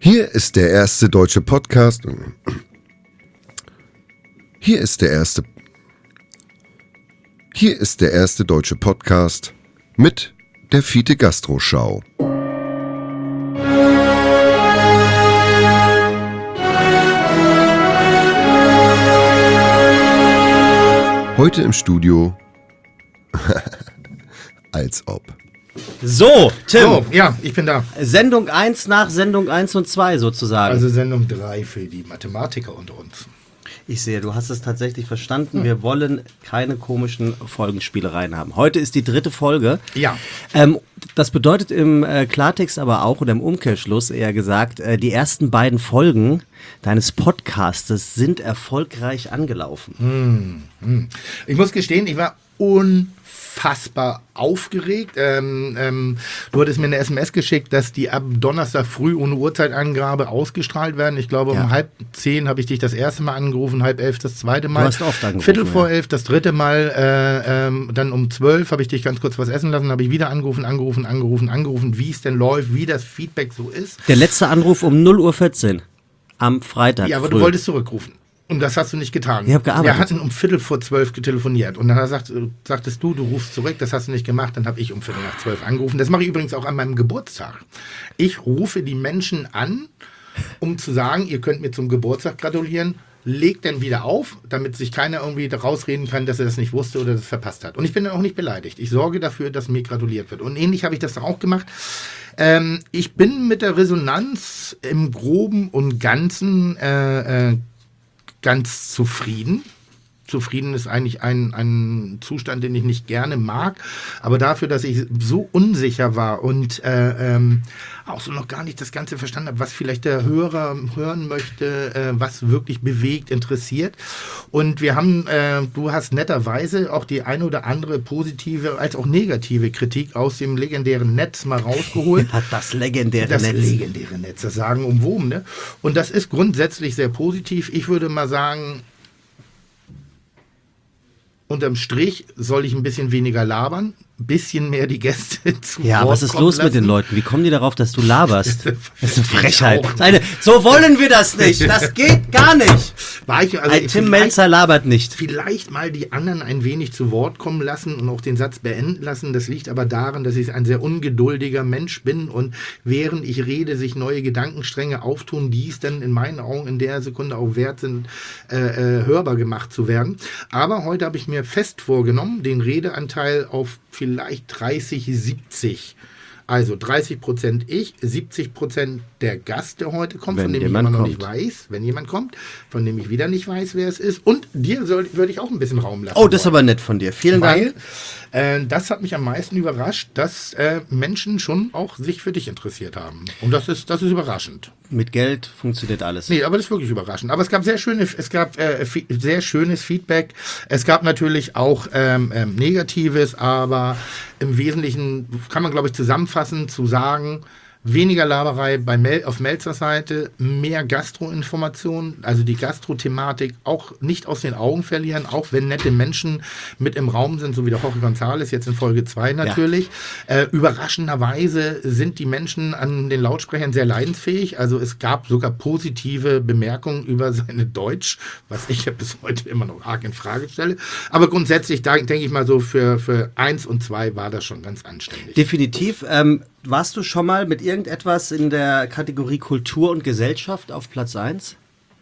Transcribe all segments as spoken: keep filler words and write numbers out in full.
Hier ist der erste deutsche Podcast. Hier ist der erste. Hier ist der erste deutsche Podcast mit der Fiete Gastro Schau. Heute im Studio. Als ob. So, Tim. Oh, ja, ich bin da. Sendung eins nach Sendung eins und zwei sozusagen. Also Sendung drei für die Mathematiker unter uns. Ich sehe, du hast es tatsächlich verstanden. Hm. Wir wollen keine komischen Folgenspielereien haben. Heute ist die dritte Folge. Ja. Ähm, das bedeutet im äh, Klartext aber auch, oder im Umkehrschluss eher gesagt, äh, die ersten beiden Folgen deines Podcastes sind erfolgreich angelaufen. Hm, hm. Ich muss gestehen, ich war unfassbar aufgeregt. Ähm, ähm, du hattest mir eine S M S geschickt, dass die ab Donnerstag früh ohne Uhrzeitangabe ausgestrahlt werden. Ich glaube, ja. um halb zehn habe ich dich das erste Mal angerufen, halb elf das zweite Mal. Du hast oft angerufen, Viertel vor ja. elf das dritte Mal. Äh, ähm, dann um zwölf habe ich dich ganz kurz was essen lassen, habe ich wieder angerufen, angerufen, angerufen, angerufen, wie es denn läuft, wie das Feedback so ist. Der letzte Anruf um null Uhr vierzehn am Freitag. Ja, aber früh. Du wolltest zurückrufen. Und das hast du nicht getan. Ich habe gearbeitet. Wir hatten um Viertel vor zwölf getelefoniert. Und dann sagt, sagtest du, du rufst zurück. Das hast du nicht gemacht. Dann habe ich um Viertel nach zwölf angerufen. Das mache ich übrigens auch an meinem Geburtstag. Ich rufe die Menschen an, um zu sagen, ihr könnt mir zum Geburtstag gratulieren. Legt dann wieder auf, damit sich keiner irgendwie rausreden kann, dass er das nicht wusste oder das verpasst hat. Und ich bin dann auch nicht beleidigt. Ich sorge dafür, dass mir gratuliert wird. Und ähnlich habe ich das auch gemacht. Ähm, ich bin mit der Resonanz im Groben und Ganzen äh, äh, ganz zufrieden. Zufrieden ist eigentlich ein, ein Zustand, den ich nicht gerne mag. Aber dafür, dass ich so unsicher war und äh, ähm, auch so noch gar nicht das Ganze verstanden habe, was vielleicht der Hörer hören möchte, äh, was wirklich bewegt, interessiert. Und wir haben, äh, du hast netterweise auch die eine oder andere positive als auch negative Kritik aus dem legendären Netz mal rausgeholt. Hat das legendäre das Netz. Das legendäre Netz, das sagen umwoben. Ne? Und das ist grundsätzlich sehr positiv. Ich würde mal sagen, unterm Strich soll ich ein bisschen weniger labern, ein bisschen mehr die Gäste zu Ja, Wort was ist kommen los lassen. mit den Leuten? Wie kommen die darauf, dass du laberst? Das ist eine Frechheit. auch. Eine, so wollen wir das nicht. Das geht gar nicht. War ich, also Ein Tim vielleicht- Melzer labert nicht. Vielleicht mal die anderen ein wenig zu Wort kommen lassen und auch den Satz beenden lassen. Das liegt aber daran, dass ich ein sehr ungeduldiger Mensch bin und während ich rede, sich neue Gedankenstränge auftun, die es dann in meinen Augen in der Sekunde auch wert sind, äh, äh, hörbar gemacht zu werden. Aber heute habe ich mir fest vorgenommen, den Redeanteil auf vielleicht dreißig, siebzig. Also dreißig Prozent ich, siebzig Prozent der Gast, der heute kommt, Wenn von dem ich jemand immer noch kommt. nicht weiß, wenn jemand kommt, von dem ich wieder nicht weiß, wer es ist. Und dir soll, würde ich auch ein bisschen Raum lassen. Oh, das ist wollen. aber nett von dir. Vielen Weil, Dank. äh, das hat mich am meisten überrascht, dass äh, Menschen schon auch sich für dich interessiert haben. Und das ist, das ist überraschend. Mit Geld funktioniert alles. Nee, aber das ist wirklich überraschend. Aber es gab sehr schöne, es gab äh, fi- sehr schönes Feedback. Es gab natürlich auch ähm, ähm, Negatives, aber im Wesentlichen kann man, glaube ich, zusammenfassen, zu sagen, weniger Laberei bei Mel- auf Melzers Seite, mehr Gastro-Informationen, also die Gastro-Thematik auch nicht aus den Augen verlieren, auch wenn nette Menschen mit im Raum sind, so wie der Jorge González, jetzt in Folge zwei natürlich. Ja. Äh, überraschenderweise sind die Menschen an den Lautsprechern sehr leidensfähig, also es gab sogar positive Bemerkungen über seine Deutsch, was ich ja bis heute immer noch arg in Frage stelle, aber grundsätzlich, da denke ich mal so, für, für eins und zwei war das schon ganz anständig. Definitiv. Ähm, warst du schon mal mit irgendetwas in der Kategorie Kultur und Gesellschaft auf Platz eins?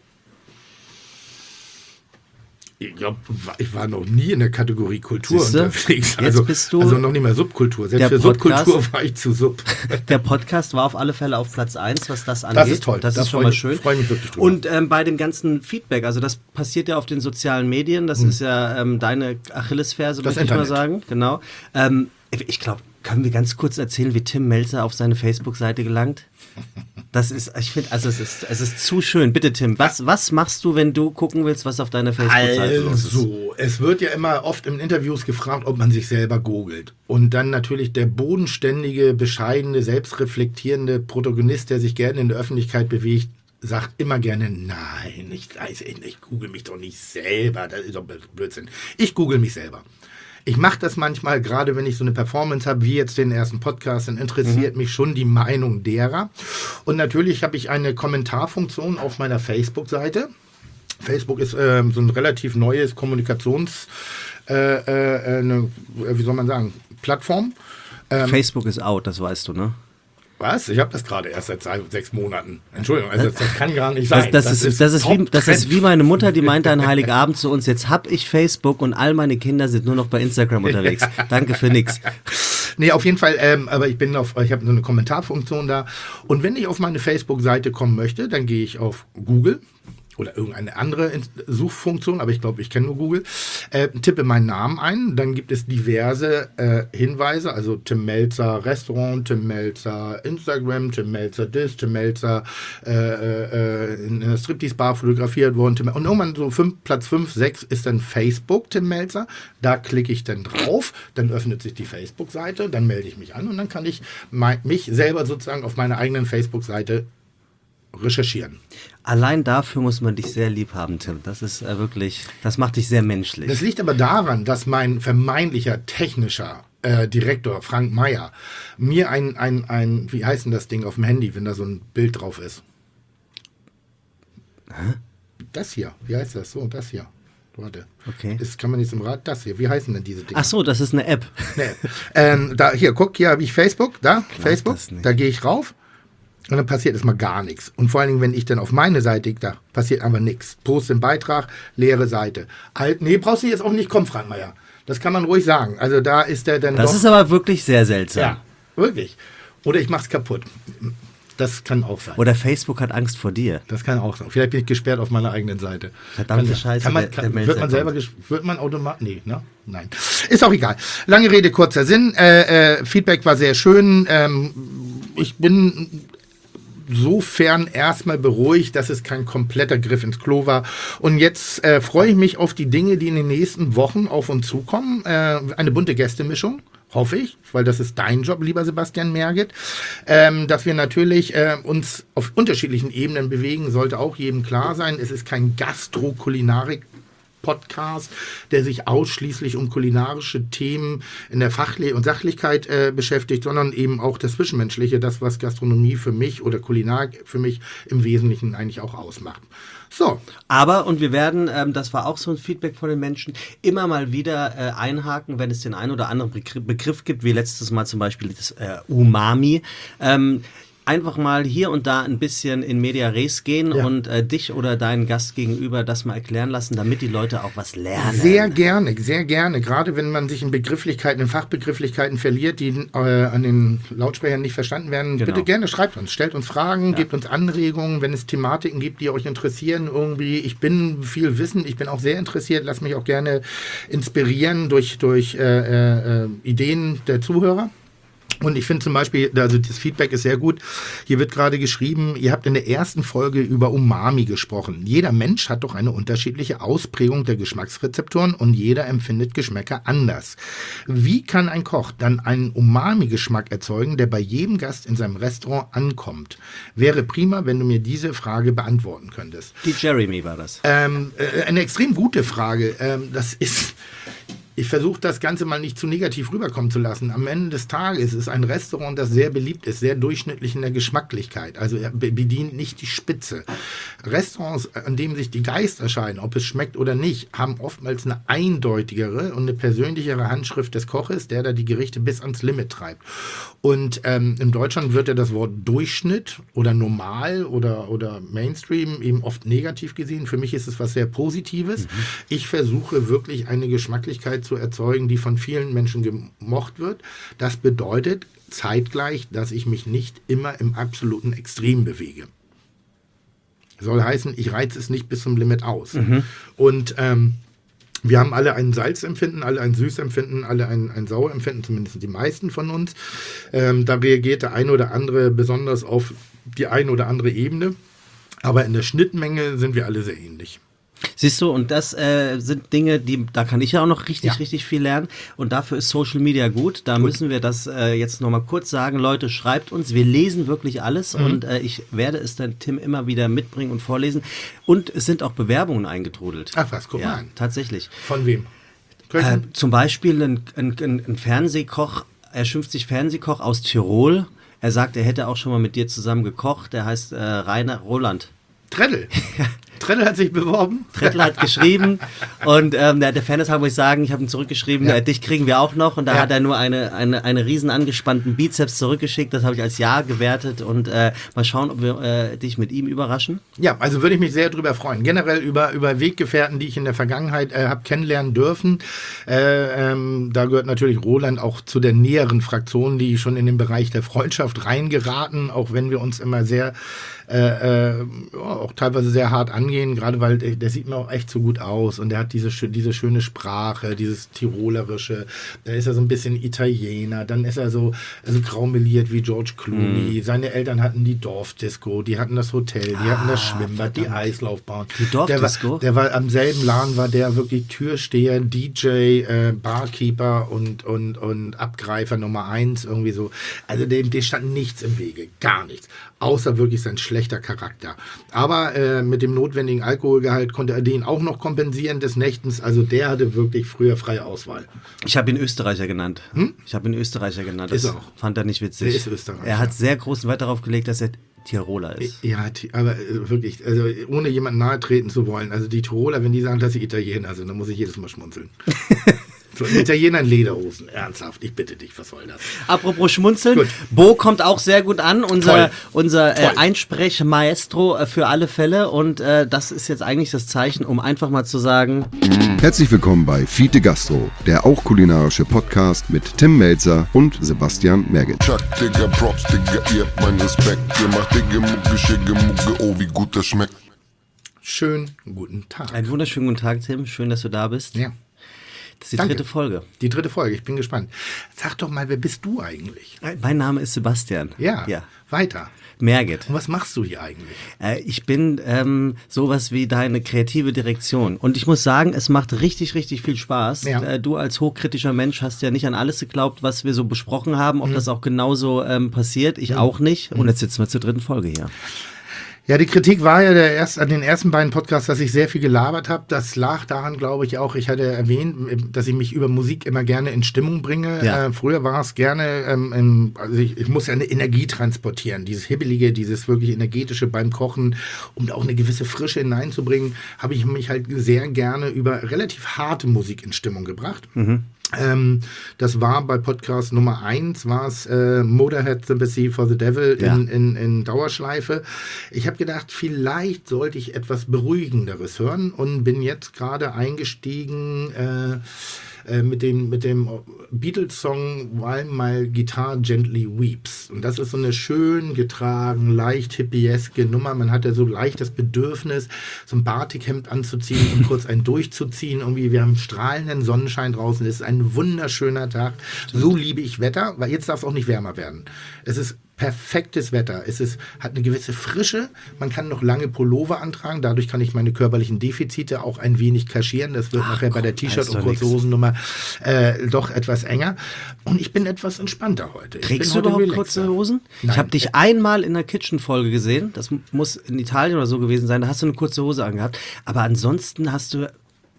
Ich glaube, ich war noch nie in der Kategorie Kultur Siehste? unterwegs. Jetzt Also, bist du also noch nicht mal Subkultur. Selbst der für Podcast- Subkultur war ich zu Sub. Der Podcast war auf alle Fälle auf Platz eins, was das angeht. Das ist toll. Das, Das ist schon freu mal mich- schön. freu mich wirklich drüber. Und ähm, bei dem ganzen Feedback, also das passiert ja auf den sozialen Medien, das Hm. ist ja ähm, deine Achillesferse, Das möchte ich mal Internet. sagen. Genau. Ähm, ich glaube, können wir ganz kurz erzählen, wie Tim Melzer auf seine Facebook-Seite gelangt? Das ist, ich finde, also es ist, es ist zu schön. Bitte, Tim, was, was machst du, wenn du gucken willst, was auf deiner Facebook-Seite los ist? Also, es wird ja immer oft in Interviews gefragt, ob man sich selber googelt. Und dann natürlich der bodenständige, bescheidene, selbstreflektierende Protagonist, der sich gerne in der Öffentlichkeit bewegt, sagt immer gerne, nein, ich, ich, ich google mich doch nicht selber, das ist doch Blödsinn. Ich google mich selber. Ich mache das manchmal, gerade wenn ich so eine Performance habe, wie jetzt den ersten Podcast, dann interessiert mhm. mich schon die Meinung derer. Und natürlich habe ich eine Kommentarfunktion auf meiner Facebook-Seite. Facebook ist äh, so ein relativ neues Kommunikations, äh, äh, eine, wie soll man sagen, Plattform. Ähm, Facebook ist out, das weißt du, ne? Was? Ich habe das gerade erst seit zwei, sechs Monaten. Entschuldigung, also das, das kann gar nicht sein. Das, das, das, ist, das, ist, wie, das ist wie meine Mutter, die meinte an Heiligabend zu uns, jetzt hab ich Facebook und all meine Kinder sind nur noch bei Instagram unterwegs. Danke für nix. Nee, auf jeden Fall, ähm, aber ich bin auf, ich habe so eine Kommentarfunktion da. Und wenn ich auf meine Facebook-Seite kommen möchte, dann gehe ich auf Google oder irgendeine andere Suchfunktion, aber ich glaube, ich kenne nur Google, äh, tippe meinen Namen ein, dann gibt es diverse äh, Hinweise, also Tim Melzer Restaurant, Tim Melzer Instagram, Tim Melzer Dis, Tim Melzer äh, äh, in einer Striptease-Bar fotografiert worden, Tim, und irgendwann so fünf, Platz fünf, sechs ist dann Facebook, Tim Melzer, da klicke ich dann drauf, dann öffnet sich die Facebook-Seite, dann melde ich mich an und dann kann ich mein, mich selber sozusagen auf meiner eigenen Facebook-Seite recherchieren. Allein dafür muss man dich sehr lieb haben, Tim. Das ist äh, wirklich, das macht dich sehr menschlich. Das liegt aber daran, dass mein vermeintlicher technischer äh, Direktor Frank Meyer mir ein, ein, ein, wie heißt denn das Ding auf dem Handy, wenn da so ein Bild drauf ist? Hä? Das hier, wie heißt das? So, das hier. Warte. Okay. Das kann man nicht im Rad. Das hier, wie heißen denn diese Dinge? Ach so, das ist eine App. Nee. ähm, da, hier, guck, hier habe ich Facebook, da, Facebook, da gehe ich rauf. Und dann passiert erstmal gar nichts. Und vor allen Dingen, wenn ich dann auf meine Seite, da passiert aber nichts. Poste einen Beitrag, leere Seite. Halt, nee, brauchst du jetzt auch nicht kommen, Frank Meyer. Das kann man ruhig sagen. Also da ist der dann Das doch, ist aber wirklich sehr seltsam. ja, wirklich. Oder ich mach's kaputt. Das kann auch sein. Oder Facebook hat Angst vor dir. Das kann auch sein. Vielleicht bin ich gesperrt auf meiner eigenen Seite. Verdammte kann, Scheiße, Kann man, der- kann, der Melzer wird man selber, kommt. ges- wird man automatisch, nee, ne? Nein. Ist auch egal. Lange Rede, kurzer Sinn. Äh, äh, Feedback war sehr schön. Ähm, ich bin sofern erstmal beruhigt, dass es kein kompletter Griff ins Klo war. Und jetzt äh, freue ich mich auf die Dinge, die in den nächsten Wochen auf uns zukommen. Äh, eine bunte Gästemischung, hoffe ich, weil das ist dein Job, lieber Sebastian Merget. Ähm, dass wir natürlich äh, uns auf unterschiedlichen Ebenen bewegen, sollte auch jedem klar sein. Es ist kein Gastro-Kulinarik- Podcast, der sich ausschließlich um kulinarische Themen in der Fachlichkeit und Sachlichkeit äh, beschäftigt, sondern eben auch das Zwischenmenschliche, das, was Gastronomie für mich oder Kulinarik für mich im Wesentlichen eigentlich auch ausmacht. So. Aber, und wir werden, ähm, das war auch so ein Feedback von den Menschen, immer mal wieder äh, einhaken, wenn es den einen oder anderen Begriff, Begriff gibt, wie letztes Mal zum Beispiel das äh, Umami. Ähm, Einfach mal hier und da ein bisschen in Media Res gehen Ja. und äh, dich oder deinen Gast gegenüber das mal erklären lassen, damit die Leute auch was lernen. Sehr gerne, sehr gerne. Gerade wenn man sich in Begrifflichkeiten, in Fachbegrifflichkeiten verliert, die äh, an den Lautsprechern nicht verstanden werden, Genau. bitte gerne schreibt uns, stellt uns Fragen, gebt uns Anregungen, wenn es Thematiken gibt, die euch interessieren irgendwie. Ich bin viel Wissen, ich bin auch sehr interessiert, lasst mich auch gerne inspirieren durch, durch äh, äh, Ideen der Zuhörer. Und ich finde zum Beispiel, also das Feedback ist sehr gut. Hier wird gerade geschrieben, ihr habt in der ersten Folge über Umami gesprochen. Jeder Mensch hat doch eine unterschiedliche Ausprägung der Geschmacksrezeptoren und jeder empfindet Geschmäcker anders. Wie kann ein Koch dann einen Umami-Geschmack erzeugen, der bei jedem Gast in seinem Restaurant ankommt? Wäre prima, wenn du mir diese Frage beantworten könntest. Die Jeremy war das. Ähm, äh, eine extrem gute Frage. Ähm, das ist... Ich versuche das Ganze mal nicht zu negativ rüberkommen zu lassen. Am Ende des Tages ist ein Restaurant, das sehr beliebt ist, sehr durchschnittlich in der Geschmacklichkeit. Also er be- bedient nicht die Spitze. Restaurants, an denen sich die Geister scheiden, ob es schmeckt oder nicht, haben oftmals eine eindeutigere und eine persönlichere Handschrift des Koches, der da die Gerichte bis ans Limit treibt. Und ähm, in Deutschland wird ja das Wort Durchschnitt oder normal oder, oder Mainstream eben oft negativ gesehen. Für mich ist es was sehr Positives. Mhm. Ich versuche wirklich eine Geschmacklichkeit zu erzeugen, die von vielen Menschen gemocht wird. Das bedeutet zeitgleich, dass ich mich nicht immer im absoluten Extrem bewege. Soll heißen, ich reize es nicht bis zum Limit aus. Mhm. Und ähm, wir haben alle ein Salzempfinden, alle ein Süßempfinden, alle ein, ein Sauerempfinden, zumindest die meisten von uns. Ähm, da reagiert der eine oder andere besonders auf die eine oder andere Ebene. Aber in der Schnittmenge sind wir alle sehr ähnlich. Siehst du, und das äh, sind Dinge, die, da kann ich ja auch noch richtig, Ja. richtig viel lernen. Und dafür ist Social Media gut. Da Gut. müssen wir das äh, jetzt nochmal kurz sagen. Leute, schreibt uns. Wir lesen wirklich alles. Mhm. Und äh, ich werde es dann Tim immer wieder mitbringen und vorlesen. Und es sind auch Bewerbungen eingetrudelt. Ach was, guck ja, mal an. Tatsächlich. Von wem? Äh, zum Beispiel ein, ein, ein, ein Fernsehkoch, er schimpft sich Fernsehkoch aus Tirol. Er sagt, er hätte auch schon mal mit dir zusammen gekocht. Der heißt äh, Rainer Roland. Treddel. Treddel hat sich beworben. Treddel hat geschrieben und ähm, der, der Fairness-halber muss ich sagen, ich habe ihm zurückgeschrieben, Ja. äh, dich kriegen wir auch noch, und da Ja. hat er nur eine, eine, eine riesen angespannten Bizeps zurückgeschickt, das habe ich als Ja gewertet, und äh, mal schauen, ob wir äh, dich mit ihm überraschen. Ja, also würde ich mich sehr drüber freuen. Generell über, über Weggefährten, die ich in der Vergangenheit äh, habe kennenlernen dürfen. Äh, ähm, da gehört natürlich Roland auch zu der näheren Fraktion, die schon in den Bereich der Freundschaft reingeraten, auch wenn wir uns immer sehr Äh, äh, ja, auch teilweise sehr hart angehen, gerade weil der, der sieht mir auch echt so gut aus und der hat diese, schö- diese schöne Sprache, dieses Tirolerische, dann ist er so ein bisschen Italiener, dann ist er so also graumeliert wie George Clooney, mm. seine Eltern hatten die Dorfdisco, die hatten das Hotel, die Ah, hatten das Schwimmbad, verdammt. die Eislaufbahn. Die Dorfdisco? Der war, der war am selben Laden, war der wirklich Türsteher, D J, äh, Barkeeper und, und, und Abgreifer Nummer eins, irgendwie so. Also dem, dem stand nichts im Wege, gar nichts. Außer wirklich sein schlechter Charakter. Aber äh, mit dem notwendigen Alkoholgehalt konnte er den auch noch kompensieren des Nächtens. Also der hatte wirklich früher freie Auswahl. Ich habe ihn Österreicher genannt. Hm? Ich habe ihn Österreicher genannt. Das Ist er auch. fand er nicht witzig. Der ist Österreicher. Er hat sehr großen Wert darauf gelegt, dass er Tiroler ist. Ja, Ti- aber äh, wirklich, also ohne jemanden nahe treten zu wollen. Also die Tiroler, wenn die sagen, dass sie Italiener sind, dann muss ich jedes Mal schmunzeln. So, Italiener in Lederhosen, ernsthaft, ich bitte dich, was soll das? Apropos Schmunzeln, Gut. Bo kommt auch sehr gut an, unser, Toll. unser äh, Toll. Einsprechmaestro äh, für alle Fälle, und äh, das ist jetzt eigentlich das Zeichen, um einfach mal zu sagen, Herzlich willkommen bei Fiete Gastro, der auch kulinarische Podcast mit Tim Melzer und Sebastian Merget. Chuck, Digga, Props, Digga, ihr habt meinen Respekt. Ihr macht Digga, Mucke, Schicke, Mucke, oh, wie gut das schmeckt. Schönen guten Tag. einen wunderschönen guten Tag, Tim, schön, dass du da bist. Ja, Das ist die Danke. dritte Folge. die dritte Folge, ich bin gespannt. Sag doch mal, wer bist du eigentlich? Äh, Mein Name ist Sebastian. Ja, ja. weiter. Merget. Und was machst du hier eigentlich? Äh, ich bin ähm, sowas wie deine kreative Direktion. Und ich muss sagen, es macht richtig, richtig viel Spaß. Ja. Äh, du als hochkritischer Mensch hast ja nicht an alles geglaubt, was wir so besprochen haben, ob Mhm. das auch genauso ähm, passiert. Ich auch nicht. Und jetzt sitzen wir zur dritten Folge hier. Ja, die Kritik war ja der erst, an den ersten beiden Podcasts, dass ich sehr viel gelabert habe. Das lag daran, glaube ich, auch, ich hatte erwähnt, dass ich mich über Musik immer gerne in Stimmung bringe. Ja. Äh, früher war es gerne, ähm, ähm, also ich, ich muss ja eine Energie transportieren, dieses Hibbelige, dieses wirklich Energetische beim Kochen, um da auch eine gewisse Frische hineinzubringen, habe ich mich halt sehr gerne über relativ harte Musik in Stimmung gebracht. Mhm. Ähm, das war bei Podcast Nummer eins, war es äh, Motorhead Sympathy for the Devil Ja. in, in, in Dauerschleife. Ich habe gedacht, vielleicht sollte ich etwas Beruhigenderes hören und bin jetzt gerade eingestiegen äh, äh, mit dem, mit dem Beatles-Song While My Guitar Gently Weeps. Und das ist so eine schön getragen, leicht hippieske Nummer. Man hat ja so leicht das Bedürfnis, so ein Batikhemd anzuziehen und kurz einen durchzuziehen. Irgendwie, wir haben strahlenden Sonnenschein draußen. Es ist ein wunderschöner Tag. So liebe ich Wetter, weil jetzt darf es auch nicht wärmer werden. Es ist perfektes Wetter. Es ist, hat eine gewisse Frische. Man kann noch lange Pullover antragen. Dadurch kann ich meine körperlichen Defizite auch ein wenig kaschieren. Das wird Ach, nachher bei komm, der da T-Shirt- ist und doch kurze nix. Hosennummer äh, doch etwas enger. Und ich bin etwas entspannter heute. Ich Kriegst bin du heute überhaupt relaxter. kurze Hosen? Nein. Ich habe dich einmal in der Kitchen-Folge gesehen. Das m- muss in Italien oder so gewesen sein. Da hast du eine kurze Hose angehabt. Aber ansonsten hast du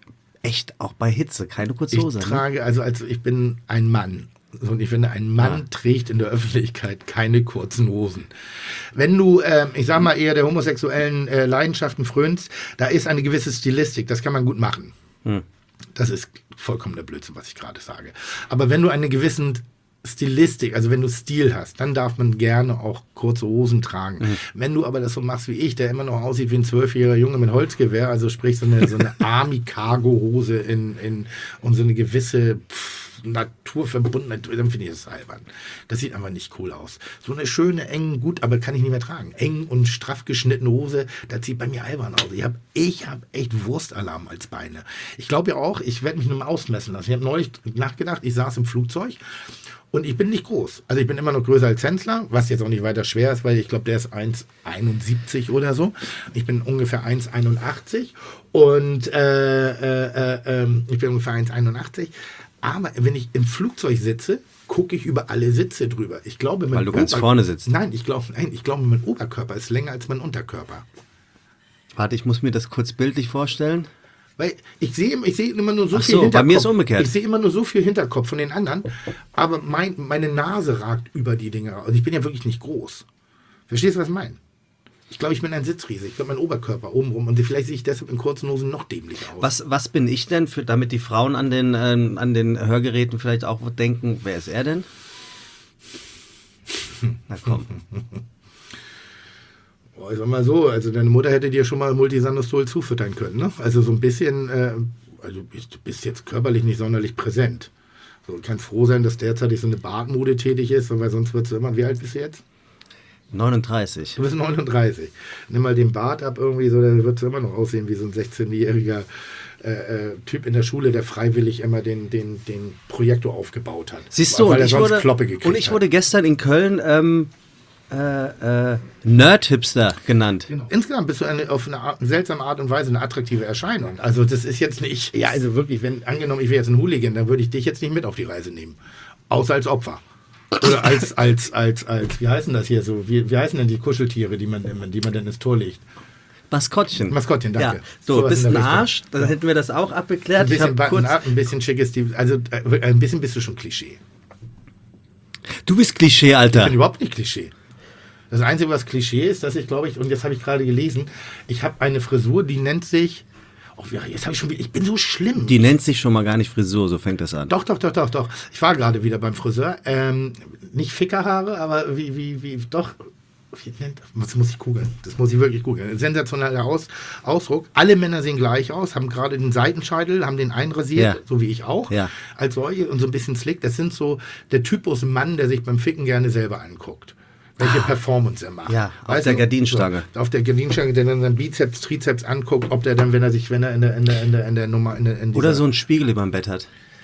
echt auch bei Hitze keine kurze Ich Hose. Ne? trage, also, also ich bin ein Mann. Und ich finde, ein Mann Ja. trägt in der Öffentlichkeit keine kurzen Hosen. Wenn du, ähm, ich sag mal, eher der homosexuellen äh, Leidenschaften frönst, da ist eine gewisse Stilistik, das kann man gut machen. Hm. Das ist vollkommener Blödsinn, was ich gerade sage. Aber wenn du eine gewissen Stilistik, also wenn du Stil hast, dann darf man gerne auch kurze Hosen tragen. Mhm. Wenn du aber das so machst wie ich, der immer noch aussieht wie ein zwölfjähriger Junge mit Holzgewehr, also sprich so eine, so eine Army-Cargo-Hose in, in, und so eine gewisse pff, Naturverbundenheit, dann finde ich das albern. Das sieht einfach nicht cool aus. So eine schöne, eng, gut, aber kann ich nicht mehr tragen. Eng und straff geschnittene Hose, das sieht bei mir albern aus. Ich habe ich hab echt Wurstalarm als Beine. Ich glaube ja auch, ich werde mich nur mal ausmessen lassen. Ich habe neulich nachgedacht, ich saß im Flugzeug und ich bin nicht groß. Also ich bin immer noch größer als Hensler, was jetzt auch nicht weiter schwer ist, weil ich glaube, der ist eins Komma einundsiebzig oder so. Ich bin ungefähr eins Komma einundachtzig und äh, äh, äh, äh, ich bin ungefähr eins Komma einundachtzig. Aber wenn ich im Flugzeug sitze, gucke ich über alle Sitze drüber. Ich glaube, mein Weil du ganz Ober- vorne sitzt. Nein, ich glaube, nein, ich glaube, mein Oberkörper ist länger als mein Unterkörper. Warte, ich muss mir das kurz bildlich vorstellen. Weil ich sehe ich sehe immer nur so Ach viel so, Hinterkopf. bei mir ist umgekehrt. Ich sehe immer nur so viel Hinterkopf von den anderen, aber mein, meine Nase ragt über die Dinger. Und ich bin ja wirklich nicht groß. Verstehst du, was ich meine? Ich glaube, ich bin ein Sitzriese. Ich glaube, mein Oberkörper obenrum. Und vielleicht sehe ich deshalb in kurzen Hosen noch dämlich aus. Was, was bin ich denn, für, damit die Frauen an den, ähm, an den Hörgeräten vielleicht auch denken, wer ist er denn? Na komm. Boah, ich sag mal so, also deine Mutter hätte dir schon mal Multisanostol zufüttern können, ne? Also so ein bisschen, äh, also du bist jetzt körperlich nicht sonderlich präsent. So, du kannst froh sein, dass derzeitig so eine Bartmode tätig ist, weil sonst wird es immer, wie alt bist du jetzt? neununddreißig. Du bist neununddreißig. Nimm mal den Bart ab irgendwie so, dann wird es immer noch aussehen wie so ein sechzehnjähriger äh, äh, Typ in der Schule, der freiwillig immer den, den, den Projektor aufgebaut hat. Siehst du, weil und er ich, sonst wurde, Kloppe gekriegt und ich hat. wurde gestern in Köln ähm, äh, äh, Nerd-Hipster genannt. Genau. Insgesamt bist du eine, auf eine, Art, eine seltsame Art und Weise eine attraktive Erscheinung. Also das ist jetzt nicht, ja also wirklich, wenn angenommen, ich wäre jetzt ein Hooligan, dann würde ich dich jetzt nicht mit auf die Reise nehmen. Außer als Opfer. Oder als, als, als, als, wie heißen das hier so, wie, wie heißen denn die Kuscheltiere, die man, die man denn ins Tor legt? Maskottchen. Maskottchen, danke. Ja. So, Sowas bist in ein der Richtung. Arsch, dann hätten wir das auch abgeklärt. Ein bisschen Ich hab Button kurz, up, ein bisschen schickes Stil. Also äh, ein bisschen bist du schon Klischee. du bist Klischee, Ich Alter. bin überhaupt nicht Klischee. Das Einzige, was Klischee ist, dass ich glaube ich, und jetzt habe ich gerade gelesen, ich habe eine Frisur, die nennt sich, oh, jetzt habe ich schon wieder, ich bin so schlimm. Die nennt sich schon mal gar nicht Frisur, so fängt das an. Doch, doch, doch, doch, doch. Ich war gerade wieder beim Friseur. Ähm, nicht Fickerhaare, aber wie, wie, wie, doch. Wie nennt, das muss ich googeln. Das muss ich wirklich googeln. Sensationeller Aus, Ausdruck. Alle Männer sehen gleich aus, haben gerade den Seitenscheitel, haben den einrasiert, Ja. so wie ich auch. Ja. Als solche und so ein bisschen slick. Das sind so der Typus Mann, der sich beim Ficken gerne selber anguckt. Welche Performance er macht. Ja, auf Weißt der du? Gardinenstange. So, auf der Gardinenstange, der dann seinen Bizeps, Trizeps anguckt, ob der dann, wenn er sich, wenn er in der, in der, in der, in der Nummer, in der, in Oder dieser- so ein Spiegel über dem Bett hat.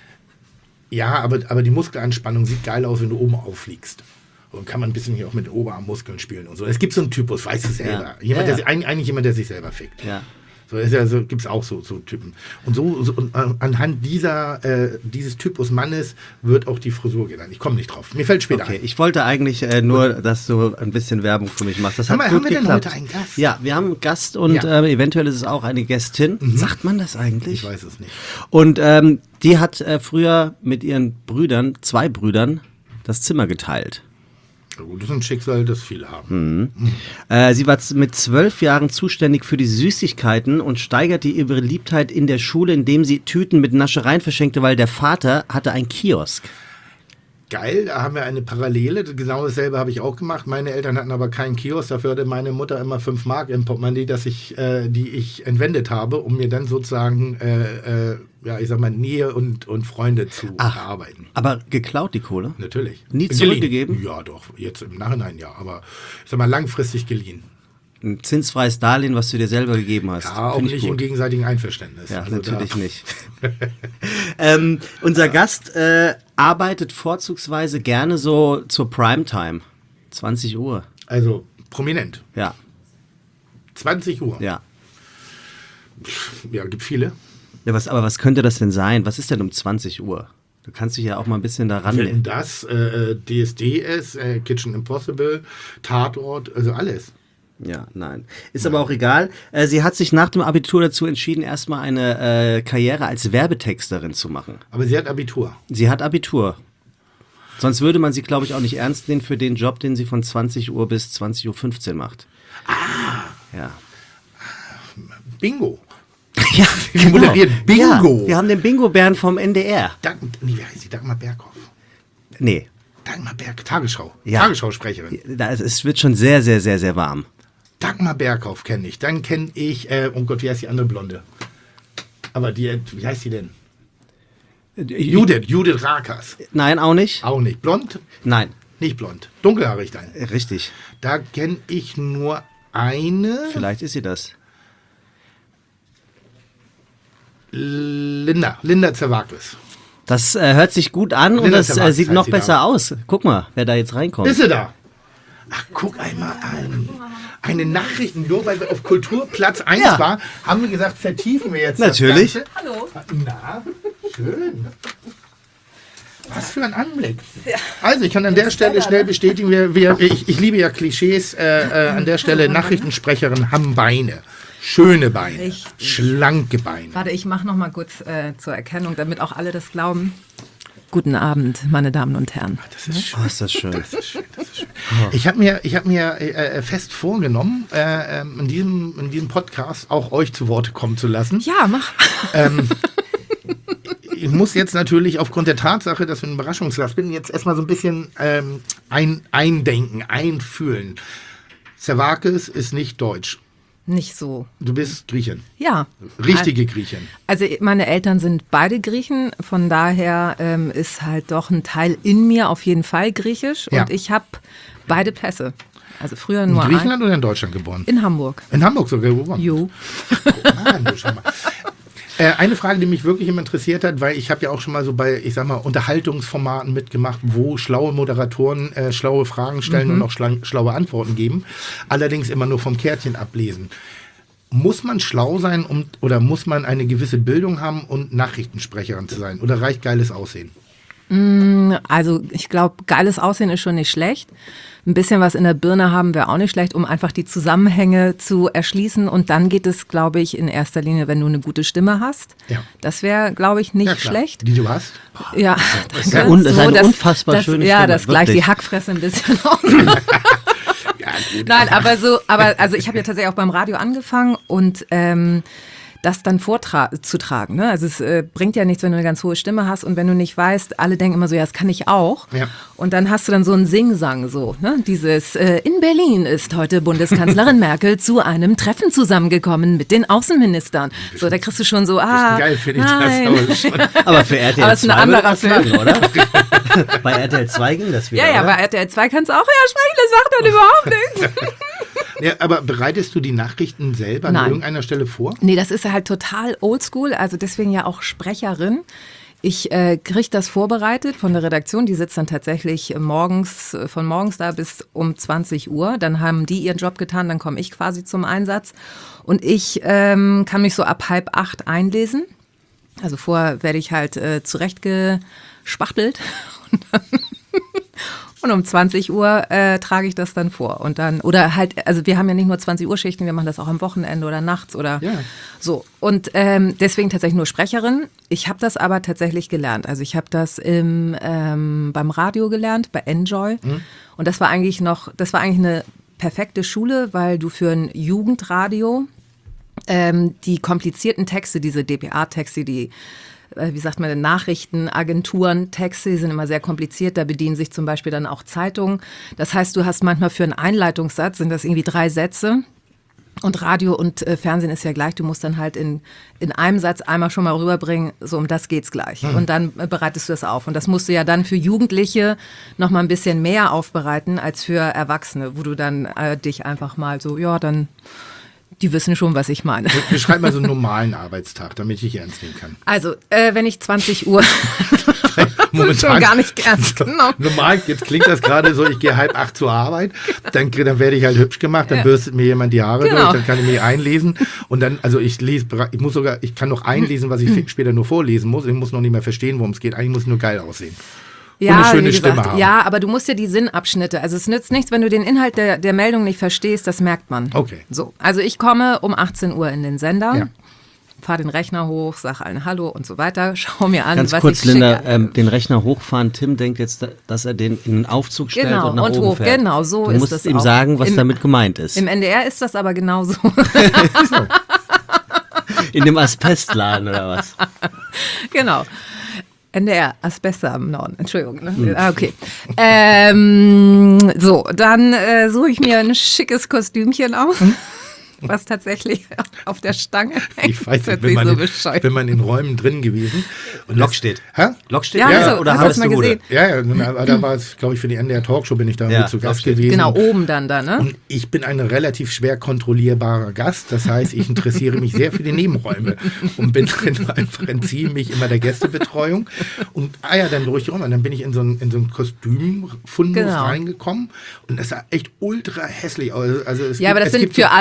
Ja, aber, aber die Muskelanspannung sieht geil aus, wenn du oben auffliegst. Und kann man ein bisschen hier auch mit den Oberarmmuskeln spielen und so. Es gibt so einen Typus, weißt du selber. Ja. Jemand, Ja, Der, ja. eigentlich eigentlich jemand, der sich selber fickt. Ja. So, ist ja so, gibt es auch so, so Typen. Und so, so und äh, anhand dieser, äh, dieses Typus Mannes wird auch die Frisur genannt. Ich komme nicht drauf. Mir fällt später Okay, ein. ich wollte eigentlich äh, nur, dass du ein bisschen Werbung für mich machst. Das Sag hat mal, gut haben wir denn geklappt. heute einen Gast? Ja, wir haben einen Gast und Ja. äh, eventuell ist es auch eine Gästin. Sagt man das eigentlich? Ich weiß es nicht. Und ähm, die hat äh, früher mit ihren Brüdern, zwei Brüdern, das Zimmer geteilt. Ja, gut, das ist ein Schicksal, das viele haben. Äh, sie war z- mit zwölf Jahren zuständig für die Süßigkeiten und steigerte ihre Beliebtheit in der Schule, indem sie Tüten mit Naschereien verschenkte, weil der Vater hatte einen Kiosk. Geil, da haben wir eine Parallele. Genau dasselbe habe ich auch gemacht. Meine Eltern hatten aber keinen Kiosk. Dafür hatte meine Mutter immer fünf Mark im Portemonnaie, dass ich, äh, die ich entwendet habe, um mir dann sozusagen, äh, äh, ja, ich sag mal, Nähe und, und Freunde zu Ach. erarbeiten. Aber geklaut die Kohle? Natürlich. Nie Geliehen. zurückgegeben? Ja, doch. Jetzt im Nachhinein ja. Aber ich sag mal, langfristig geliehen. Ein zinsfreies Darlehen, was du dir selber gegeben hast. Ja, auch Find ich nicht im gut. gegenseitigen Einverständnis. Ja, Also natürlich da, nicht. ähm, unser Gast äh, arbeitet vorzugsweise gerne so zur Primetime. zwanzig Uhr. Also prominent. Ja, zwanzig Uhr. ja. Ja, gibt viele. ja was, aber was könnte das denn sein? Was ist denn um zwanzig Uhr? Du kannst dich ja auch mal ein bisschen daran Wenn nehmen. das äh, D S D ist, äh, Kitchen Impossible, Tatort, also alles. Ja, nein. Ist aber auch egal. Äh, sie hat sich nach dem Abitur dazu entschieden, erstmal eine äh, Karriere als Werbetexterin zu machen. Aber sie hat Abitur. Sie hat Abitur. Sonst würde man sie, glaube ich, auch nicht ernst nehmen für den Job, den sie von zwanzig Uhr bis zwanzig Uhr fünfzehn macht. Ah. Ja. Bingo. Ja, Die moderiert Bingo. Ja, wir haben den Bingo-Bären vom N D R. Dank, nee, wie heißt sie? Dagmar Berghoff. Nee, Dagmar Berg, Tagesschau. Ja. Tagesschausprecherin. da, es wird schon sehr, sehr, sehr, sehr warm. Dagmar Berghoff kenne ich. Dann kenne ich, äh, oh Gott, wie heißt die andere Blonde? Aber die, wie heißt die denn? Judith, Judith Rakers. Nein, auch nicht? Auch nicht. Blond? Nein, Nicht blond. Dunkelhaarig dann. richtig. Da kenne ich nur eine. Vielleicht ist sie das. Linda. Linda Zerwakis. Das äh, hört sich gut an und Linda das äh, Zerwakis sieht heißt noch sie besser da. aus. Guck mal, wer da jetzt reinkommt. Ist sie da? Ach, guck einmal an. Eine Nachricht, nur weil wir auf Kulturplatz eins Ja. waren, haben wir gesagt, vertiefen wir jetzt Natürlich. das Ganze. Hallo. Na, schön. Was für ein Anblick. Ja. Also ich kann an der Stelle schnell bestätigen, wir, wir, ich, ich liebe ja Klischees, äh, äh, an der Stelle Nachrichtensprecherinnen haben Beine. Schöne Beine, Richtig. schlanke Beine. Warte, ich mache noch mal kurz äh, zur Erkennung, damit auch alle das glauben. Guten Abend, meine Damen und Herren. Ach, das ist schön. Oh, ist das schön. Das ist schön, das ist schön. Ich habe mir, ich hab mir äh, fest vorgenommen, äh, in, diesem, in diesem Podcast auch euch zu Wort kommen zu lassen. Ja, mach. Ähm, ich muss jetzt natürlich aufgrund der Tatsache, dass wir ein Überraschungsgast bin, jetzt erstmal so ein bisschen ähm, ein, eindenken, einfühlen. Zervakis ist nicht deutsch. Nicht so. Du bist Griechin. Ja. Richtige Griechin. Also meine Eltern sind beide Griechen, von daher ähm, ist halt doch ein Teil in mir auf jeden Fall griechisch Ja. und ich habe beide Pässe. Also früher nur In Griechenland ein, oder in Deutschland geboren? in Hamburg. In Hamburg sogar geboren? Jo. Ah, du, schau mal. Äh, eine Frage, die mich wirklich immer interessiert hat, weil ich habe ja auch schon mal so bei, ich sag mal, Unterhaltungsformaten mitgemacht, wo schlaue Moderatoren äh, schlaue Fragen stellen Mhm. und auch schla- schlaue Antworten geben. Allerdings immer nur vom Kärtchen ablesen. Muss man schlau sein um, oder muss man eine gewisse Bildung haben und Nachrichtensprecherin zu sein? Oder reicht geiles Aussehen? Also ich glaube, geiles Aussehen ist schon nicht schlecht. Ein bisschen was in der Birne haben wäre auch nicht schlecht, um einfach die Zusammenhänge zu erschließen. Und dann geht es, glaube ich, in erster Linie, wenn du eine gute Stimme hast. Ja. Das wäre, glaube ich, nicht Ja, klar. schlecht. Die du hast? Ja, Das ist ja un- das ist eine unfassbar das, schöne Ja, Stimme, das gleicht die wirklich. Hackfresse ein bisschen aus. Ja, gut. Nein, aber so, aber also ich habe ja tatsächlich auch beim Radio angefangen und ähm, das dann vorzutragen. Ne? Also es äh, bringt ja nichts, wenn du eine ganz hohe Stimme hast und wenn du nicht weißt, alle denken immer so, ja, das kann ich auch. Ja. Und dann hast du dann so einen Singsang so, ne? Dieses äh, in Berlin ist heute Bundeskanzlerin Merkel zu einem Treffen zusammengekommen mit den Außenministern. So, da kriegst du schon so, ah, Geil finde ich nein. das. Aber schon. Aber für R T L Aber es ist ein zwei würde anderer das Film. lang, oder? Bei R T L zwei ging das wieder, Ja, ja, oder? bei R T L zwei kannst du auch ja sprechen, das macht dann überhaupt nichts. Ja, aber bereitest du die Nachrichten selber an Nein. irgendeiner Stelle vor? Nee, das ist halt total oldschool, also deswegen ja auch Sprecherin. Ich äh, kriege das vorbereitet von der Redaktion, die sitzt dann tatsächlich morgens, von morgens da bis um zwanzig Uhr. Dann haben die ihren Job getan, dann komme ich quasi zum Einsatz. Und ich ähm, kann mich so ab halb acht einlesen. Also vorher werde ich halt äh, zurechtgespachtelt. Und dann Und um zwanzig Uhr äh, trage ich das dann vor. Und dann, oder halt, also wir haben ja nicht nur zwanzig Uhr Schichten, wir machen das auch am Wochenende oder nachts oder Ja. so. Und ähm, deswegen tatsächlich nur Sprecherin. Ich habe das aber tatsächlich gelernt. Also ich habe das im, ähm, beim Radio gelernt, bei Enjoy. Mhm. Und das war eigentlich noch, das war eigentlich eine perfekte Schule, weil du für ein Jugendradio ähm, die komplizierten Texte, diese D P A-Texte, die wie sagt man denn, Nachrichtenagenturen, Texte, die sind immer sehr kompliziert, da bedienen sich zum Beispiel dann auch Zeitungen. Das heißt, du hast manchmal für einen Einleitungssatz, sind das irgendwie drei Sätze und Radio und äh, Fernsehen ist ja gleich, du musst dann halt in, in einem Satz einmal schon mal rüberbringen, so um das geht's gleich Hm. und dann äh, bereitest du das auf und das musst du ja dann für Jugendliche noch mal ein bisschen mehr aufbereiten als für Erwachsene, wo du dann äh, dich einfach mal so, ja, dann die wissen schon, was ich meine. Beschreib mal so einen normalen Arbeitstag, damit ich ernst nehmen kann. Also, äh, wenn ich zwanzig Uhr schon gar nicht ernst genommen. Normal, jetzt klingt das gerade so, ich gehe halb acht zur Arbeit, dann, dann werde ich halt hübsch gemacht, dann bürstet mir jemand die Haare Genau. durch, dann kann ich mir einlesen und dann, also ich lese, ich muss sogar, ich kann noch einlesen, was ich später nur vorlesen muss, ich muss noch nicht mehr verstehen, worum es geht, eigentlich muss es nur geil aussehen. Ja, eine schöne wie gesagt, Stimme haben. ja, aber du musst ja die Sinnabschnitte, also es nützt nichts, wenn du den Inhalt der, der Meldung nicht verstehst, das merkt man. Okay. So, also ich komme um achtzehn Uhr in den Sender, Ja. fahre den Rechner hoch, sag allen Hallo und so weiter, schau mir an, Ganz was kurz, ich Linda, schicke. ähm, den Rechner hochfahren. Tim denkt jetzt, dass er den in den Aufzug stellt Genau, und nach und oben hoch, fährt. genau, so du ist musst das ihm auch. sagen, was Im- damit gemeint ist. Im N D R ist das aber genauso. In dem Asbestladen oder was? Genau. N D R, Asbeste am Norden, Entschuldigung. Ne? Ah, okay. Ähm, so, dann äh, suche ich mir ein schickes Kostümchen aus, was tatsächlich auf der Stange hängt. Ich weiß Das nicht, hört wenn sich man, so in, bescheuert. wenn man in Räumen drin gewesen. Und Lok das- steht. Hä? Lok steht? Ja, Ja, hast du- oder hast du das Harvest mal the Ruder? gesehen? Ja, ja, aber da war es, glaube ich, für die N D R Talkshow bin ich da Ja, mit zu Gast Lok steht. gewesen. Genau, oben dann da, ne? Und ich bin ein relativ schwer kontrollierbarer Gast. Das heißt, ich interessiere mich sehr für die Nebenräume und bin dann einfach entziehe mich immer der Gästebetreuung. Und ah ja, dann durch die Räume. Und dann bin ich in so ein, in so ein Kostümfundus Genau. reingekommen und das sah echt ultra hässlich aus. Also es Ja, gibt, aber das es sind gibt für so, alle, das ist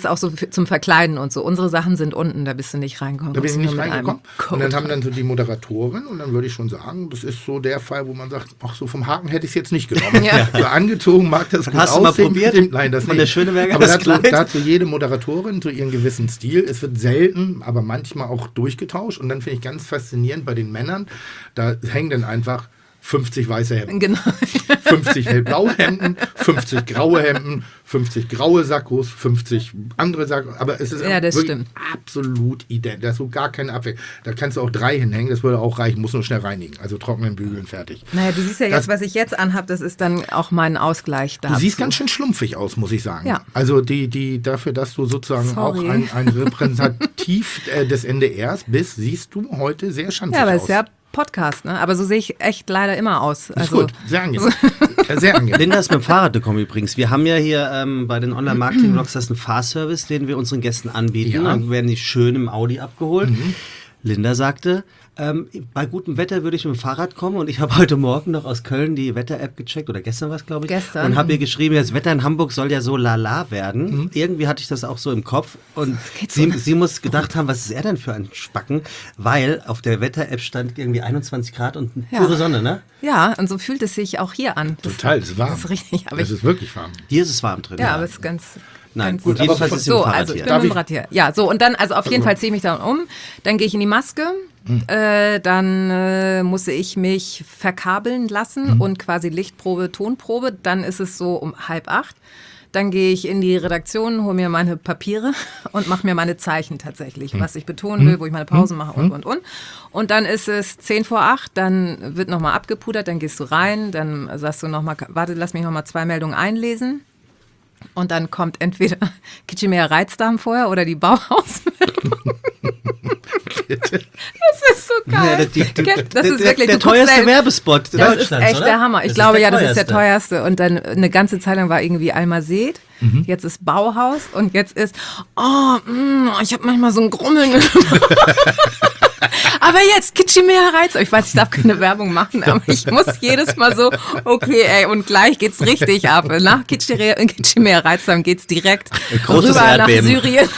auch so für, zum Verkleiden und so. Unsere Sachen sind unten, da bist du nicht reingekommen. Da bin ich Kommst nicht nur mit reingekommen. einem Und dann Code haben dann so die Moderatorin und dann würde ich schon sagen, das ist so der Fall, wo man sagt, ach so vom Haken hätte ich es jetzt nicht genommen. Ja. So angezogen mag das gut Hast du mal aussehen. probiert? Stimmt, nein, das Von nicht. der Schöneberger aber das dazu, Kleid? dazu jede Moderatorin zu ihrem gewissen Stil. Es wird selten, aber manchmal auch durchgetauscht. Und dann finde ich ganz faszinierend bei den Männern, da hängen dann einfach fünfzig weiße Hemden, Genau. fünfzig hellblaue Hemden, fünfzig graue Hemden, fünfzig graue Sakkos, fünfzig andere Sakkos. Aber es ist Ja, das wirklich stimmt. absolut identisch. Da ist so gar keine Abwechslung. Da kannst du auch drei hinhängen, das würde auch reichen, muss nur schnell reinigen. Also trocknen, bügeln, fertig. Naja, du siehst ja Das- jetzt, was ich jetzt anhabe, das ist dann auch mein Ausgleich da. Du siehst ganz schön schlumpfig aus, muss ich sagen. Ja. Also die, die, dafür, dass du sozusagen Sorry. auch ein, ein Repräsentativ äh, des N D Rs bist, siehst du heute sehr schanzig Ja, aber es aus. ist ja Podcast, ne? Aber so sehe ich echt leider immer aus. Ist Also, gut, sehr angenehm. Äh, sehr angenehm. Linda ist mit dem Fahrrad gekommen übrigens. Wir haben ja hier ähm, bei den Online-Marketing-Blogs das ist ein Fahrservice, den wir unseren Gästen anbieten. Ja. Dann werden die schön im Audi abgeholt. Linda sagte, ähm, bei gutem Wetter würde ich mit dem Fahrrad kommen und ich habe heute Morgen noch aus Köln die Wetter-App gecheckt oder gestern was, glaube ich. Gestern. Und habe ihr geschrieben, das Wetter in Hamburg soll ja so lala werden. Irgendwie hatte ich das auch so im Kopf und sie, sie muss gedacht haben, was ist er denn für ein Spacken? Weil auf der Wetter-App stand irgendwie einundzwanzig Grad und Ja. pure Sonne, ne? ja, und so fühlt es sich auch hier an. Das, Total, es ist warm. Das ist richtig. Aber Es ich, ist wirklich warm. Hier ist es warm drin. ja, aber es ist ganz. Nein, ganz gut, aber jedenfalls von- ist sie im So, Fahrrad also ich hier. bin Darf mit dem ich- Rad hier. Ja, so und dann, also auf jeden Fall ziehe ich mich dann um, dann gehe ich in die Maske, äh, dann äh, muss ich mich verkabeln lassen und quasi Lichtprobe, Tonprobe, dann ist es so um halb acht. Dann gehe ich in die Redaktion, hole mir meine Papiere und mache mir meine Zeichen tatsächlich, was ich betonen will, wo ich meine Pausen mache und, und, und. Und dann ist es zehn vor acht, dann wird nochmal abgepudert, dann gehst du rein, dann sagst du nochmal, warte, lass mich nochmal zwei Meldungen einlesen. Und dann kommt entweder Kitchemer Reizdarm vorher oder die Bauhausmeldung. Das ist so Ja, geil. die- die- Kennt- das der- ist wirklich der du guckst teuerste selten- Werbespot Das Deutschlands, ist echt oder? der Hammer. Ich Das ist glaube, der ja, das ist der teuerste. teuerste. Und dann eine ganze Zeit lang war irgendwie Almased. Mhm. Jetzt ist Bauhaus und jetzt ist, oh, mh, ich habe manchmal so ein Grummeln. Aber jetzt Kitchemer Reizdarm. Ich weiß, ich darf keine Werbung machen, aber ich muss jedes Mal so, okay, ey, und gleich geht's richtig ab. Nach Kitchemer Kitchemer Reizdarm geht's direkt großes rüber nach Erdbeben. Syrien.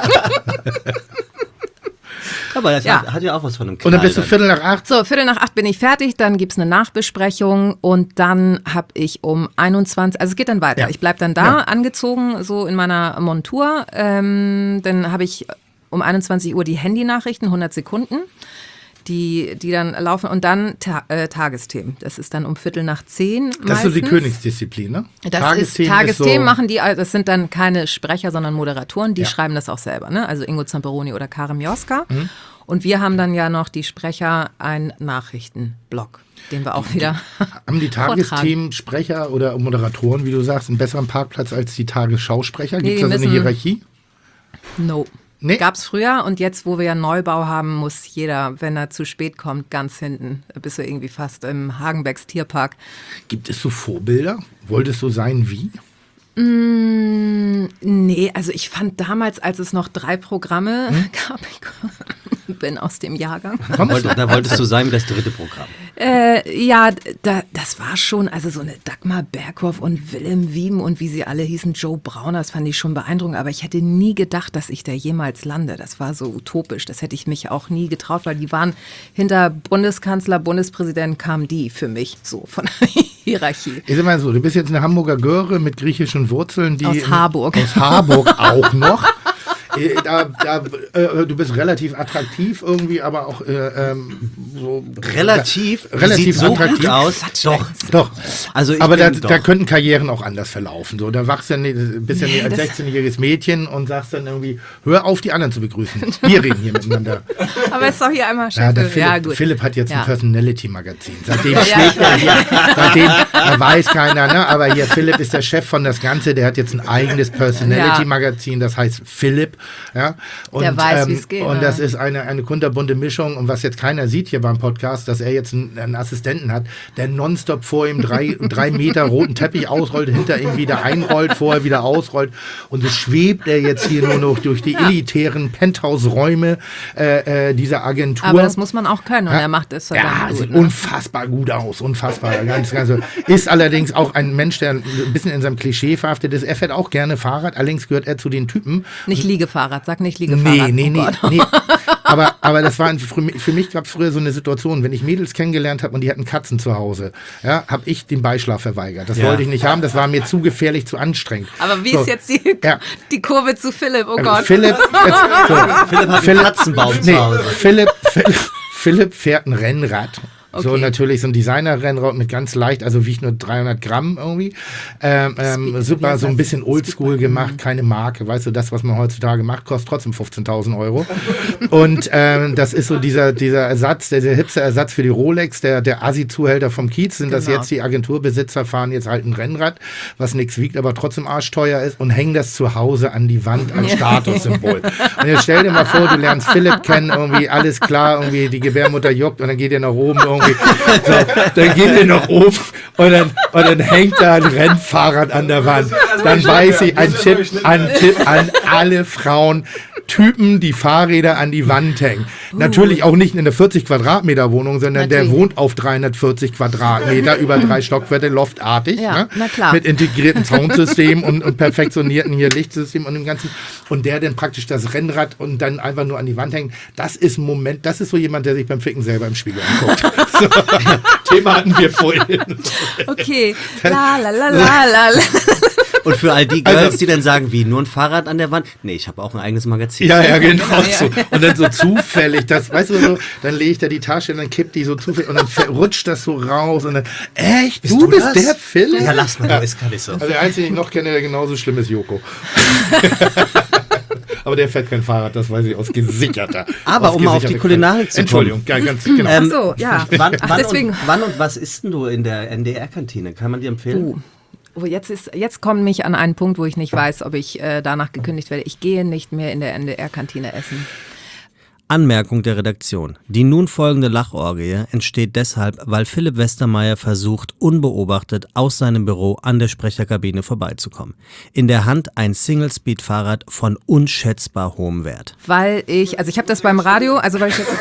Aber das Ja. hat, hat ja auch was von einem Und dann bist du Knall Viertel nach acht. So, Viertel nach acht bin ich fertig, dann gibt's eine Nachbesprechung und dann habe ich um einundzwanzig, also es geht dann weiter. Ja. Ich bleib dann da, Ja. angezogen, so in meiner Montur. Ähm, dann habe ich um einundzwanzig Uhr die Handynachrichten, hundert Sekunden, die, die dann laufen und dann ta äh, Tagesthemen. Das ist dann um Viertel nach zehn Das ist so die meistens. Königsdisziplin, ne? Das Tagesthemen ist Tagesthemen so- machen die, das sind dann keine Sprecher, sondern Moderatoren, die Ja. schreiben das auch selber, ne? Also Ingo Zamperoni oder Karim Joska. Mhm. Und wir haben dann ja noch die Sprecher einen Nachrichtenblock, den wir auch wieder Haben die vortragen. Tagesthemen Sprecher oder Moderatoren, wie du sagst, einen besseren Parkplatz als die Tagesschausprecher? Gibt Nee, es die da so eine müssen- Hierarchie? No. Nee. Gab's früher und jetzt, wo wir ja Neubau haben, muss jeder, wenn er zu spät kommt, ganz hinten. Da bist du irgendwie fast im Hagenbecks Tierpark. Gibt es so Vorbilder? Wolltest du sein wie? Mm, nee, also ich fand damals, als es noch drei Programme Hm? gab, ich bin aus dem Jahrgang. Wollte, da wolltest du sein wie das dritte Programm. Äh, ja, da, das war schon, also so eine Dagmar Berghoff und Willem Wieben und wie sie alle hießen, Joe Brauner, das fand ich schon beeindruckend, aber ich hätte nie gedacht, dass ich da jemals lande. Das war so utopisch, das hätte ich mich auch nie getraut, weil die waren hinter Bundeskanzler, Bundespräsident kamen die für mich so von der Hierarchie. Ich sag mal so, du bist jetzt eine Hamburger Göre mit griechischen Wurzeln, die Aus Harburg. Aus Harburg auch noch. Äh, Da, da, äh, du bist relativ attraktiv irgendwie, aber auch äh, ähm, so Relativ, Ja, relativ sieht so attraktiv. gut aus. Doch. Doch. Also ich aber da, bin doch. da könnten Karrieren auch anders verlaufen. So, da wachst du ja nicht, bist ja Nee, nicht als das- sechzehnjähriges Mädchen und sagst dann irgendwie, hör auf, die anderen zu begrüßen. Wir reden hier miteinander. Aber ist doch hier einmal Ja, der Chef. Philipp, Ja, gut. Philipp hat jetzt Ja. ein Personality-Magazin. Seitdem Ja, schlägt er hier, seitdem er weiß keiner, ne? Aber hier Philipp ist der Chef von das Ganze, der hat jetzt ein eigenes Personality-Magazin, das heißt Philipp Ja? Und, Der weiß, ähm, wie's geht, Und ja. das ist eine, eine kunterbunte Mischung. Und was jetzt keiner sieht hier beim Podcast, dass er jetzt einen, einen Assistenten hat, der nonstop vor ihm drei, drei Meter roten Teppich ausrollt, hinter ihm wieder einrollt, vorher wieder ausrollt. Und so schwebt er jetzt hier nur noch durch die elitären Penthouse-Räume äh, äh, dieser Agentur. Aber das muss man auch können und Ja. er macht es Ja, verdammt gut. sieht Ne? unfassbar gut aus, unfassbar. Ganz, ganz, ist allerdings auch ein Mensch, der ein bisschen in seinem Klischee verhaftet ist. Er fährt auch gerne Fahrrad, allerdings gehört er zu den Typen. Nicht Liegefahrrad, sag nicht Liegefahrrad. Nee, nee, oh nee, Gott. nee. Aber, aber das war ein, für mich, für mich gab es früher so eine Situation, wenn ich Mädels kennengelernt habe und die hatten Katzen zu Hause, ja, habe ich den Beischlaf verweigert. Das Ja. wollte ich nicht haben, das war mir zu gefährlich, zu anstrengend. Aber wie So. ist jetzt die, Ja. die Kurve zu Philipp? Oh Äh, Gott. Philipp, jetzt, so. Philipp hat einen Katzenbaum nee, zu Hause. Philipp, Philipp, Philipp fährt ein Rennrad. So Okay. natürlich so ein Designer-Rennrad mit ganz leicht, also wiegt nur dreihundert Gramm irgendwie. Ähm, ähm, Speed- super, wie so ein heißt bisschen das? oldschool Speed- gemacht, keine Marke. Weißt du, das, was man heutzutage macht, kostet trotzdem fünfzehntausend Euro. Und ähm, das ist so dieser, dieser Ersatz, der, der hipster Ersatz für die Rolex, der, der Assi-Zuhälter vom Kiez, sind das Genau. jetzt die Agenturbesitzer, fahren jetzt halt ein Rennrad, was nichts wiegt, aber trotzdem arschteuer ist und hängen das zu Hause an die Wand als Statussymbol. Und jetzt stell dir mal vor, du lernst Philipp kennen, irgendwie alles klar, irgendwie die Gebärmutter juckt und dann geht ihr nach oben irgendwie. So, dann geht ihr nach oben und dann, und dann hängt da ein Rennfahrrad an der Wand. Dann weiß ich, ein Tipp, ein Tipp an alle Frauen, Typen, die Fahrräder an die Wand hängen. Natürlich auch nicht in einer vierzig Quadratmeter Wohnung, sondern der Natürlich. wohnt auf dreihundertvierzig Quadratmeter über drei Stockwerke, loftartig. Ja, ne? na klar. Mit integriertem Soundsystem und, und perfektionierten hier Lichtsystem und dem Ganzen. Und der dann praktisch das Rennrad und dann einfach nur an die Wand hängt. Das ist ein Moment, das ist so jemand, der sich beim Ficken selber im Spiegel anguckt. So, Thema hatten wir vorhin. Okay. La la la la la. la. Und für all die Girls, Also- die dann sagen, wie, nur ein Fahrrad an der Wand? Nee, ich habe auch ein eigenes Magazin. Ja, ja, genau Ja, ja. so. Und dann so zufällig, das, weißt du so, dann lege ich da die Tasche und dann kippt die so zufällig und dann ver- rutscht das so raus und dann, echt, du, du bist das? der Philipp? Ja, lass mal, du ist gar nicht so. Also der Einzige, den ich noch kenne, der genauso schlimm ist, Joko. Aber der fährt kein Fahrrad, das weiß ich aus gesicherter. Aber aus um auf die gesicherter Kulinarik zu kommen. Entschuldigung, ja, ganz genau. Ähm, Ach so, ja. Wann, Ach, wann, deswegen. und, wann und was isst denn du in der N D R-Kantine? Kann man dir empfehlen? Uh. Oh, jetzt, ist, jetzt komme mich an einen Punkt, wo ich nicht weiß, ob ich äh, danach gekündigt werde. Ich gehe nicht mehr in der N D R-Kantine essen. Anmerkung der Redaktion. Die nun folgende Lachorgie entsteht deshalb, weil Philipp Westermeier versucht, unbeobachtet aus seinem Büro an der Sprecherkabine vorbeizukommen. In der Hand ein Single-Speed-Fahrrad von unschätzbar hohem Wert. Weil ich, also ich habe das beim Radio, also weil ich jetzt,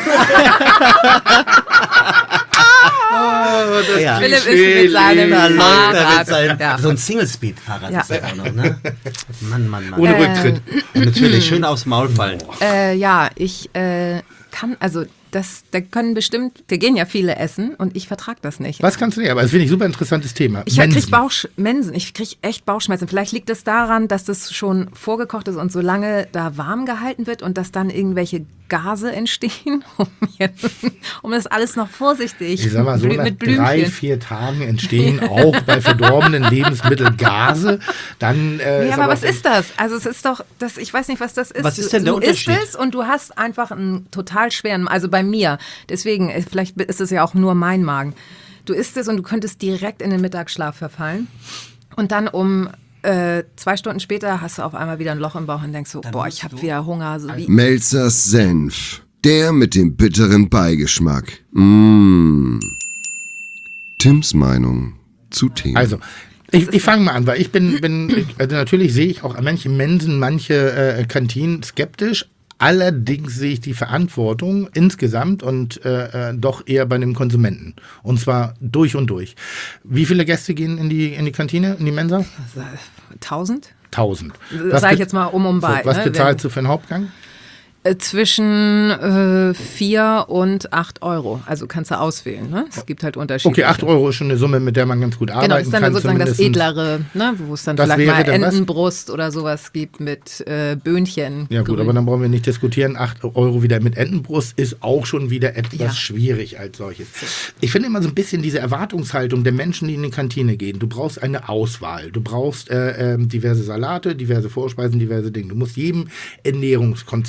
Ja. Philipp ist mit seinem Da läuft er mit Fahrrad. seinem, Ja. so ein Single-Speed-Fahrrad Ja. ist er auch noch, ne? Mann, Mann, Mann. Ohne Äh, Rücktritt. Ja, natürlich, schön aufs Maul fallen. Äh, ja, ich äh, kann, also das, da können bestimmt, da gehen ja viele essen und ich vertrage das nicht. Was kannst du nicht? Aber das finde ich ein super interessantes Thema. Ich Mensen. kriege Bauch, Mensen, ich kriege echt Bauchschmerzen. Vielleicht liegt es daran, dass das schon vorgekocht ist und so lange da warm gehalten wird und dass dann irgendwelche Gase entstehen, um, jetzt, um das alles noch vorsichtig Ich sag mal so, blü- nach mit drei, Blümchen. vier Tagen entstehen auch bei verdorbenen Lebensmitteln Gase. Dann, äh, Nee, aber was aber- ist das? Also es ist doch, das, ich weiß nicht, was das ist. Was ist denn der du Unterschied? isst es und du hast einfach einen total schweren, also bei mir, deswegen, äh, vielleicht ist es ja auch nur mein Magen. Du isst es und du könntest direkt in den Mittagsschlaf verfallen und dann um äh, zwei Stunden später hast du auf einmal wieder ein Loch im Bauch und denkst so, boah, ich habe wieder Hunger. So wie Melzers Senf. Der mit dem bitteren Beigeschmack. Mmh. Tims Meinung zu Themen. Also, ich, ich fange mal an, weil ich bin, bin ich, also natürlich sehe ich auch manche Mensen, manche äh, Kantinen skeptisch. Allerdings sehe ich die Verantwortung insgesamt und äh, äh, doch eher bei dem Konsumenten. Und zwar durch und durch. Wie viele Gäste gehen in die, in die Kantine, in die Mensa? tausend? Tausend. Das sage ich jetzt mal um und bei. So, was ne? bezahlst du für einen Hauptgang? Äh, Zwischen äh, vier und acht Euro. Also kannst du auswählen. Ne? Es gibt halt Unterschiede. Okay, acht Euro ist schon eine Summe, mit der man ganz gut arbeiten Genau, das ist dann kann. sozusagen das zumindest. Edlere, ne? Wo es dann Das vielleicht wäre mal dann was? Entenbrust oder sowas gibt mit äh, Böhnchen. Ja gut, grün. aber dann brauchen wir nicht diskutieren. acht Euro wieder mit Entenbrust ist auch schon wieder etwas Ja. schwierig als solches. Ich finde immer so ein bisschen diese Erwartungshaltung der Menschen, die in die Kantine gehen. Du brauchst eine Auswahl. Du brauchst äh, ähm, diverse Salate, diverse Vorspeisen, diverse Dinge. Du musst jedem Ernährungskonzept ein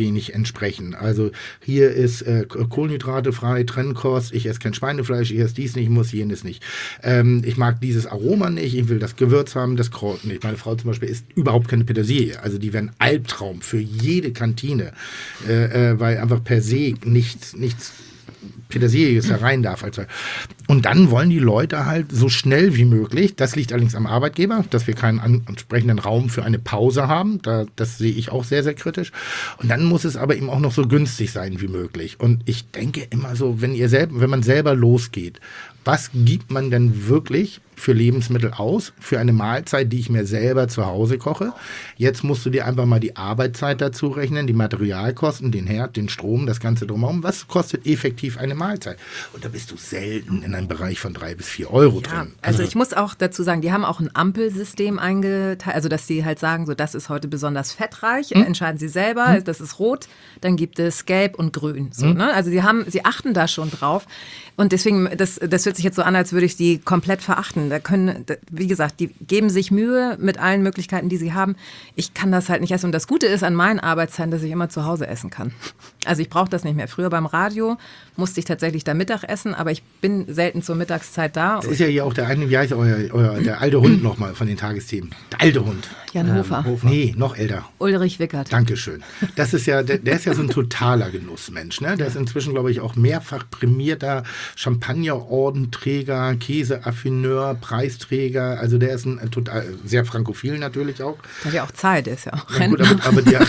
wenig entsprechen. Also hier ist äh, Kohlenhydrate frei, Trennkost, ich esse kein Schweinefleisch, ich esse dies nicht, muss jenes nicht. Ähm, ich mag dieses Aroma nicht, ich will das Gewürz haben, das Kraut nicht. Meine Frau zum Beispiel isst überhaupt keine Petersilie. Also die wären Albtraum für jede Kantine, äh, äh, weil einfach per se nichts, nichts Petersilie da rein darf. Also. Und dann wollen die Leute halt so schnell wie möglich, das liegt allerdings am Arbeitgeber, dass wir keinen an, entsprechenden Raum für eine Pause haben, da, das sehe ich auch sehr, sehr kritisch. Und dann muss es aber eben auch noch so günstig sein wie möglich. Und ich denke immer so, wenn ihr selber, wenn man selber losgeht, was gibt man denn wirklich für Lebensmittel aus, für eine Mahlzeit, die ich mir selber zu Hause koche? Jetzt musst du dir einfach mal die Arbeitszeit dazu rechnen, die Materialkosten, den Herd, den Strom, das Ganze drumherum. Was kostet effektiv eine Mahlzeit? Und da bist du selten in einem Bereich von drei bis vier Euro Ja, drin. also ich muss auch dazu sagen, die haben auch ein Ampelsystem eingeteilt, also dass die halt sagen, so das ist heute besonders fettreich, hm? entscheiden sie selber, hm? das ist rot, dann gibt es gelb und grün. So, hm? ne? Also sie haben, sie achten da schon drauf und deswegen, das, das hört sich jetzt so an, als würde ich die komplett verachten. Da können, wie gesagt, die geben sich Mühe mit allen Möglichkeiten, die sie haben. Ich kann das halt nicht essen und das Gute ist an meinen Arbeitszeiten, dass ich immer zu Hause essen kann. Also ich brauche das nicht mehr. Früher beim Radio musste ich tatsächlich da Mittag essen, aber ich bin selten zur Mittagszeit da. Das ist ja hier auch der eine, wie heißt euer, euer der alte Hund nochmal von den Tagesthemen. Der alte Hund. Jan Hofer. Ähm, nee, noch älter. Ulrich Wickert. Dankeschön. Das ist ja, der, der ist ja so ein totaler Genussmensch. Ne? Der ist inzwischen, glaube ich, auch mehrfach prämierter Champagner-Ordenträger, Käseaffineur, Preisträger. Also der ist ein, ein total, sehr frankophil natürlich auch. Hat ja auch Zeit, ist ja auch Ja, gut, aber, aber, der,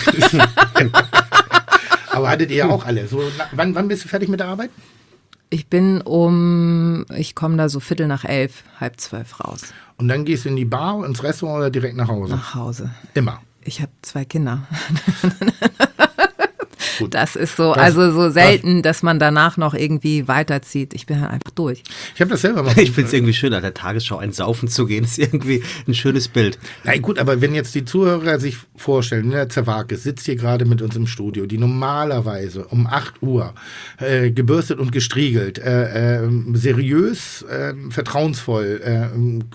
aber hattet ihr ja auch alle. So, na, wann, wann bist du fertig mit der Arbeit? Ich bin um, ich komme da so Viertel nach elf, halb zwölf raus. Und dann gehst du in die Bar, ins Restaurant oder direkt nach Hause? Nach Hause. Immer. Ich habe zwei Kinder. Gut. Das ist so, Das- also so selten, dass man danach noch irgendwie weiterzieht. Ich bin halt einfach durch. Ich habe das selber mal. Ich finde es irgendwie schön, an der Tagesschau einsaufen zu gehen. Das ist irgendwie ein schönes Bild. Na gut, aber wenn jetzt die Zuhörer sich vorstellen, der Zerwakis sitzt hier gerade mit uns im Studio, die normalerweise um acht Uhr äh, gebürstet und gestriegelt, äh, äh, seriös, äh, vertrauensvoll, äh,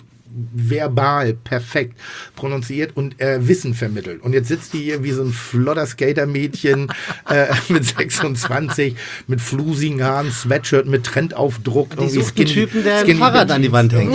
verbal, perfekt pronunziert und äh, Wissen vermittelt. Und jetzt sitzt die hier wie so ein flotter Skatermädchen äh, mit sechsundzwanzig, mit flusigen Haaren, Sweatshirt, mit Trendaufdruck. Die sucht einen Typen, der ein Fahrrad an die Wand hängt.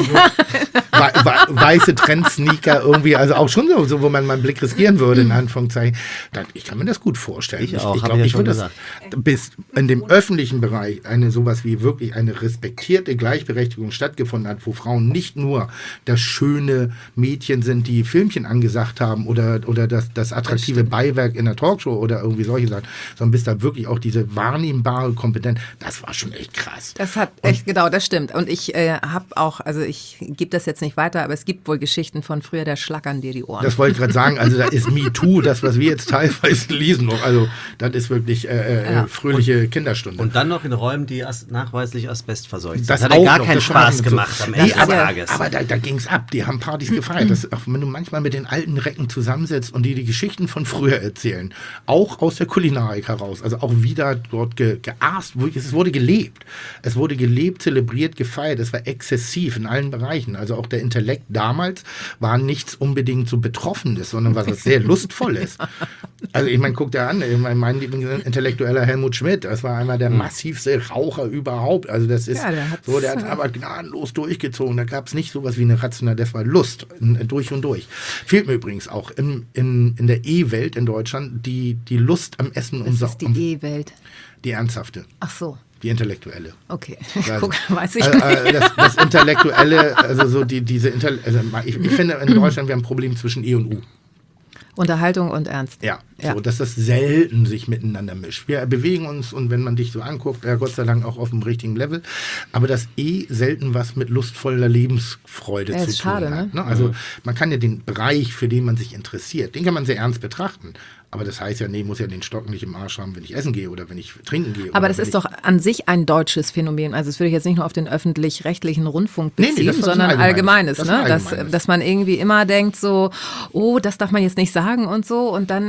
We we weiße Trendsneaker irgendwie, also auch schon so, so, wo man mal einen Blick riskieren würde, in Anführungszeichen. Dann, ich kann mir das gut vorstellen. Ich auch, ich, hab glaub, ich ja ich schon würde das gesagt. bis in dem öffentlichen Bereich eine sowas wie wirklich eine respektierte Gleichberechtigung stattgefunden hat, wo Frauen nicht nur das schöne Mädchen sind, die Filmchen angesagt haben oder, oder das, das attraktive Beiwerk in der Talkshow oder irgendwie solche Sachen, sondern bis da wirklich auch diese wahrnehmbare Kompetenz, das war schon echt krass. Das hat echt gedauert, das stimmt. Und ich äh, habe auch, also ich gebe das jetzt nicht weiter, aber es gibt wohl Geschichten von früher, da schlackern dir die Ohren. Das wollte ich gerade sagen, also da ist MeToo, das, was wir jetzt teilweise lesen noch, also das ist wirklich äh, äh, Ja. fröhliche Kinderstunde. Und dann noch in Räumen, die as nachweislich asbestverseucht sind. Das Das hat ja auch gar noch, keinen das Spaß war so. gemacht am Nee, ersten aber, Tages. aber da, da ging es ab. Die haben Partys gefeiert. Das, auch wenn du manchmal mit den alten Recken zusammensitzt und die die Geschichten von früher erzählen, auch aus der Kulinarik heraus, also auch wieder dort ge, geaßt, es wurde gelebt. Es wurde gelebt, zelebriert, gefeiert. Es war exzessiv in allen Bereichen. Also auch der Intellekt damals war nichts unbedingt so Betroffenes, sondern was sehr Lustvolles. Also ich meine, guck dir an, ich mein, mein Lieblingsintellektueller Helmut Schmidt, das war einer der massivste Raucher überhaupt. Also das ist Ja, der hat's- so, der hat aber gnadenlos durchgezogen. Da gab es nicht sowas wie eine rationale, das war Lust, in, durch und durch. Fehlt mir übrigens auch im, in, in der E-Welt in Deutschland die, die Lust am Essen und das so, ist die um, E-Welt. die ernsthafte, Ach so, die intellektuelle. okay. Also, Guck, weiß ich äh, nicht. äh, das, das Intellektuelle, also so die, diese Intell also ich, ich finde in Deutschland, wir haben ein Problem zwischen E und U. Unterhaltung und Ernst. Ja, Ja. so, dass das selten sich miteinander mischt. Wir bewegen uns und wenn man dich so anguckt, ja Gott sei Dank auch auf dem richtigen Level, aber das eh selten was mit lustvoller Lebensfreude Ja, zu ist tun schade, hat. ne? Ne? Also man kann ja den Bereich, für den man sich interessiert, den kann man sehr ernst betrachten. Aber das heißt ja, nee, ich muss ja den Stock nicht im Arsch haben, wenn ich essen gehe oder wenn ich trinken gehe. Aber oder das wenn ist ich, doch an sich ein deutsches Phänomen. Also das würde ich jetzt nicht nur auf den öffentlich-rechtlichen Rundfunk Nee, nee, beziehen, das ist ein sondern allgemeines. allgemeines. Das ist ein ne? dass, allgemeines. dass man irgendwie immer denkt so, oh, das darf man jetzt nicht sagen und so. Und dann, wenn sie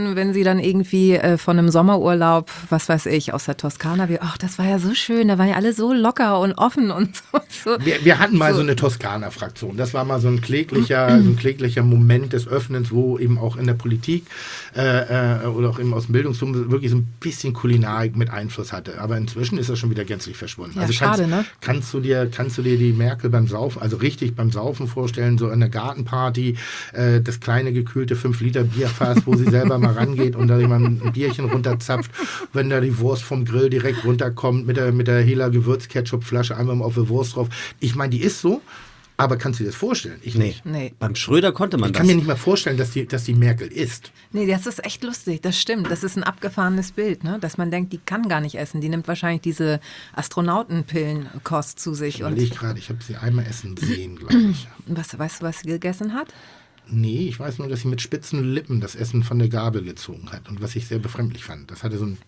die dann irgendwie äh, von einem Sommerurlaub, was weiß ich, aus der Toskana, wie, ach, das war ja so schön, da waren ja alle so locker und offen und so. Wir, wir hatten mal so, so eine Toskana-Fraktion. Das war mal so ein kläglicher, so ein kläglicher Moment des Öffnens, wo eben auch in der Politik äh, äh, oder auch eben aus dem Bildungstum wirklich so ein bisschen Kulinarik mit Einfluss hatte. Aber inzwischen ist das schon wieder gänzlich verschwunden. Ja, also schade, kannst, ne? kannst du dir, kannst du dir die Merkel beim Saufen, also richtig beim Saufen vorstellen, so in der Gartenparty, äh, das kleine gekühlte fünf Liter Bierfass, wo sie selber mal rangeht und da jemand ein Bierchen runterzapft, wenn da die Wurst vom Grill direkt runterkommt mit der, mit der Hela Gewürz-Ketchup-Flasche einmal auf die Wurst drauf. Ich meine, die ist so, aber kannst du dir das vorstellen? Ich Nee. nicht. Nee. Beim Schröder konnte man Ich das. kann mir nicht mehr vorstellen, dass die, dass die Merkel isst. Nee, das ist echt lustig, das stimmt. Das ist ein abgefahrenes Bild, ne? Dass man denkt, die kann gar nicht essen. Die nimmt wahrscheinlich diese Astronautenpillenkost zu sich. Ich Und überlege gerade, ich habe sie einmal essen sehen, glaube ich. was, weißt du, was sie gegessen hat? Nee, ich weiß nur, dass sie mit spitzen Lippen das Essen von der Gabel gezogen hat. Und was ich sehr befremdlich fand. Das hatte so ein...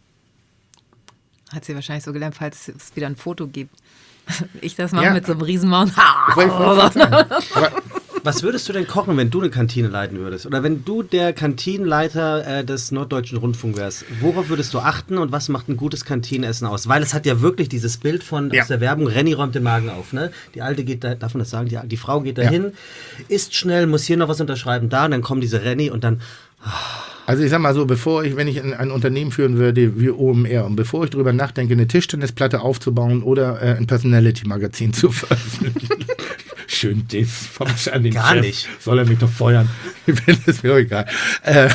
Hat sie wahrscheinlich so gelernt, falls es wieder ein Foto gibt. Ich das mache Ja. mit so einem Riesenmaul. Wollte ich wollte sagen. Aber Was würdest du denn kochen, wenn du eine Kantine leiten würdest? Oder wenn du der Kantinenleiter äh, des Norddeutschen Rundfunk wärst? Worauf würdest du achten und was macht ein gutes Kantinenessen aus? Weil es hat ja wirklich dieses Bild von Ja. aus der Werbung, Renny räumt den Magen auf. Ne? Die Alte geht da, darf man das sagen? Die, die Frau geht da Ja. hin, isst schnell, muss hier noch was unterschreiben, da, und dann kommen diese Renny und dann... Also ich sag mal so, bevor ich, wenn ich ein, ein Unternehmen führen würde wie O M R und bevor ich darüber nachdenke, eine Tischtennisplatte aufzubauen oder äh, ein Personality-Magazin zu veröffentlichen. Schön Diss vom an den Gar Chef. nicht. Soll er mich doch feuern? Das ist mir doch egal. Äh,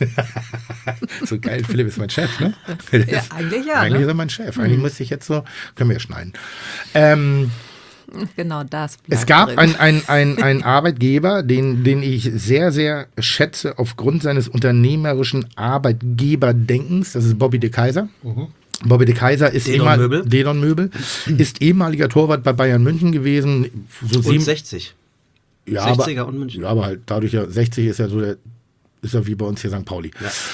so geil, Philipp ist mein Chef, ne? Ja, eigentlich ja, Eigentlich ne? ist er mein Chef. Eigentlich müsste ich jetzt so, können wir ja schneiden. Ähm, Genau das bleibt Es gab drin. einen ein, ein, ein Arbeitgeber, den, den ich sehr, sehr schätze aufgrund seines unternehmerischen Arbeitgeberdenkens. Das ist Bobby de Keyser. Bobby de Keyser ist Dedon ehemal- Möbel. Dedon Möbel, ist ehemaliger Torwart bei Bayern München gewesen. So Und sieben, sechzig. ja, sechziger aber, und München. ja, aber halt dadurch ja, sechzig ist ja so der, ist ja wie bei uns hier Sankt Pauli.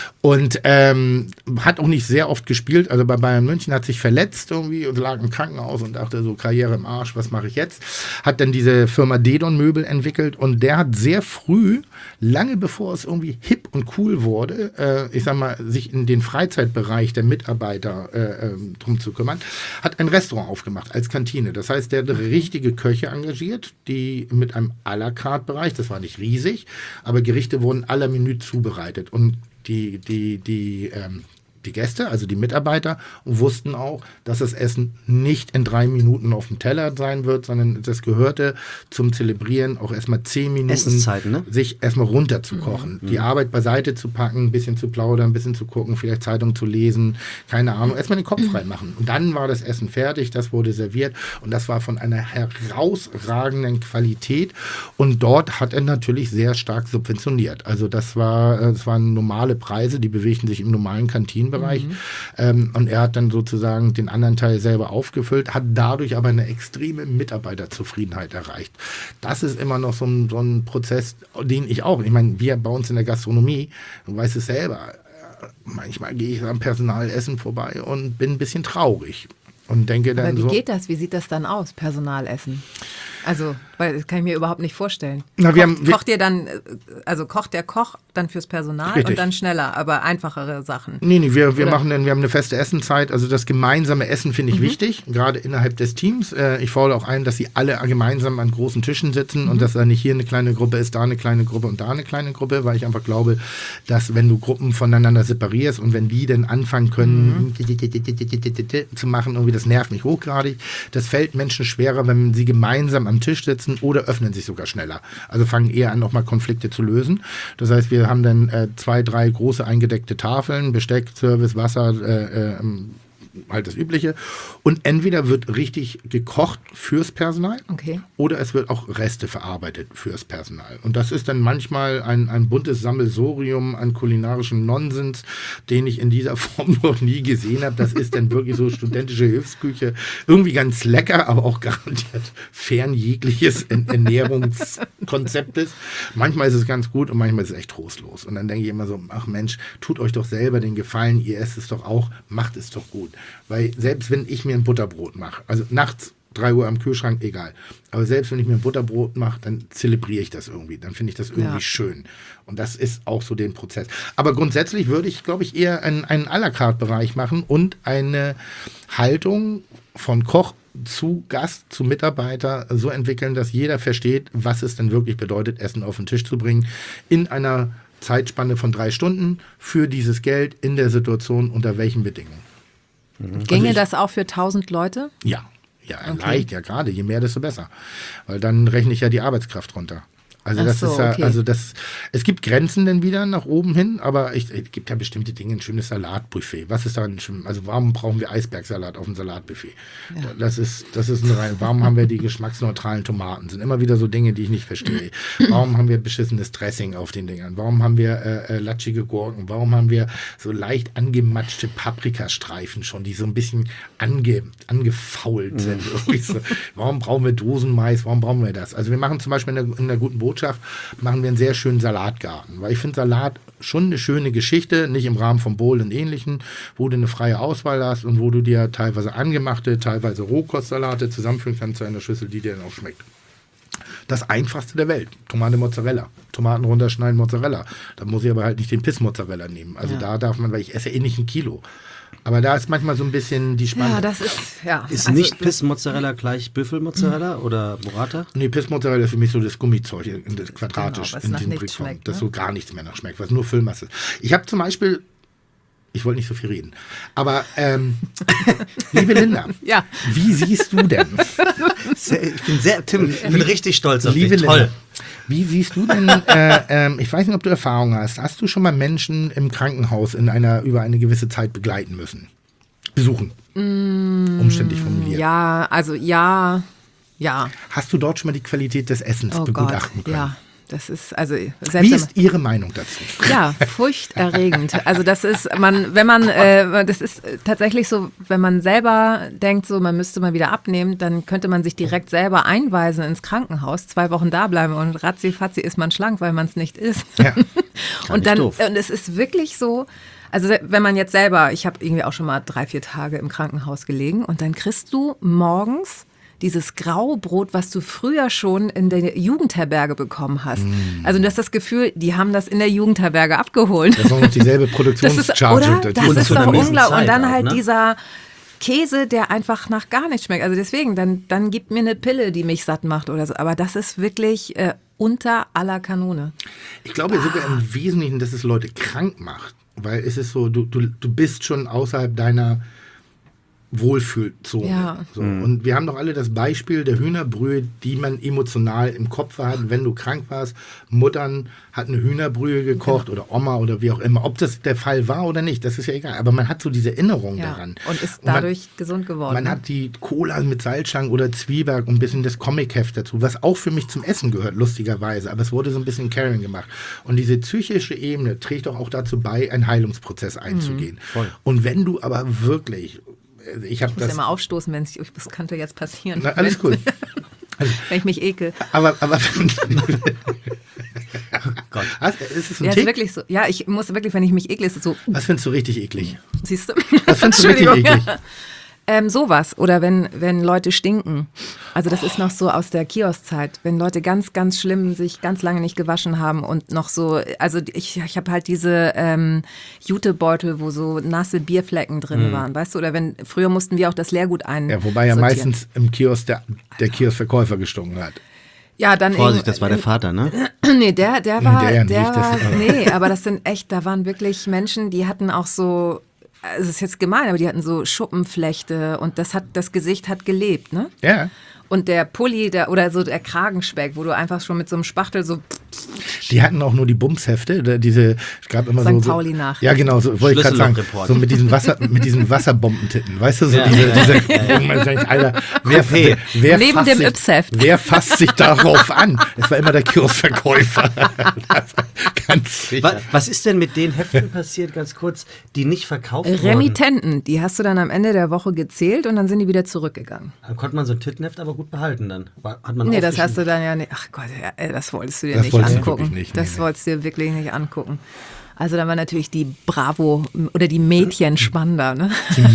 Und ähm, hat auch nicht sehr oft gespielt. Also bei Bayern München hat sich verletzt irgendwie und lag im Krankenhaus und dachte so, Karriere im Arsch, was mache ich jetzt? Hat dann diese Firma Dedon Möbel entwickelt und der hat sehr früh, lange bevor es irgendwie hip und cool wurde, äh, ich sag mal, sich in den Freizeitbereich der Mitarbeiter äh, ähm, drum zu kümmern, hat ein Restaurant aufgemacht als Kantine. Das heißt, der hat richtige Köche engagiert, die mit einem à la carte Bereich, das war nicht riesig, aber Gerichte wurden à la Minute zubereitet und die, die, die, ähm, die Gäste, also die Mitarbeiter, wussten auch, dass das Essen nicht in drei Minuten auf dem Teller sein wird, sondern das gehörte zum Zelebrieren auch erstmal zehn Minuten, Essenszeiten, ne? sich erstmal runter zu kochen, die Arbeit beiseite zu packen, ein bisschen zu plaudern, ein bisschen zu gucken, vielleicht Zeitung zu lesen, keine Ahnung, erstmal den Kopf frei machen. Und dann war das Essen fertig, das wurde serviert und das war von einer herausragenden Qualität und dort hat er natürlich sehr stark subventioniert. Also das war, das waren normale Preise, die bewegten sich im normalen Kantinenbereich. Ähm, und er hat dann sozusagen den anderen Teil selber aufgefüllt, hat dadurch aber eine extreme Mitarbeiterzufriedenheit erreicht. Das ist immer noch so ein, so ein Prozess, den ich auch, ich meine, wir bei uns in der Gastronomie, du weißt es selber, äh, manchmal gehe ich am Personalessen vorbei und bin ein bisschen traurig. Und denke dann Aber wie so, geht das? Wie sieht das dann aus, Personalessen? Also, weil das kann ich mir überhaupt nicht vorstellen. Na, wir kocht, haben- wir- kocht ihr dann, äh, also kocht der Koch dann fürs Personal Richtig. und dann schneller, aber einfachere Sachen. Nee, nee, wir, wir Oder? machen dann, wir haben eine feste Essenzeit. Also das gemeinsame Essen finde ich Mhm. wichtig, gerade innerhalb des Teams. Äh, ich fordere auch ein, dass sie alle gemeinsam an großen Tischen sitzen Mhm. und dass da nicht hier eine kleine Gruppe ist, da eine kleine Gruppe und da eine kleine Gruppe, weil ich einfach glaube, dass wenn du Gruppen voneinander separierst und wenn die dann anfangen können Mhm. zu machen, irgendwie das nervt mich hochgradig. Das fällt Menschen schwerer, wenn sie gemeinsam am Tisch sitzen oder öffnen sich sogar schneller. Also fangen eher an, nochmal Konflikte zu lösen. Das heißt, wir haben dann äh, zwei, drei große eingedeckte Tafeln, Besteck, Service, Wasser, äh, äh, halt das Übliche. Und entweder wird richtig gekocht fürs Personal Okay. oder es wird auch Reste verarbeitet fürs Personal. Und das ist dann manchmal ein, ein buntes Sammelsurium an kulinarischem Nonsens, den ich in dieser Form noch nie gesehen habe. Das ist dann wirklich so studentische Hilfsküche. Irgendwie ganz lecker, aber auch garantiert fern jegliches Ernährungskonzeptes. Manchmal ist es ganz gut und manchmal ist es echt trostlos. Und dann denke ich immer so, ach Mensch, tut euch doch selber den Gefallen, ihr esst es doch auch, macht es doch gut. Weil selbst wenn ich mir ein Butterbrot mache, also nachts drei Uhr am Kühlschrank, egal. Aber selbst wenn ich mir ein Butterbrot mache, dann zelebriere ich das irgendwie. Dann finde ich das irgendwie Ja. schön. Und das ist auch so den Prozess. Aber grundsätzlich würde ich, glaube ich, eher einen, einen à la carte Bereich machen und eine Haltung von Koch zu Gast, zu Mitarbeiter so entwickeln, dass jeder versteht, was es denn wirklich bedeutet, Essen auf den Tisch zu bringen. In einer Zeitspanne von drei Stunden für dieses Geld in der Situation unter welchen Bedingungen. Ginge ich- das auch für tausend Leute? Ja, ja, Okay. leicht, ja gerade. Je mehr, desto besser. Weil dann rechne ich ja die Arbeitskraft runter. Also Ach das so, ist ja, okay. also das, es gibt Grenzen dann wieder nach oben hin, aber ich, es gibt ja bestimmte Dinge, ein schönes Salatbuffet. Was ist da ein schön, also warum brauchen wir Eisbergsalat auf dem Salatbuffet? Das ist, das ist ein rein, warum haben wir die geschmacksneutralen Tomaten? Sind immer wieder so Dinge, die ich nicht verstehe. Warum haben wir beschissenes Dressing auf den Dingern? Warum haben wir äh, äh, latschige Gurken? Warum haben wir so leicht angematschte Paprikastreifen schon, die so ein bisschen ange, angefault sind? Irgendwie so. Warum brauchen wir Dosenmais? Warum brauchen wir das? Also wir machen zum Beispiel in der, in der guten Botschaft, machen wir einen sehr schönen Salatgarten, weil ich finde Salat schon eine schöne Geschichte, nicht im Rahmen von Bowl und Ähnlichem, wo du eine freie Auswahl hast und wo du dir teilweise angemachte, teilweise Rohkostsalate zusammenführen kannst zu einer Schüssel, die dir dann auch schmeckt. Das einfachste der Welt, Tomate Mozzarella. Tomaten runterschneiden, Mozzarella. Da muss ich aber halt nicht den Piss-Mozzarella nehmen. Also Ja. da darf man, weil ich esse eh nicht ein Kilo. Aber da ist manchmal so ein bisschen die Spannung. Ja, das ist, ja. Ist also, nicht Piss-Mozzarella gleich Büffelmozzarella oder Burrata? Nee, Piss-Mozzarella ist für mich so das Gummizeug, das quadratisch Genau, was in nach diesem nichts Brickform, schmeckt, das ne? so gar nichts mehr nach schmeckt, was nur Füllmasse ist. Ich habe zum Beispiel, ich wollte nicht so viel reden, aber ähm, liebe Linda, Ja. wie siehst du denn, Sehr, ich bin sehr, Tim, ich bin richtig stolz auf liebe dich. Toll. Linda, wie siehst du denn, äh, ähm, ich weiß nicht, ob du Erfahrung hast, hast du schon mal Menschen im Krankenhaus in einer über eine gewisse Zeit begleiten müssen? Besuchen, umständlich formuliert. Ja, also ja, ja. Hast du dort schon mal die Qualität des Essens Oh Gott, begutachten können? ja. Das ist, also Wie selbst ist Ihre Meinung dazu? ja, furchterregend. Also das ist, man, wenn man, äh, das ist tatsächlich so, wenn man selber denkt, so man müsste mal wieder abnehmen, dann könnte man sich direkt selber einweisen ins Krankenhaus, zwei Wochen da bleiben und ratzi-fatzi ist man schlank, weil man es nicht isst. Ja. Und dann, doof. und es ist wirklich so, also wenn man jetzt selber, ich habe irgendwie auch schon mal drei, vier Tage im Krankenhaus gelegen und dann kriegst du morgens dieses Graubrot, was du früher schon in der Jugendherberge bekommen hast. Mm. Also du hast das Gefühl, die haben das in der Jugendherberge abgeholt. Das ist auch noch dieselbe Das ist, Produktionscharge. oder? die Das uns ist zu doch einer miesen unglaublich. Und Zeit dann auch, halt ne? dieser Käse, der einfach nach gar nichts schmeckt. Also deswegen, dann, dann gib mir eine Pille, die mich satt macht oder so. Aber das ist wirklich äh, unter aller Kanone. Ich glaube sogar im Wesentlichen, dass es Leute krank macht. Weil es ist so, du, du, du bist schon außerhalb deiner Wohlfühlzone. Ja. So. Und wir haben doch alle das Beispiel der Hühnerbrühe, die man emotional im Kopf hat. Wenn du krank warst, Muttern hat eine Hühnerbrühe gekocht oder Oma oder wie auch immer. Ob das der Fall war oder nicht, das ist ja egal. Aber man hat so diese Erinnerung Ja. daran. Und ist man- dadurch gesund geworden. Man hat die Cola mit Salzstangen oder Zwieback und ein bisschen das Comic-Heft dazu, was auch für mich zum Essen gehört, lustigerweise. Aber es wurde so ein bisschen Caring gemacht. Und diese psychische Ebene trägt doch auch dazu bei, einen Heilungsprozess einzugehen. Und wenn du aber wirklich, äh, ich habe Ich muss das, ja mal aufstoßen, wenn es, das könnte jetzt passieren. na, alles gut. Wenn ich mich ekel. Aber, aber Gott. was, ist es ein Ja, ist Tick? wirklich so. Ja, ich muss wirklich, wenn ich mich ekle, ist es so, Was findest du richtig eklig? siehst du? Was findest du richtig Entschuldigung. eklig? Ähm, sowas. Oder wenn, wenn Leute stinken. Also das ist noch so aus der Kioszeit. Wenn Leute ganz, ganz schlimm sich ganz lange nicht gewaschen haben und noch so, also ich, ich habe halt diese ähm, Jutebeutel, wo so nasse Bierflecken drin waren, weißt du? Oder wenn, früher mussten wir auch das Leergut ein. Ja, wobei ja sortieren. meistens im Kiosk der, der Kioskverkäufer gestunken hat. Ja, dann Vorsicht, eben- das war der Vater, ne? Nee, der, der war, der ja der, nicht, das war, ist aber- nee, aber das sind echt, da waren wirklich Menschen, die hatten auch so, also es ist jetzt gemein, aber die hatten so Schuppenflechte und das hat, das Gesicht hat gelebt, ne? Ja. Und der Pulli, der, oder so der Kragenspeck, wo du einfach schon mit so einem Spachtel so, Die hatten auch nur die Bumshefte, oder diese, es gab immer Sankt so, Pauli so nach. Ja, genau, so wollte ich gerade sagen, Schlüsselloch-Report. so mit diesen Wasser, mit diesen Wasserbombentitten, weißt du, so Ja, diese, ja, diese, wo man denkt, Alter, wer, Coupé. wer, wer Neben fasst dem sich, Yps-Heft. wer fasst sich darauf an? Das war immer der Kioskverkäufer. Ganz sicher. Was, was ist denn mit den Heften passiert, ganz kurz, die nicht verkauft wurden? Remittenten, die hast du dann am Ende der Woche gezählt und dann sind die wieder zurückgegangen. Dann konnte man so ein Tittenheft aber gut behalten dann. War- Hat man Nee, das hast aufgeschrieben. du dann ja nicht. Ach Gott, ja, ey, das wolltest du dir Das nicht wolltest du angucken. wirklich nicht, nee, das nee. wolltest du dir wirklich nicht angucken. Also da war natürlich die Bravo oder die Mädchen spannender, ne?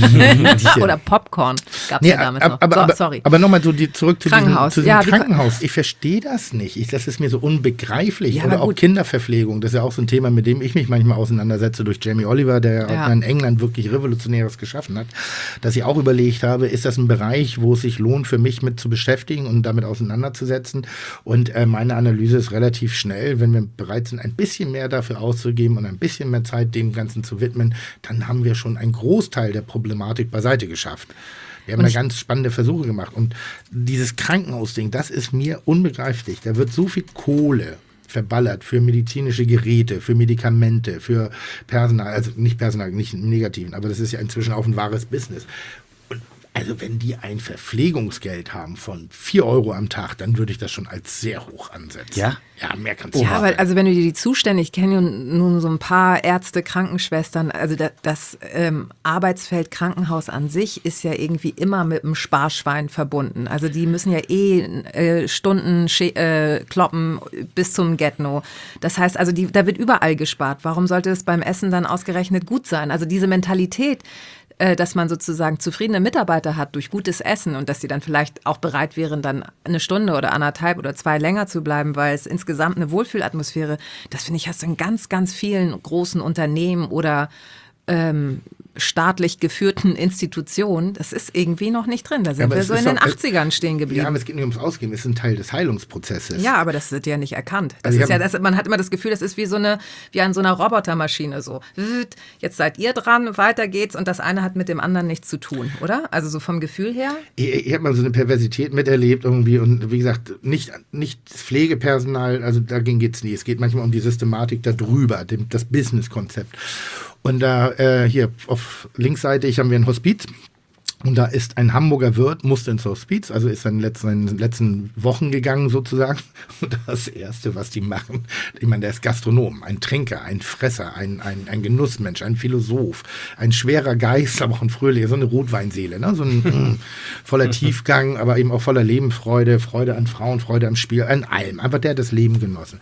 Oder Popcorn gab es Nee, ja damals aber, noch. aber, so, aber, sorry. aber nochmal so die, zurück zu Krankenhaus. diesem, zu diesem Ja, die- Krankenhaus. Ich verstehe das nicht. Ich, das ist mir so unbegreiflich. Ja, Oder aber auch gut. Kinderverpflegung. Das ist ja auch so ein Thema, mit dem ich mich manchmal auseinandersetze durch Jamie Oliver, der Ja. in England wirklich Revolutionäres geschaffen hat. Dass ich auch überlegt habe, ist das ein Bereich, wo es sich lohnt, für mich mit zu beschäftigen und damit auseinanderzusetzen. Und äh, meine Analyse ist relativ schnell. Wenn wir bereit sind, ein bisschen mehr dafür auszugeben und ein bisschen mehr Zeit dem Ganzen zu widmen, dann haben wir schon einen Großteil der Problematik beiseite geschafft. Wir haben da ganz spannende Versuche gemacht. Und dieses Krankenhausding, das ist mir unbegreiflich. Da wird so viel Kohle verballert für medizinische Geräte, für Medikamente, für Personal, also nicht Personal, nicht im Negativen, aber das ist ja inzwischen auch ein wahres Business. Und also wenn die ein Verpflegungsgeld haben von vier Euro am Tag, dann würde ich das schon als sehr hoch ansetzen. Ja? Ja, mehr kannst du Ja, nicht. weil, also wenn du dir die Zustände, ich kenne ja nun so ein paar Ärzte, Krankenschwestern, also da, das ähm, Arbeitsfeld Krankenhaus an sich ist ja irgendwie immer mit einem Sparschwein verbunden. Also die müssen ja eh äh, Stunden sche- äh, kloppen bis zum Get-No. Das heißt, also die, da wird überall gespart. Warum sollte es beim Essen dann ausgerechnet gut sein? Also diese Mentalität, äh, dass man sozusagen zufriedene Mitarbeiter hat durch gutes Essen und dass sie dann vielleicht auch bereit wären, dann eine Stunde oder anderthalb oder zwei länger zu bleiben, weil es insgesamt eine Wohlfühlatmosphäre, das finde ich, hast du in ganz, ganz vielen großen Unternehmen oder ähm, staatlich geführten Institutionen, das ist irgendwie noch nicht drin. Da sind aber wir es so ist in den doch- achtzigern stehen Ja, geblieben. aber es geht nicht ums Ausgeben, es ist ein Teil des Heilungsprozesses. Ja, aber das wird ja nicht erkannt. Das Also ich ist ja, hab- das, man hat immer das Gefühl, das ist wie so eine, wie an so einer Robotermaschine so. Jetzt seid ihr dran, weiter geht's und das eine hat mit dem anderen nichts zu tun, oder? Also so vom Gefühl her. Ich, ich habe mal so eine Perversität miterlebt irgendwie und wie gesagt, nicht, nicht das Pflegepersonal, also dagegen geht es nie. Es geht manchmal um die Systematik darüber, dem, das Businesskonzept. Und da äh, hier auf linksseitig haben wir ein Hospiz. Und da ist ein Hamburger Wirt, musste ins Hospiz, also ist in den letzten, in den letzten Wochen gegangen sozusagen. Und das Erste, was die machen, ich meine, der ist Gastronom, ein Trinker, ein Fresser, ein, ein, ein Genussmensch, ein Philosoph, ein schwerer Geist, aber auch ein fröhlicher, so eine Rotweinseele, ne? So ein mm, voller Tiefgang, aber eben auch voller Lebensfreude, Freude an Frauen, Freude am Spiel, an allem. Einfach der hat das Leben genossen.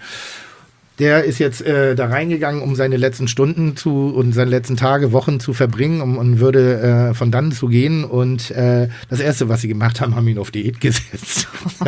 Der ist jetzt äh, da reingegangen, um seine letzten Stunden zu und seine letzten Tage, Wochen zu verbringen um, und würde äh, von dann zu gehen. Und äh, das Erste, was sie gemacht haben, haben ihn auf Diät gesetzt.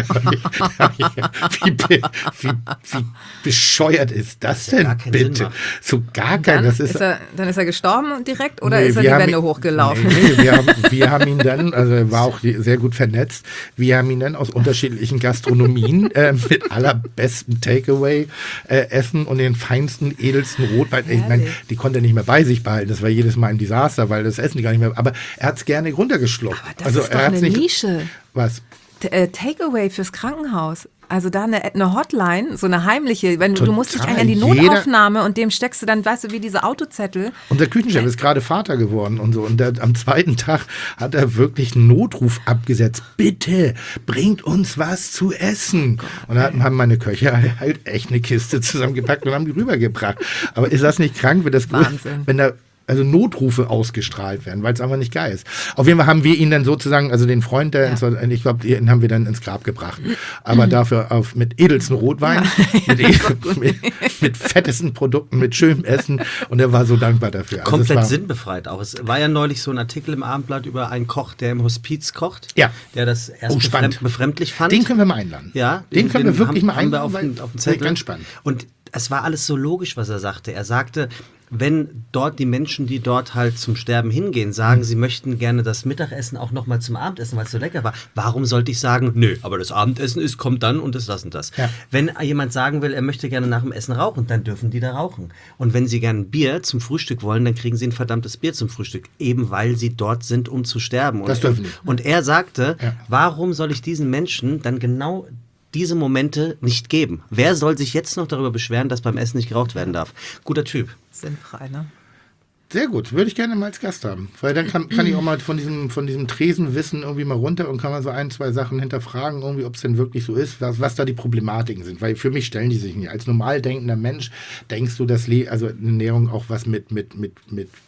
wie, be- wie, wie bescheuert ist das denn gar keinen Sinn bitte? macht. So gar kein. Dann Das ist, ist, er, dann ist er gestorben direkt oder Nee, ist er wir die haben Wände ihn- hochgelaufen? Nee, nee, wir, haben, wir haben ihn dann, also er war auch sehr gut vernetzt, wir haben ihn dann aus unterschiedlichen Gastronomien äh, mit allerbesten Takeaway äh, Essen und den feinsten, edelsten Rotwein. Ich meine, Herrlich. die konnte er nicht mehr bei sich behalten. Das war jedes Mal ein Desaster, weil das Essen gar nicht mehr. Aber er hat es gerne runtergeschluckt. Aber das also ist er doch hat's eine nicht. Nische. Was? T- äh, Takeaway fürs Krankenhaus. Also da eine, eine Hotline, so eine heimliche, wenn du, du musst dich Total. eigentlich an die Jeder- Notaufnahme und dem steckst du dann, weißt du, wie diese Autozettel. Unser Küchenchef ist gerade Vater geworden und so. Und der, am zweiten Tag hat er wirklich einen Notruf abgesetzt. Bitte, bringt uns was zu essen. Und dann haben meine Köche halt echt eine Kiste zusammengepackt und haben die rübergebracht. Aber ist das nicht krank, wenn das Wahnsinn. wenn da also Notrufe ausgestrahlt werden, weil es einfach nicht geil ist. Auf jeden Fall haben wir ihn dann sozusagen, also den Freund, der, ins, ich glaube, den haben wir dann ins Grab gebracht. Aber dafür auf, mit edelsten Rotwein, mit, edel- mit, mit fettesten Produkten, mit schönem Essen und er war so dankbar dafür. Also es Komplett war, sinnbefreit auch. Es war ja neulich so ein Artikel im Abendblatt über einen Koch, der im Hospiz kocht. Ja. Der das erst Oh, spannend. befremd, befremdlich fand. Den können wir mal einladen. Ja, den, können wir wirklich haben, mal haben wir einladen. auf, weil- den, auf den nee, Zettel. Ganz spannend. Und es war alles so logisch, was er sagte. Er sagte, wenn dort die Menschen, die dort halt zum Sterben hingehen, sagen, sie möchten gerne das Mittagessen auch nochmal zum Abendessen, weil es so lecker war, warum sollte ich sagen, nö, aber das Abendessen ist, kommt dann und ist das und das. Ja. Wenn jemand sagen will, er möchte gerne nach dem Essen rauchen, dann dürfen die da rauchen. Und wenn sie gerne Bier zum Frühstück wollen, dann kriegen sie ein verdammtes Bier zum Frühstück, eben weil sie dort sind, um zu sterben. Und, Das dürfen die. und er sagte, Ja. warum soll ich diesen Menschen dann genau diese Momente nicht geben? Wer soll sich jetzt noch darüber beschweren, dass beim Essen nicht geraucht werden darf? Guter Typ. Sinnfrei, ne? Sehr gut, würde ich gerne mal als Gast haben. Weil dann kann, kann ich auch mal von diesem, von diesem Tresenwissen irgendwie mal runter und kann mal so ein, zwei Sachen hinterfragen, irgendwie, ob es denn wirklich so ist, was, was da die Problematiken sind. Weil für mich stellen die sich nicht. Als normal denkender Mensch denkst du, dass Le also Ernährung auch was mit, mit, mit, mit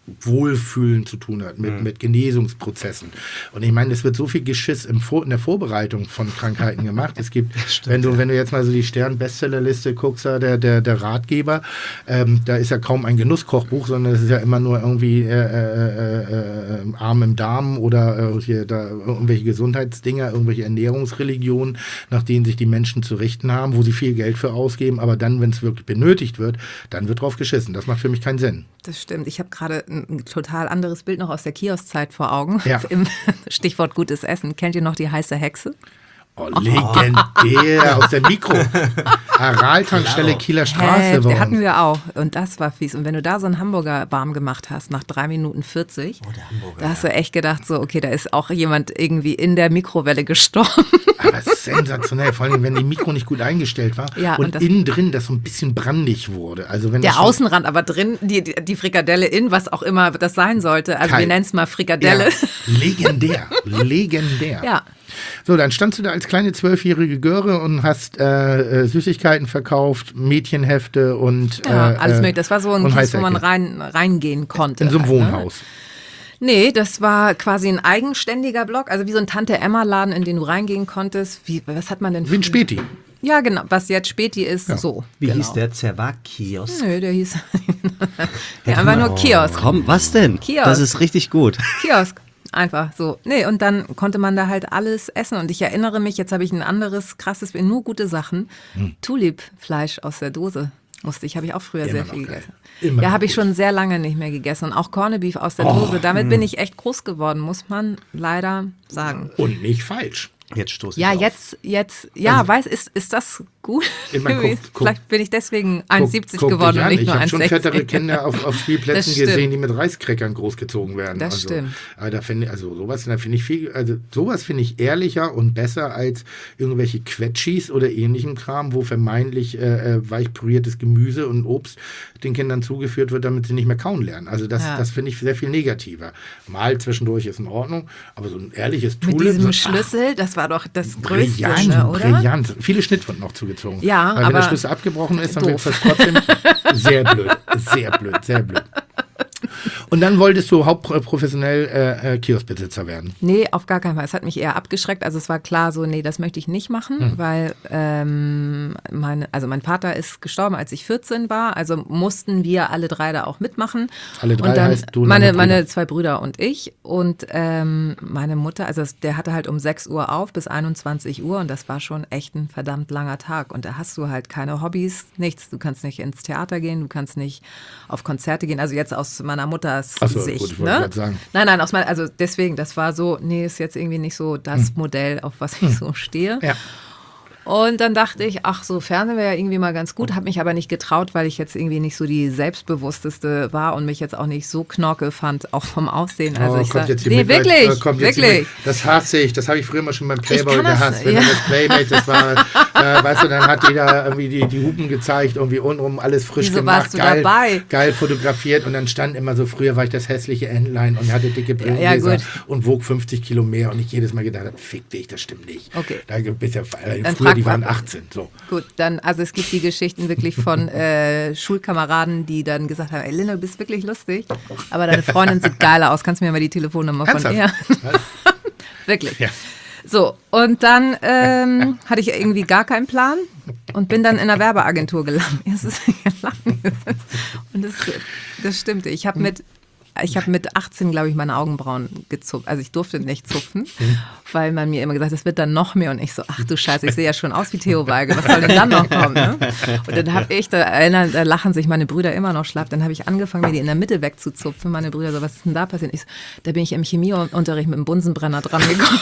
Wohlfühlen zu tun hat, mit, mhm. mit Genesungsprozessen. Und ich meine, es wird so viel Geschiss im Vor- in der Vorbereitung von Krankheiten gemacht. Es gibt, stimmt, wenn du, ja. wenn du jetzt mal so die Stern-Bestsellerliste guckst, der, der, der Ratgeber, ähm, da ist ja kaum ein Genusskochbuch, sondern es ist ja immer nur irgendwie äh, äh, äh, äh, Arm im Darm oder äh, hier, da, irgendwelche Gesundheitsdinger, irgendwelche Ernährungsreligionen, nach denen sich die Menschen zu richten haben, wo sie viel Geld für ausgeben, aber dann, wenn es wirklich benötigt wird, dann wird drauf geschissen. Das macht für mich keinen Sinn. Das stimmt. Ich habe gerade ein total anderes Bild noch aus der Kioszeit vor Augen. Ja. Im Stichwort gutes Essen. Kennt ihr noch die heiße Hexe? Oh, legendär. Aus der Mikro. Araltankstelle Kieler Straße. Hey, die hatten wir auch. Und das war fies. Und wenn du da so einen Hamburger warm gemacht hast, nach drei Minuten vierzig, oh, der Hamburger, da hast du echt gedacht, so, okay, da ist auch jemand irgendwie in der Mikrowelle gestorben. Aber sensationell. Vor allem, wenn die Mikro nicht gut eingestellt war ja, und, und das, innen drin das so ein bisschen brandig wurde. Also wenn der das schon Außenrand, aber drin die, die Frikadelle in, was auch immer das sein sollte. Also Kalt. Wir nennen es mal Frikadelle. Ja, legendär. Legendär. Ja. So, dann standst du da als kleine zwölfjährige Göre und hast äh, Süßigkeiten verkauft, Mädchenhefte und ja, äh, alles mögliche. Das war so ein Kies, wo man rein, reingehen konnte. In so einem halt, Wohnhaus. Ne? Nee, das war quasi ein eigenständiger Block, also wie so ein Tante-Emma-Laden, in den du reingehen konntest. Wie, was hat man denn? Wie ein Späti. Ja, genau, was jetzt Späti ist, ja. so. Wie genau. hieß der? Zerwak-Kiosk? Nö, der hieß ja, einfach nur Kiosk. Komm, was denn? Kiosk. Das ist richtig gut. Kiosk. Einfach so. Nee, und dann konnte man da halt alles essen. Und ich erinnere mich, jetzt habe ich ein anderes krasses, nur gute Sachen. Hm. Tulip-Fleisch aus der Dose musste ich, habe ich auch früher Immer sehr viel geil. gegessen. Immer ja, habe ich gut. schon sehr lange nicht mehr gegessen. Und auch Corned Beef aus der Oh, Dose. Damit mh. bin ich echt groß geworden, muss man leider sagen. Und nicht falsch. Jetzt stoße ich Ja, auf. jetzt, jetzt, ja, Also, weiß, ist, ist das gut? Ich mein, guck, guck, Vielleicht bin ich deswegen eins siebzig guck, guck geworden dich und an. nicht ich nur habe schon eins sechzig. fettere Kinder auf, auf Spielplätzen Das stimmt. gesehen, die mit Reiskräckern großgezogen werden. Das also, stimmt. Aber da finde ich, also sowas, da finde ich viel, also sowas finde ich ehrlicher und besser als irgendwelche Quetschis oder ähnlichem Kram, wo vermeintlich äh, weich püriertes Gemüse und Obst den Kindern zugeführt wird, damit sie nicht mehr kauen lernen. Also das, Ja. das finde ich sehr viel negativer. Mal zwischendurch ist in Ordnung, aber so ein ehrliches Mit Tulip. diesem so, Schlüssel, das war doch das Größte, Brillant, ne, oder? brillant. Viele Schnittwunden noch zugezogen. Ja, Weil wenn aber der Schlüssel abgebrochen ist, dann wird doof. das trotzdem sehr blöd. Sehr blöd, sehr blöd. Und dann wolltest du hauptprofessionell äh, äh, Kioskbesitzer werden. Nee, auf gar keinen Fall. Es hat mich eher abgeschreckt. Also es war klar so, nee, das möchte ich nicht machen, Hm. weil ähm, meine, also mein Vater ist gestorben, als ich vierzehn war. Also mussten wir alle drei da auch mitmachen. Alle drei und dann heißt du und meine, deine Brüder. meine zwei Brüder und ich. Und ähm, meine Mutter, also es- der hatte halt um sechs Uhr auf bis einundzwanzig Uhr und das war schon echt ein verdammt langer Tag. Und da hast du halt keine Hobbys, nichts. Du kannst nicht ins Theater gehen, du kannst nicht auf Konzerte gehen. Also jetzt aus meiner Mutters Ach so, Sicht. gut, ich wollte ne? gerade sagen. Nein, nein, aus meiner, also deswegen, das war so, nee, ist jetzt irgendwie nicht so das Modell, auf was ich so stehe. Ja. Und dann dachte ich, ach so, Fernsehen wäre ja irgendwie mal ganz gut, habe mich aber nicht getraut, weil ich jetzt irgendwie nicht so die selbstbewussteste war und mich jetzt auch nicht so knorke fand, auch vom Aussehen. Also Oh, ich kommt sag, jetzt die nee, Mitleid- wirklich, äh, kommt jetzt die wirklich. Mit- Das hasse ich. Das habe ich früher mal schon beim Playboy kann das- gehasst. Wenn ja. dann das Playmate, das war, äh, weißt du, dann hat jeder irgendwie die, die Hupen gezeigt, irgendwie untenrum alles frisch Wieso gemacht, warst du geil, dabei? geil fotografiert und dann stand immer so, früher war ich das hässliche Entlein und hatte dicke Brillengläser gut. und wog fünfzig Kilo mehr und ich jedes Mal gedacht habe, fick dich, das stimmt nicht. Okay. Da bist ja, äh, Dann früher, frag die waren mal. achtzehn. So. Gut, dann, also es gibt die Geschichten wirklich von äh, Schulkameraden, die dann gesagt haben, ey Linda, du bist wirklich lustig, aber deine Freundin sieht geiler aus, kannst du mir mal die Telefonnummer von ihr? Ernsthaft? Wirklich. Ja. So, und dann ähm, hatte ich irgendwie gar keinen Plan und bin dann in einer Werbeagentur gelandet. Es ist gelandet. Und das, das stimmte. Ich habe mit, ich hab mit achtzehn, glaube ich, meine Augenbrauen gezupft. Also ich durfte nicht zupfen, weil man mir immer gesagt hat, es wird dann noch mehr. Und ich so, ach du Scheiße, ich sehe ja schon aus wie Theo Weigel. Was soll denn dann noch kommen? Ne? Und dann habe ich, da, erinnern, da lachen sich meine Brüder immer noch schlapp. Dann habe ich angefangen, mir die in der Mitte wegzuzupfen. Meine Brüder so, was ist denn da passiert? Ich so, da bin ich im Chemieunterricht mit dem Bunsenbrenner dran gekommen.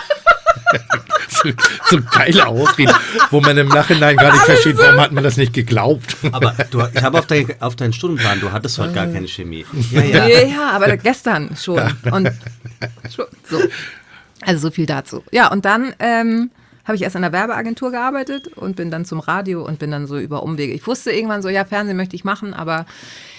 So, so geile Ausreden, wo man im Nachhinein gar nicht versteht, warum hat man das nicht geglaubt. Aber du, ich habe auf, dein, auf deinen Stundenplan, du hattest heute gar keine Chemie. Ja, Ja, ja. ja, aber gestern schon. Und schon, so. Also so viel dazu. Ja, und dann ähm, habe ich erst in der Werbeagentur gearbeitet und bin dann zum Radio und bin dann so über Umwege. Ich wusste irgendwann so, ja, Fernsehen möchte ich machen, aber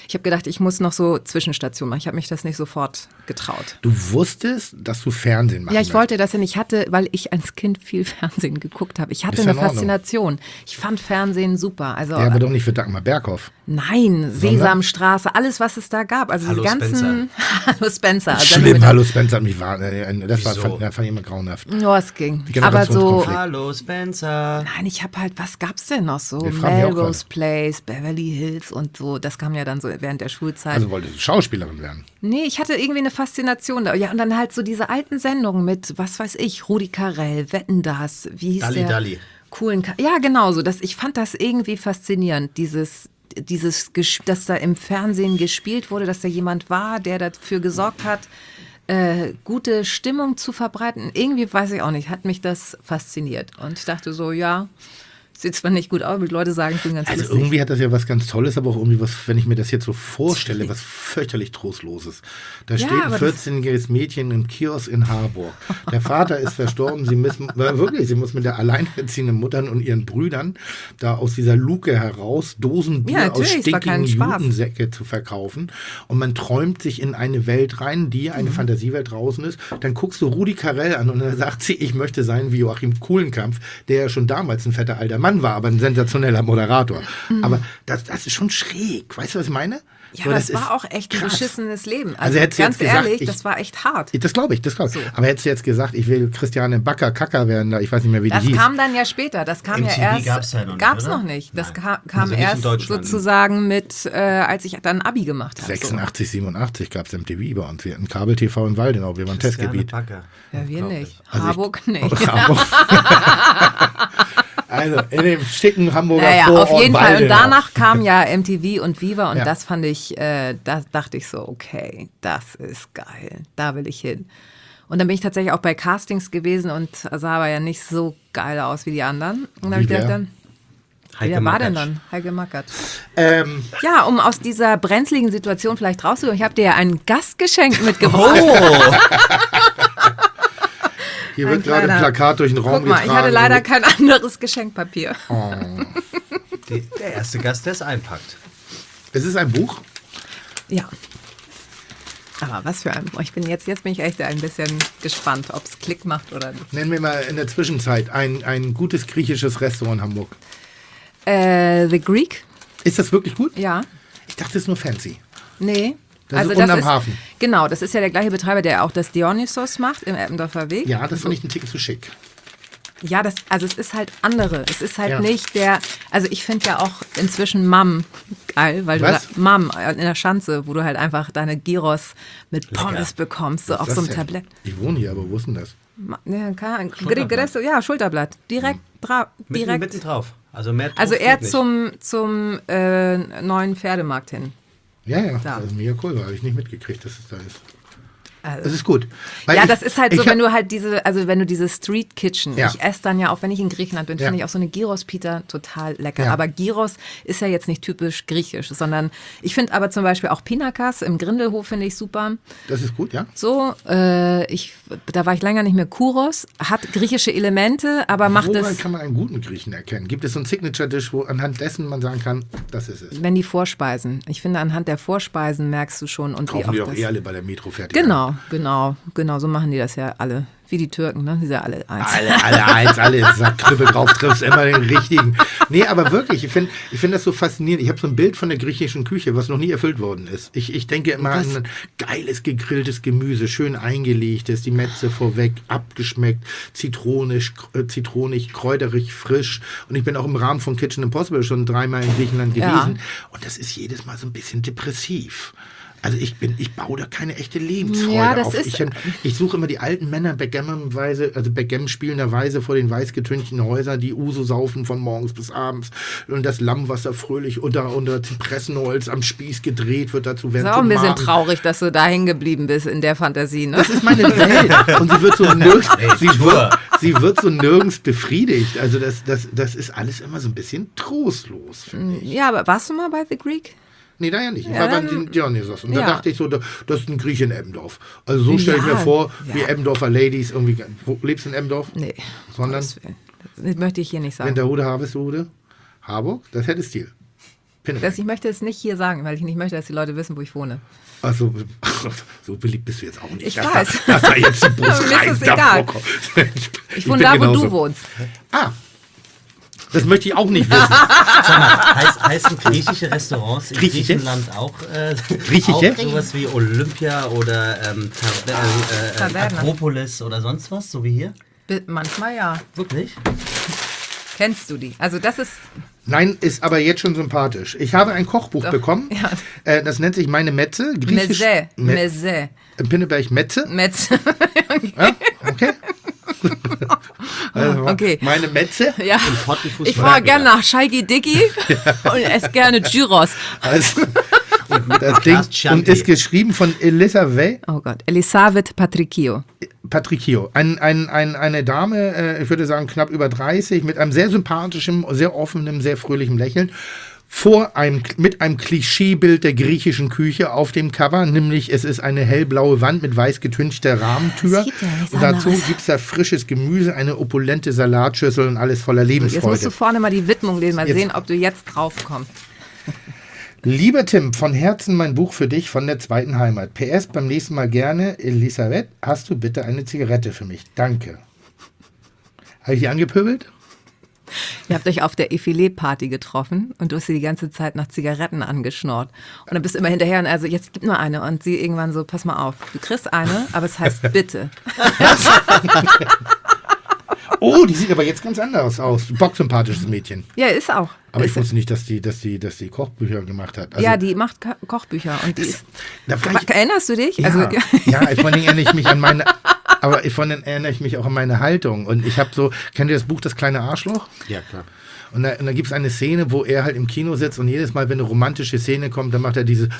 Ich habe gedacht, ich muss noch so Zwischenstationen machen. Ich habe mich das nicht sofort getraut. Du wusstest, dass du Fernsehen machen Ja, ich möchtest. wollte das ja nicht. Ich hatte, weil ich als Kind viel Fernsehen geguckt habe. Ich hatte Ist ja eine in Ordnung. Faszination. Ich fand Fernsehen super. Also Ja, aber doch nicht für Dagmar Berghoff. nein, Sesamstraße, alles, was es da gab. Also Hallo, die ganzen Hallo Spencer. Also Schlimm, mit- Hallo Spencer hat mich wahr. äh, Das war, Wieso? fand, das fand ich immer grauenhaft. Ja, es ging. Die Aber so, Generationskonflikt. Hallo Spencer. nein, ich habe halt, was gab's denn noch so? Wir fragen ja auch Melrose Place, Beverly Hills und so. Das kam ja dann so während der Schulzeit. Also wolltest du Schauspielerin werden. Nee, ich hatte irgendwie eine Faszination da. Ja, und dann halt so diese alten Sendungen mit, was weiß ich, Rudi Carrell, Wetten, das, wie hieß Dalli, der? Dalli. Coolen, Ka ja, genau so. Das, ich fand das irgendwie faszinierend, dieses, dieses, Ges- dass da im Fernsehen gespielt wurde, dass da jemand war, der dafür gesorgt hat, äh, gute Stimmung zu verbreiten. Irgendwie, weiß ich auch nicht, hat mich das fasziniert. Und ich dachte so, ja, sieht zwar nicht gut aus, aber die Leute sagen, ich bin ganz Also lustig. irgendwie hat das ja was ganz Tolles, aber auch irgendwie was, wenn ich mir das jetzt so vorstelle, was fürchterlich Trostloses. Da Ja, steht ein aber das- vierzehnjähriges Mädchen im Kiosk in Harburg. Der Vater ist verstorben, sie müssen, äh, wirklich, sie muss mit der alleinerziehenden Mutter und ihren Brüdern da aus dieser Luke heraus Dosen Bier Ja, aus natürlich, es war kein stinkigen Spaß. Judensäcke zu verkaufen. Und man träumt sich in eine Welt rein, die Mhm. eine Fantasiewelt draußen ist. Dann guckst du Rudi Carell an und dann sagt sie, ich möchte sein wie Joachim Kuhlenkampf, der ja schon damals ein fetter alter Mann war, aber ein sensationeller Moderator. Aber das, das ist schon schräg. Weißt du, was ich meine? Mhm. Ja, So, aber das, ist war auch echt ein krass. beschissenes Leben. Also, Also hättest du ganz jetzt gesagt, ehrlich, ich- das war echt hart. Das glaube ich, das glaube ich. Aber hättest du jetzt gesagt, ich will Christiane Backer Kacker werden, da ich weiß nicht mehr, wie Das die hieß. kam dann ja später. Das kam M T V ja erst. gab's ja noch nicht, gab's oder? noch nicht. Das Nein. ka kam Also nicht in erst Deutschland. sozusagen mit, äh, als ich dann Abi gemacht habe. sechsundachtzig, siebenundachtzig gab es M T V bei uns. Wir hatten Kabel-T V in Waldenau, wir waren Christiane Testgebiet. Bagger. So. Ja, wir Unglaublich. nicht. Also ich- Harburg nicht. Also in dem schicken Hamburger Naja, Vorort auf jeden Fall. Und Waldenau. danach kam ja M T V und Viva und Ja. das fand ich, äh, da dachte ich so, okay, das ist geil. Da will ich hin. Und dann bin ich tatsächlich auch bei Castings gewesen und sah aber ja nicht so geil aus wie die anderen. Und dann habe ich Wie gedacht, wer? dann, Heike wer war denn Makatsch. dann? Heike Mackert. Ähm, Ja, um aus dieser brenzligen Situation vielleicht rauszukommen, ich habe dir ja ein Gastgeschenk mitgebracht. Oh, hier Ein wird gerade ein kleiner- Plakat durch den Raum Guck mal, ich getragen. hatte leider kein anderes Geschenkpapier. die, der erste Gast, der es einpackt. Es ist ein Buch. Ja. Aber was für ein. Ich bin jetzt, jetzt bin ich echt ein bisschen gespannt, ob es Klick macht oder nicht. Nennen wir mal in der Zwischenzeit ein, ein gutes griechisches Restaurant in Hamburg. Äh, The Greek? Ist das wirklich gut? Ja. Ich dachte, es ist nur fancy. Nee. Das ist unten am ist, Hafen. Genau, das ist ja der gleiche Betreiber, der auch das Dionysos macht im Eppendorfer Weg. Ja, das fand ich einen Ticken zu schick. Ja, das, also es ist halt andere. Es ist halt Ja. nicht der, also ich finde ja auch inzwischen Mam geil, weil Was? du da, Mam in der Schanze, wo du halt einfach deine Gyros mit Pommes bekommst, so Was auf ist so das einem denn? Tablett. Ich wohne hier, aber wo ist denn das? Ma- Ja, kein- Schulterblatt. ja, Schulterblatt. Direkt, dra Mitten, direkt. mitten drauf. Also mehr drauf Also geht eher nicht. zum, zum äh, neuen Pferdemarkt hin. Ja, ja, Da. das ist mega cool, habe ich nicht mitgekriegt, dass es da ist. Also- Das ist gut. Weil Ja, ich- das ist halt ich so, hab- wenn du halt diese, also wenn du diese Street Kitchen, Ja. ich esse dann ja auch, wenn ich in Griechenland bin, Ja. finde ich auch so eine Gyros-Pita total lecker. Ja. Aber Gyros ist ja jetzt nicht typisch griechisch, sondern ich finde aber zum Beispiel auch Pinakas im Grindelhof finde ich super. Das ist gut, ja? So, äh, ich, da war ich länger nicht mehr. Kuros hat griechische Elemente, aber macht Woran es, kann man einen guten Griechen erkennen? Gibt es so einen Signature-Dish, wo anhand dessen man sagen kann, das ist es? wenn die Vorspeisen. Ich finde, anhand der Vorspeisen merkst du schon und wie Kaufen die oft auch das. eh alle bei der Metro fertig. Genau, genau, genau, so machen die das ja alle. Wie die Türken, ne? Die sind ja alle eins. Alle, alle eins, alle, sag Knüppel drauf, triffst immer den richtigen. Nee, aber wirklich, ich finde ich find das so faszinierend. Ich habe so ein Bild von der griechischen Küche, was noch nie erfüllt worden ist. Ich, ich denke immer Was? an ein geiles gegrilltes Gemüse, schön eingelegtes, die Metze vorweg, abgeschmeckt, zitronisch, äh, zitronig, kräuterig, frisch. Und ich bin auch im Rahmen von Kitchen Impossible schon dreimal in Griechenland gewesen. Ja. Und das ist jedes Mal so ein bisschen depressiv. Also ich bin, ich baue da keine echte Lebensfreude Ja, das auf. ist- Ich, ich suche immer die alten Männer Backgammon-weise, also Backgammon spielenderweise vor den weiß getünchten Häusern, die Uso saufen von morgens bis abends und das Lammwasser fröhlich unter, unter Zypressenholz am Spieß gedreht wird. Dazu werden Ist auch ein bisschen Tomaten. traurig, dass du da hängen geblieben bist in der Fantasie, ne? Das ist meine Welt. Und sie wird so nirgends, sie Tour. wird, sie wird so nirgends befriedigt. Also das, das, das ist alles immer so ein bisschen trostlos, finde ich. Ja, aber warst du mal bei The Greek? Nee, da ja nicht. Ich Ja, war beim dann- Dionysos. Und ja. da dachte ich so, da- das ist ein Grieche in Eppendorf. Also so stelle ich Ja, mir vor, ja. wie Eppendorfer Ladies irgendwie. Wo lebst du in Eppendorf? Nee. Sondern Gottes Willen. Das möchte ich hier nicht sagen. Winterhude, Harvestehude, Harburg, das hätte Stil. Das, ich möchte es nicht hier sagen, weil ich nicht möchte, dass die Leute wissen, wo ich wohne. Also, so beliebt bist du jetzt auch nicht. Ich dass weiß. Da, dass da jetzt ein Bus Mir ist rein es egal. Ich, Ich ich wohne bin da, wo genauso. du wohnst. Ah, das möchte ich auch nicht wissen. Sag mal, heiß, heißen griechische Restaurants in Griechische? Griechenland auch, äh, Griechische? auch sowas wie Olympia oder ähm, Ta- äh, äh, Taverne. Akropolis oder sonst was, so wie hier? Bi- Manchmal ja. Wirklich? Kennst du die? Also das ist... Nein, ist aber jetzt schon sympathisch. Ich habe ein Kochbuch Doch, bekommen. ja. Äh, das nennt sich Meine Metze. Griechisch. Meze. Me Meze. in Pinneberg Metze. Metz. Ja, okay. Also, Okay. Meine Metze. Ja. Pottenfuß Ich von fahre Adria. gerne nach Scheigi Dicky und esse gerne Gyros. Also, das Ding Glas Chianti. und ist geschrieben von Elisabeth Oh Gott. Elisabeth Patricchio. Patricchio. Ein, ein, ein, eine Dame, äh, ich würde sagen knapp über dreißig, mit einem sehr sympathischen, sehr offenen, sehr fröhlichen Lächeln. Vor einem, mit einem Klischeebild der griechischen Küche auf dem Cover, nämlich es ist eine hellblaue Wand mit weiß getünchter Rahmentür. Das gibt ja nichts Und dazu anderes. gibt es da frisches Gemüse, eine opulente Salatschüssel und alles voller Jetzt musst Lebensfreude. du vorne mal die Widmung lesen, mal Jetzt. sehen, ob du jetzt drauf kommst. Lieber Tim, von Herzen mein Buch für dich von der zweiten Heimat. P S, beim nächsten Mal gerne. Elisabeth, hast du bitte eine Zigarette für mich? Danke. Habe ich die angepöbelt? Ihr habt euch auf der Effilé-Party getroffen und du hast sie die ganze Zeit nach Zigaretten angeschnort. Und dann bist du immer hinterher und also, jetzt gib nur eine. Und sie irgendwann so, pass mal auf, du kriegst eine, aber es heißt bitte. Oh, die sieht aber jetzt ganz anders aus. Bocksympathisches Mädchen. Ja, ist auch. Aber ich ist, wusste nicht, dass die, dass die, dass die Kochbücher gemacht hat. Also, ja, die macht Ko Kochbücher und die ist. da vielleicht, Erinnerst du dich? ja, Also, ja, vor allen Dingen erinnere ich mich an meine, aber vor allen Dingen erinnere ich mich auch an meine Haltung. Und ich habe so, kennt ihr das Buch Das kleine Arschloch? Ja, klar. Und da, und da gibt es eine Szene, wo er halt im Kino sitzt und jedes Mal, wenn eine romantische Szene kommt, dann macht er diese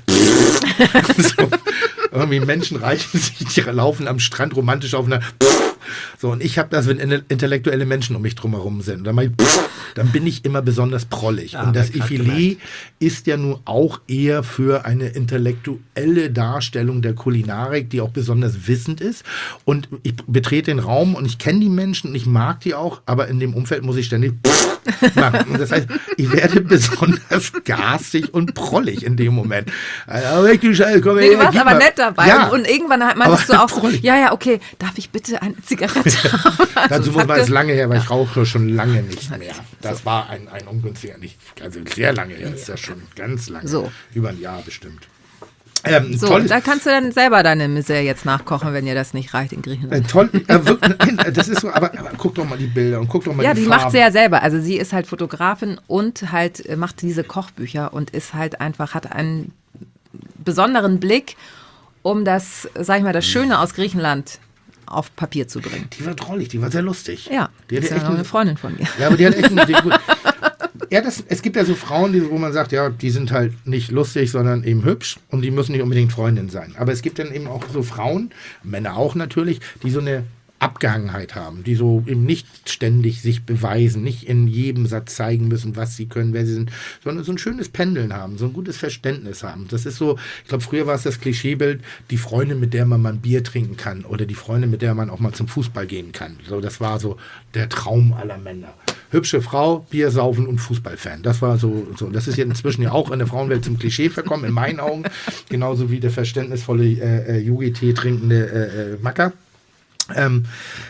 so, irgendwie Menschen reichen sich, die laufen am Strand romantisch auf einer so, und ich habe das, wenn intellektuelle Menschen um mich drumherum sind. Und dann, mach ich, dann bin ich immer besonders prollig. Ja, und das hab ich grad Effilé gemerkt. ist ja nun auch eher für eine intellektuelle Darstellung der Kulinarik, die auch besonders wissend ist. Und ich betrete den Raum und ich kenne die Menschen und ich mag die auch, aber in dem Umfeld muss ich ständig machen. Und das heißt, ich werde besonders garstig und prollig in dem Moment. Also, du Scheiße, komm nee, her, du warst gib aber mal. nett dabei. Ja, Und, und irgendwann meintest aber du auch so, prollig. ja, ja, okay, darf ich bitte eine Zigarette haben? Also, Dazu es muss man, hatte- ist lange her, weil ich rauche schon lange nicht mehr. Das war ein, ein ungünstiger, nicht, also sehr lange her, ist das schon ganz lange. So. Über ein Jahr bestimmt. Ähm, So, toll, da kannst du dann selber deine Misere jetzt nachkochen, wenn dir das nicht reicht in Griechenland. äh, toll, äh, wirklich, nein, das ist so, aber, aber guck doch mal die Bilder und guck doch mal Ja, die die Farben. macht sie ja selber. Also sie ist halt Fotografin und halt äh, macht diese Kochbücher und ist halt einfach, hat einen besonderen Blick, um das, sag ich mal, das Schöne aus Griechenland auf Papier zu bringen. Die war drollig, die war sehr lustig. Ja, die das hat ist ja echt noch eine einen- Freundin von mir. Ja, aber die hat echt einen, die, gut. Ja, das, es gibt ja so Frauen, die, wo man sagt, ja, die sind halt nicht lustig, sondern eben hübsch und die müssen nicht unbedingt Freundin sein. Aber es gibt dann eben auch so Frauen, Männer auch natürlich, die so eine Abgehangenheit haben, die so eben nicht ständig sich beweisen, nicht in jedem Satz zeigen müssen, was sie können, wer sie sind, sondern so ein schönes Pendeln haben, so ein gutes Verständnis haben. Das ist so, ich glaube, früher war es das Klischeebild, die Freundin, mit der man mal ein Bier trinken kann oder die Freundin, mit der man auch mal zum Fußball gehen kann. So, das war so der Traum aller Männer. Hübsche Frau, Bier saufen und Fußballfan. Das war so, so. Das ist jetzt inzwischen ja auch in der Frauenwelt zum Klischee verkommen, in meinen Augen. Genauso wie der verständnisvolle äh, äh, Yogi-Tee trinkende äh, äh, Macker. Ähm,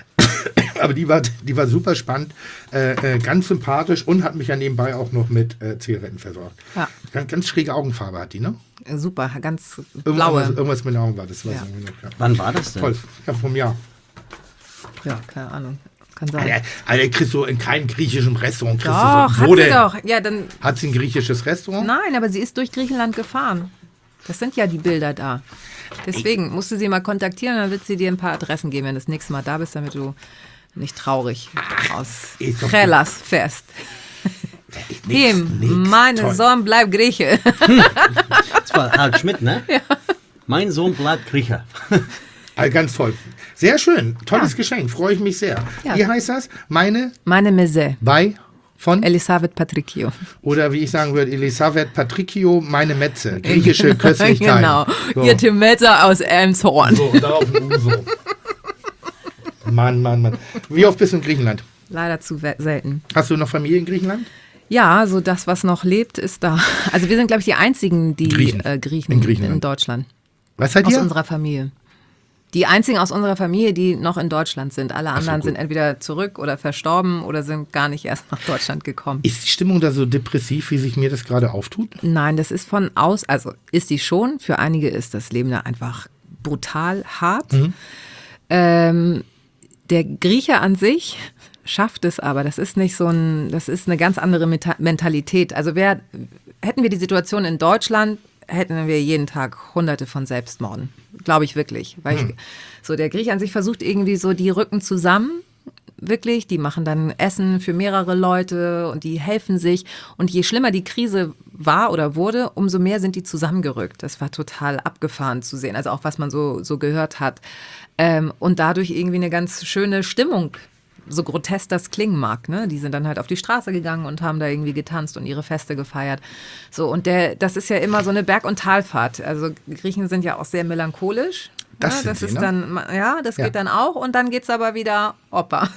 aber die war, die war super spannend, äh, äh, ganz sympathisch und hat mich ja nebenbei auch noch mit äh, Zigaretten versorgt. Ja. Ganz, ganz schräge Augenfarbe hat die, ne? Super, ganz Irgendwas, blaue. irgendwas mit den Augen war das. Weiß Ja. ich nicht mehr. Wann war das denn? Toll, ja, vom Jahr. Ja, keine Ahnung. Kann sein. Alter, Alter, kriegst du in keinem griechischen Restaurant. Kriegst Doch, du so, hat wo sie denn? doch. Ja, dann, Hat sie ein griechisches Restaurant? nein, aber sie ist durch Griechenland gefahren. Das sind ja die Bilder da. Deswegen musst du sie mal kontaktieren, dann wird sie dir ein paar Adressen geben, wenn du das nächste Mal da bist, damit du nicht traurig aus ist doch Hellas fährst. Nix, Tim, nix. mein Toll. Sohn bleibt Grieche. Das war Harald Schmidt, ne? Ja. Mein Sohn bleibt Griecher. Also ganz toll. Sehr schön. Tolles Geschenk. Freue ich mich sehr. Ja. Wie heißt das? Meine Meine Mese, bei von Elisabeth Patricchio. oder wie ich sagen würde, Elisabeth Patricchio, meine Metze. Griechische Köstlichkeit. Genau. So. Ihr Tim Melzer aus Elmshorn. So, darauf ein Uso. Mann, Mann, Mann. Wie oft bist du in Griechenland? Leider zu we- selten. Hast du noch Familie in Griechenland? Ja, so das, was noch lebt, ist da. Also wir sind, glaube ich, die einzigen, die Griechen. Äh, Griechen In in, Griechenland. in Deutschland. Was seid Aus ihr? unserer Familie. Die einzigen aus unserer Familie, die noch in Deutschland sind. Alle anderen gut. sind entweder zurück oder verstorben oder sind gar nicht erst nach Deutschland gekommen. Ist die Stimmung da so depressiv, wie sich mir das gerade auftut? Nein, das ist von aus, also ist die schon. Für einige ist das Leben da einfach brutal hart. Mhm. Ähm, der Grieche an sich schafft es aber. Das ist nicht so ein, das ist eine ganz andere Meta- Mentalität. Also wer, hätten wir die Situation in Deutschland, hätten wir jeden Tag hunderte von Selbstmorden. Glaube ich wirklich. Weil ich, so der Grieche an sich versucht irgendwie so, die rücken zusammen. Wirklich, die machen dann Essen für mehrere Leute und die helfen sich. Und je schlimmer die Krise war oder wurde, umso mehr sind die zusammengerückt. Das war total abgefahren zu sehen. Also auch, was man so, so gehört hat. Ähm, und dadurch irgendwie eine ganz schöne Stimmung, so grotesk das klingen mag, ne? Die sind dann halt auf die Straße gegangen und haben da irgendwie getanzt und ihre Feste gefeiert. So, und der, das ist ja immer so eine Berg- und Talfahrt. Also Griechen sind ja auch sehr melancholisch. Das ja, sind das sie, ist ne? dann, ja, das Ja. geht dann auch und dann geht's aber wieder Opa.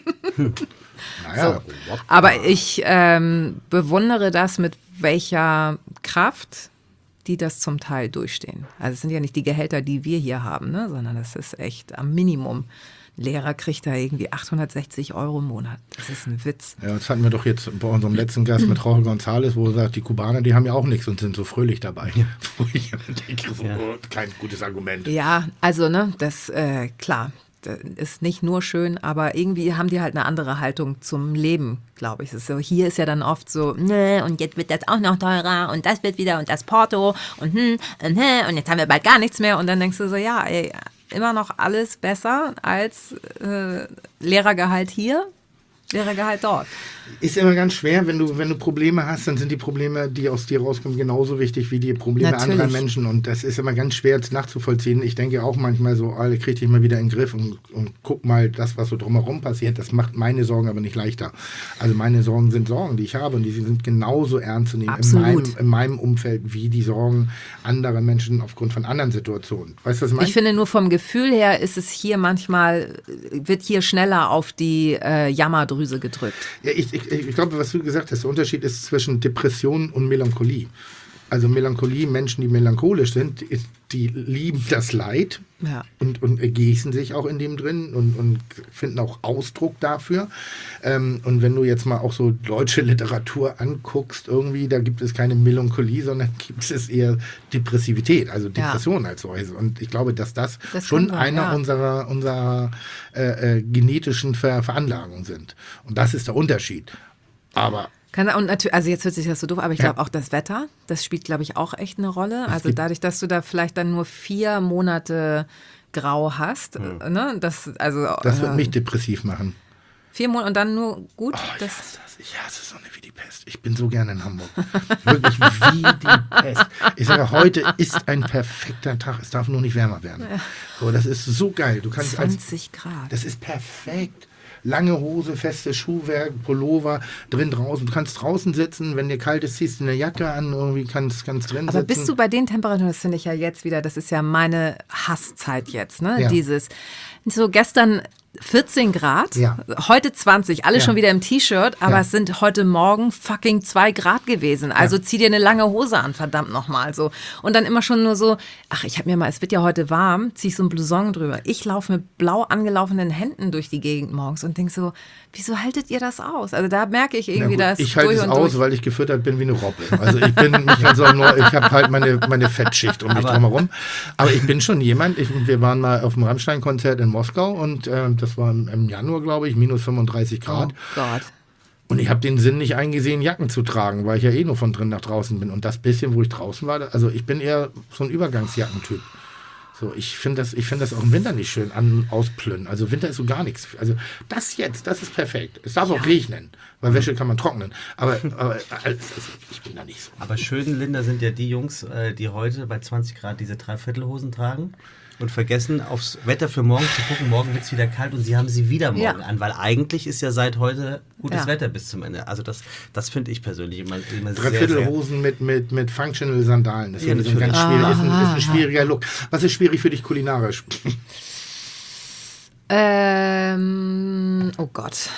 Naja, Aber ich ähm, bewundere das, mit welcher Kraft die das zum Teil durchstehen. Also es sind ja nicht die Gehälter, die wir hier haben, ne? Sondern das ist echt am Minimum. Ein Lehrer kriegt da irgendwie achthundertsechzig Euro im Monat. Das ist ein Witz. ja, das hatten wir doch jetzt bei unserem letzten Gast mit Jorge González, wo er sagt, die Kubaner, die haben ja auch nichts und sind so fröhlich dabei. Wo ich immer denke, so, Ja. oh, kein gutes Argument. Ja, also ne, das, äh, klar, das ist nicht nur schön, aber irgendwie haben die halt eine andere Haltung zum Leben, glaube ich. Es ist so, hier ist ja dann oft so, ne, und jetzt wird das auch noch teurer und das wird wieder und das Porto und hm, und, hm, und jetzt haben wir bald gar nichts mehr. Und dann denkst du so, ja, ey, immer noch alles besser als äh, Lehrergehalt hier, Lehrergehalt dort. Ist immer ganz schwer, wenn du, wenn du Probleme hast, dann sind die Probleme, die aus dir rauskommen, genauso wichtig wie die Probleme Natürlich. anderer Menschen. Und das ist immer ganz schwer nachzuvollziehen. Ich denke auch manchmal so, alle krieg dich mal wieder in den Griff und, und guck mal, das, was so drumherum passiert, das macht meine Sorgen aber nicht leichter. Also meine Sorgen sind Sorgen, die ich habe und die sind genauso ernst zu nehmen in Absolut. meinem, in meinem Umfeld wie die Sorgen anderer Menschen aufgrund von anderen Situationen. Weißt du, was ich meine? Ich finde nur vom Gefühl her ist es hier manchmal, wird hier schneller auf die äh, Jammerdrüse gedrückt. Ja, ich, ich, ich glaube, was du gesagt hast, der Unterschied ist zwischen Depression und Melancholie. Also Melancholie, Menschen, die melancholisch sind, ist, die lieben das Leid Ja. und, und ergießen sich auch in dem drin und, und finden auch Ausdruck dafür. Ähm, und wenn du jetzt mal auch so deutsche Literatur anguckst, irgendwie, da gibt es keine Melancholie, sondern gibt es eher Depressivität, also Depression als solche. Und ich glaube, dass das, Das schon kann sein, einer ja. unserer, unserer äh, äh, genetischen Ver Veranlagungen sind. Und das ist der Unterschied. Aber Kann, und natürlich, also jetzt hört sich das so doof, aber ich Ja. glaube auch das Wetter, das spielt, glaube ich, auch echt eine Rolle. Also gibt- dadurch, dass du da vielleicht dann nur vier Monate grau hast, äh, ne, das, also das wird äh, mich depressiv machen. vier Monate und dann nur gut. Oh, ich das, hasse das. Ich hasse Sonne wie die Pest. Ich bin so gerne in Hamburg. Wirklich wie die Pest. Ich sage, heute ist ein perfekter Tag. Es darf nur nicht wärmer werden. So, das ist so geil. Du kannst als, zwanzig Grad. das ist perfekt. Lange Hose, festes Schuhwerk, Pullover, drin, draußen. Du kannst draußen sitzen, wenn dir kalt ist, ziehst du eine Jacke an, irgendwie kannst, kannst drin Aber sitzen. bist du bei den Temperaturen, das finde ich ja jetzt wieder, das ist ja meine Hasszeit jetzt, ne? Ja. Dieses, so gestern vierzehn Grad, Ja. heute zwanzig, alle Ja. schon wieder im T-Shirt, aber Ja. es sind heute Morgen fucking zwei Grad gewesen. Also zieh dir eine lange Hose an, verdammt nochmal so. Und dann immer schon nur so, ach, ich habe mir mal, es wird ja heute warm, zieh ich so ein Blouson drüber. Ich laufe mit blau angelaufenen Händen durch die Gegend morgens und denke so, wieso haltet ihr das aus? Also da merke ich Na irgendwie, gut, das ich halte durch es und aus, durch. weil ich gefüttert bin wie eine Robbe. Also ich bin nicht ganz so nur, ich habe halt meine, meine Fettschicht um mich Aber- drumherum. Aber ich bin schon jemand, ich, wir waren mal auf dem Rammstein-Konzert in Moskau und äh, das war im, im Januar, glaube ich, minus fünfunddreißig Grad. Oh Gott. Und ich habe den Sinn nicht eingesehen, Jacken zu tragen, weil ich ja eh nur von drin nach draußen bin. Und das bisschen, wo ich draußen war, also ich bin eher so ein Übergangsjackentyp. So, ich finde das, ich finde das auch im Winter nicht schön an, ausplünnen. Also Winter ist so gar nichts. Also das jetzt, das ist perfekt. Es darf auch regnen, weil Wäsche kann man trocknen. Aber, aber also, ich bin da nicht so. Aber schön, Linda, sind ja die Jungs, äh, die heute bei zwanzig Grad diese Dreiviertelhosen tragen und vergessen, aufs Wetter für morgen zu gucken. Morgen wird es wieder kalt und sie haben sie wieder morgen Ja. an, weil eigentlich ist ja seit heute gutes Ja. Wetter bis zum Ende. Also das, das finde ich persönlich immer, immer sehr, sehr... Dreiviertelhosen mit, mit, mit Functional Sandalen. Das ist, Ja, ja, so ein ganz natürlich. schwierig, ist, ein, ist ein schwieriger Look. Was ist schwierig für dich kulinarisch? Ähm, oh Gott.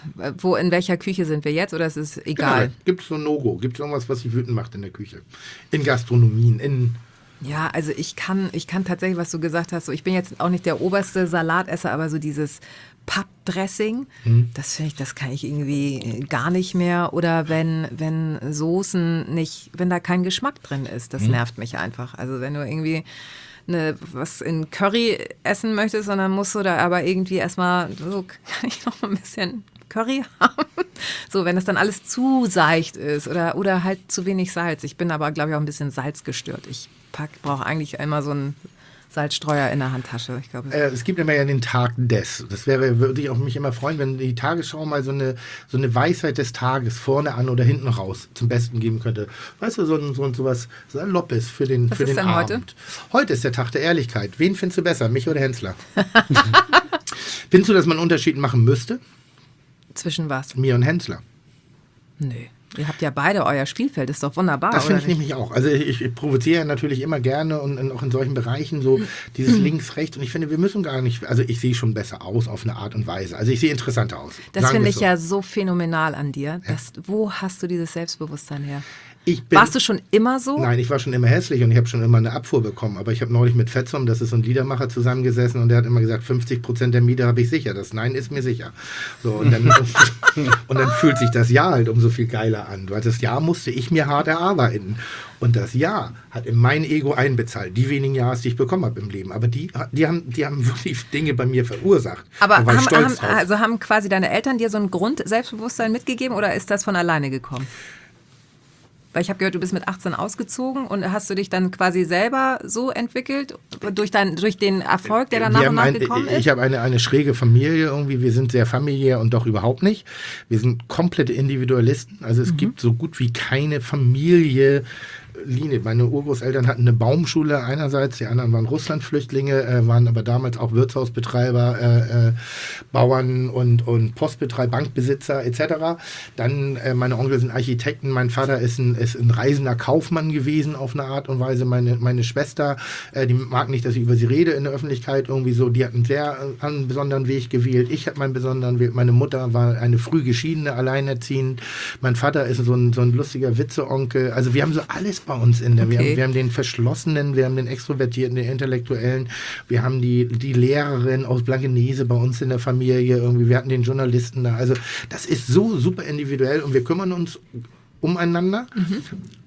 wo, in welcher Küche sind wir jetzt oder ist es egal? Genau. Gibt es so ein No-Go? Gibt es irgendwas, was dich wütend macht in der Küche? In Gastronomien, in... Ja, also ich kann, ich kann tatsächlich, was du gesagt hast, so ich bin jetzt auch nicht der oberste Salatesser, aber so dieses Pappdressing, hm. das finde ich, das kann ich irgendwie gar nicht mehr. Oder wenn, wenn Soßen nicht, wenn da kein Geschmack drin ist, das hm. nervt mich einfach. Also wenn du irgendwie eine, was in Curry essen möchtest, und dann musst du da aber irgendwie erstmal, so kann ich noch ein bisschen Curry haben. So, wenn das dann alles zu seicht ist oder, oder halt zu wenig Salz. Ich bin aber, glaube ich, auch ein bisschen salzgestört. Ich brauche eigentlich immer so einen Salzstreuer in der Handtasche. Ich glaube, äh, es gibt immer ja den Tag des. Das wäre, würde ich auch mich immer freuen, wenn die Tagesschau mal so eine, so eine Weisheit des Tages vorne an oder hinten raus zum Besten geben könnte. Weißt du, so ein, so ein sowas Saloppes für den, Was für ist den denn Abend. Heute? Heute ist der Tag der Ehrlichkeit. Wen findest du besser, mich oder Hensler? Findest du, dass man einen Unterschied machen müsste? Zwischen was? Mir und Hensler. Nö. Ihr habt ja beide euer Spielfeld, ist doch wunderbar. Das finde ich nicht? nämlich auch. Also ich, ich provoziere natürlich immer gerne und, und auch in solchen Bereichen so dieses links, rechts. Und ich finde, wir müssen gar nicht, also ich sehe schon besser aus auf eine Art und Weise. Also ich sehe interessanter aus. Das finde ich so. ja so phänomenal an dir. Dass, ja. Wo hast du dieses Selbstbewusstsein her? Ich bin, Warst du schon immer so? Nein, ich war schon immer hässlich und ich habe schon immer eine Abfuhr bekommen. Aber ich habe neulich mit Fetzum, das ist so ein Liedermacher, zusammengesessen und der hat immer gesagt, fünfzig Prozent der Miete habe ich sicher. Das Nein ist mir sicher. So, und, dann, und dann fühlt sich das Ja halt umso viel geiler an. Weil das Ja musste ich mir hart erarbeiten. Und das Ja hat in mein Ego einbezahlt. Die wenigen Ja's, die ich bekommen habe im Leben. Aber die, die, haben, die haben wirklich Dinge bei mir verursacht. Aber da war ich haben, stolz haben, drauf. also haben quasi deine Eltern dir so ein Grund-Selbstbewusstsein mitgegeben oder ist das von alleine gekommen? Weil ich habe gehört, du bist mit achtzehn ausgezogen und hast du dich dann quasi selber so entwickelt durch, dein, durch den Erfolg, der dann nach und nach gekommen ist? Ich habe eine, eine schräge Familie irgendwie. Wir sind sehr familiär und doch überhaupt nicht. Wir sind komplette Individualisten. Also es mhm. gibt so gut wie keine Familie. Linie. Meine Urgroßeltern hatten eine Baumschule einerseits, die anderen waren Russlandflüchtlinge, äh, waren aber damals auch Wirtshausbetreiber, äh, äh, Bauern und, und Postbetreiber, Bankbesitzer et cetera. Dann äh, meine Onkel sind Architekten, mein Vater ist ein, ist ein reisender Kaufmann gewesen auf eine Art und Weise. Meine, meine Schwester, äh, die mag nicht, dass ich über sie rede in der Öffentlichkeit, irgendwie so, die hat einen sehr äh, einen besonderen Weg gewählt. Ich habe meinen besonderen Weg. Meine Mutter war eine früh geschiedene, alleinerziehend. Mein Vater ist so ein, so ein lustiger Witzeonkel. Also wir haben so alles bei uns in der. Okay. Wir, haben, wir haben den Verschlossenen, wir haben den Extrovertierten, den Intellektuellen, wir haben die, die Lehrerin aus Blankenese bei uns in der Familie, irgendwie, wir hatten den Journalisten da. Also das ist so super individuell und wir kümmern uns umeinander. Mhm.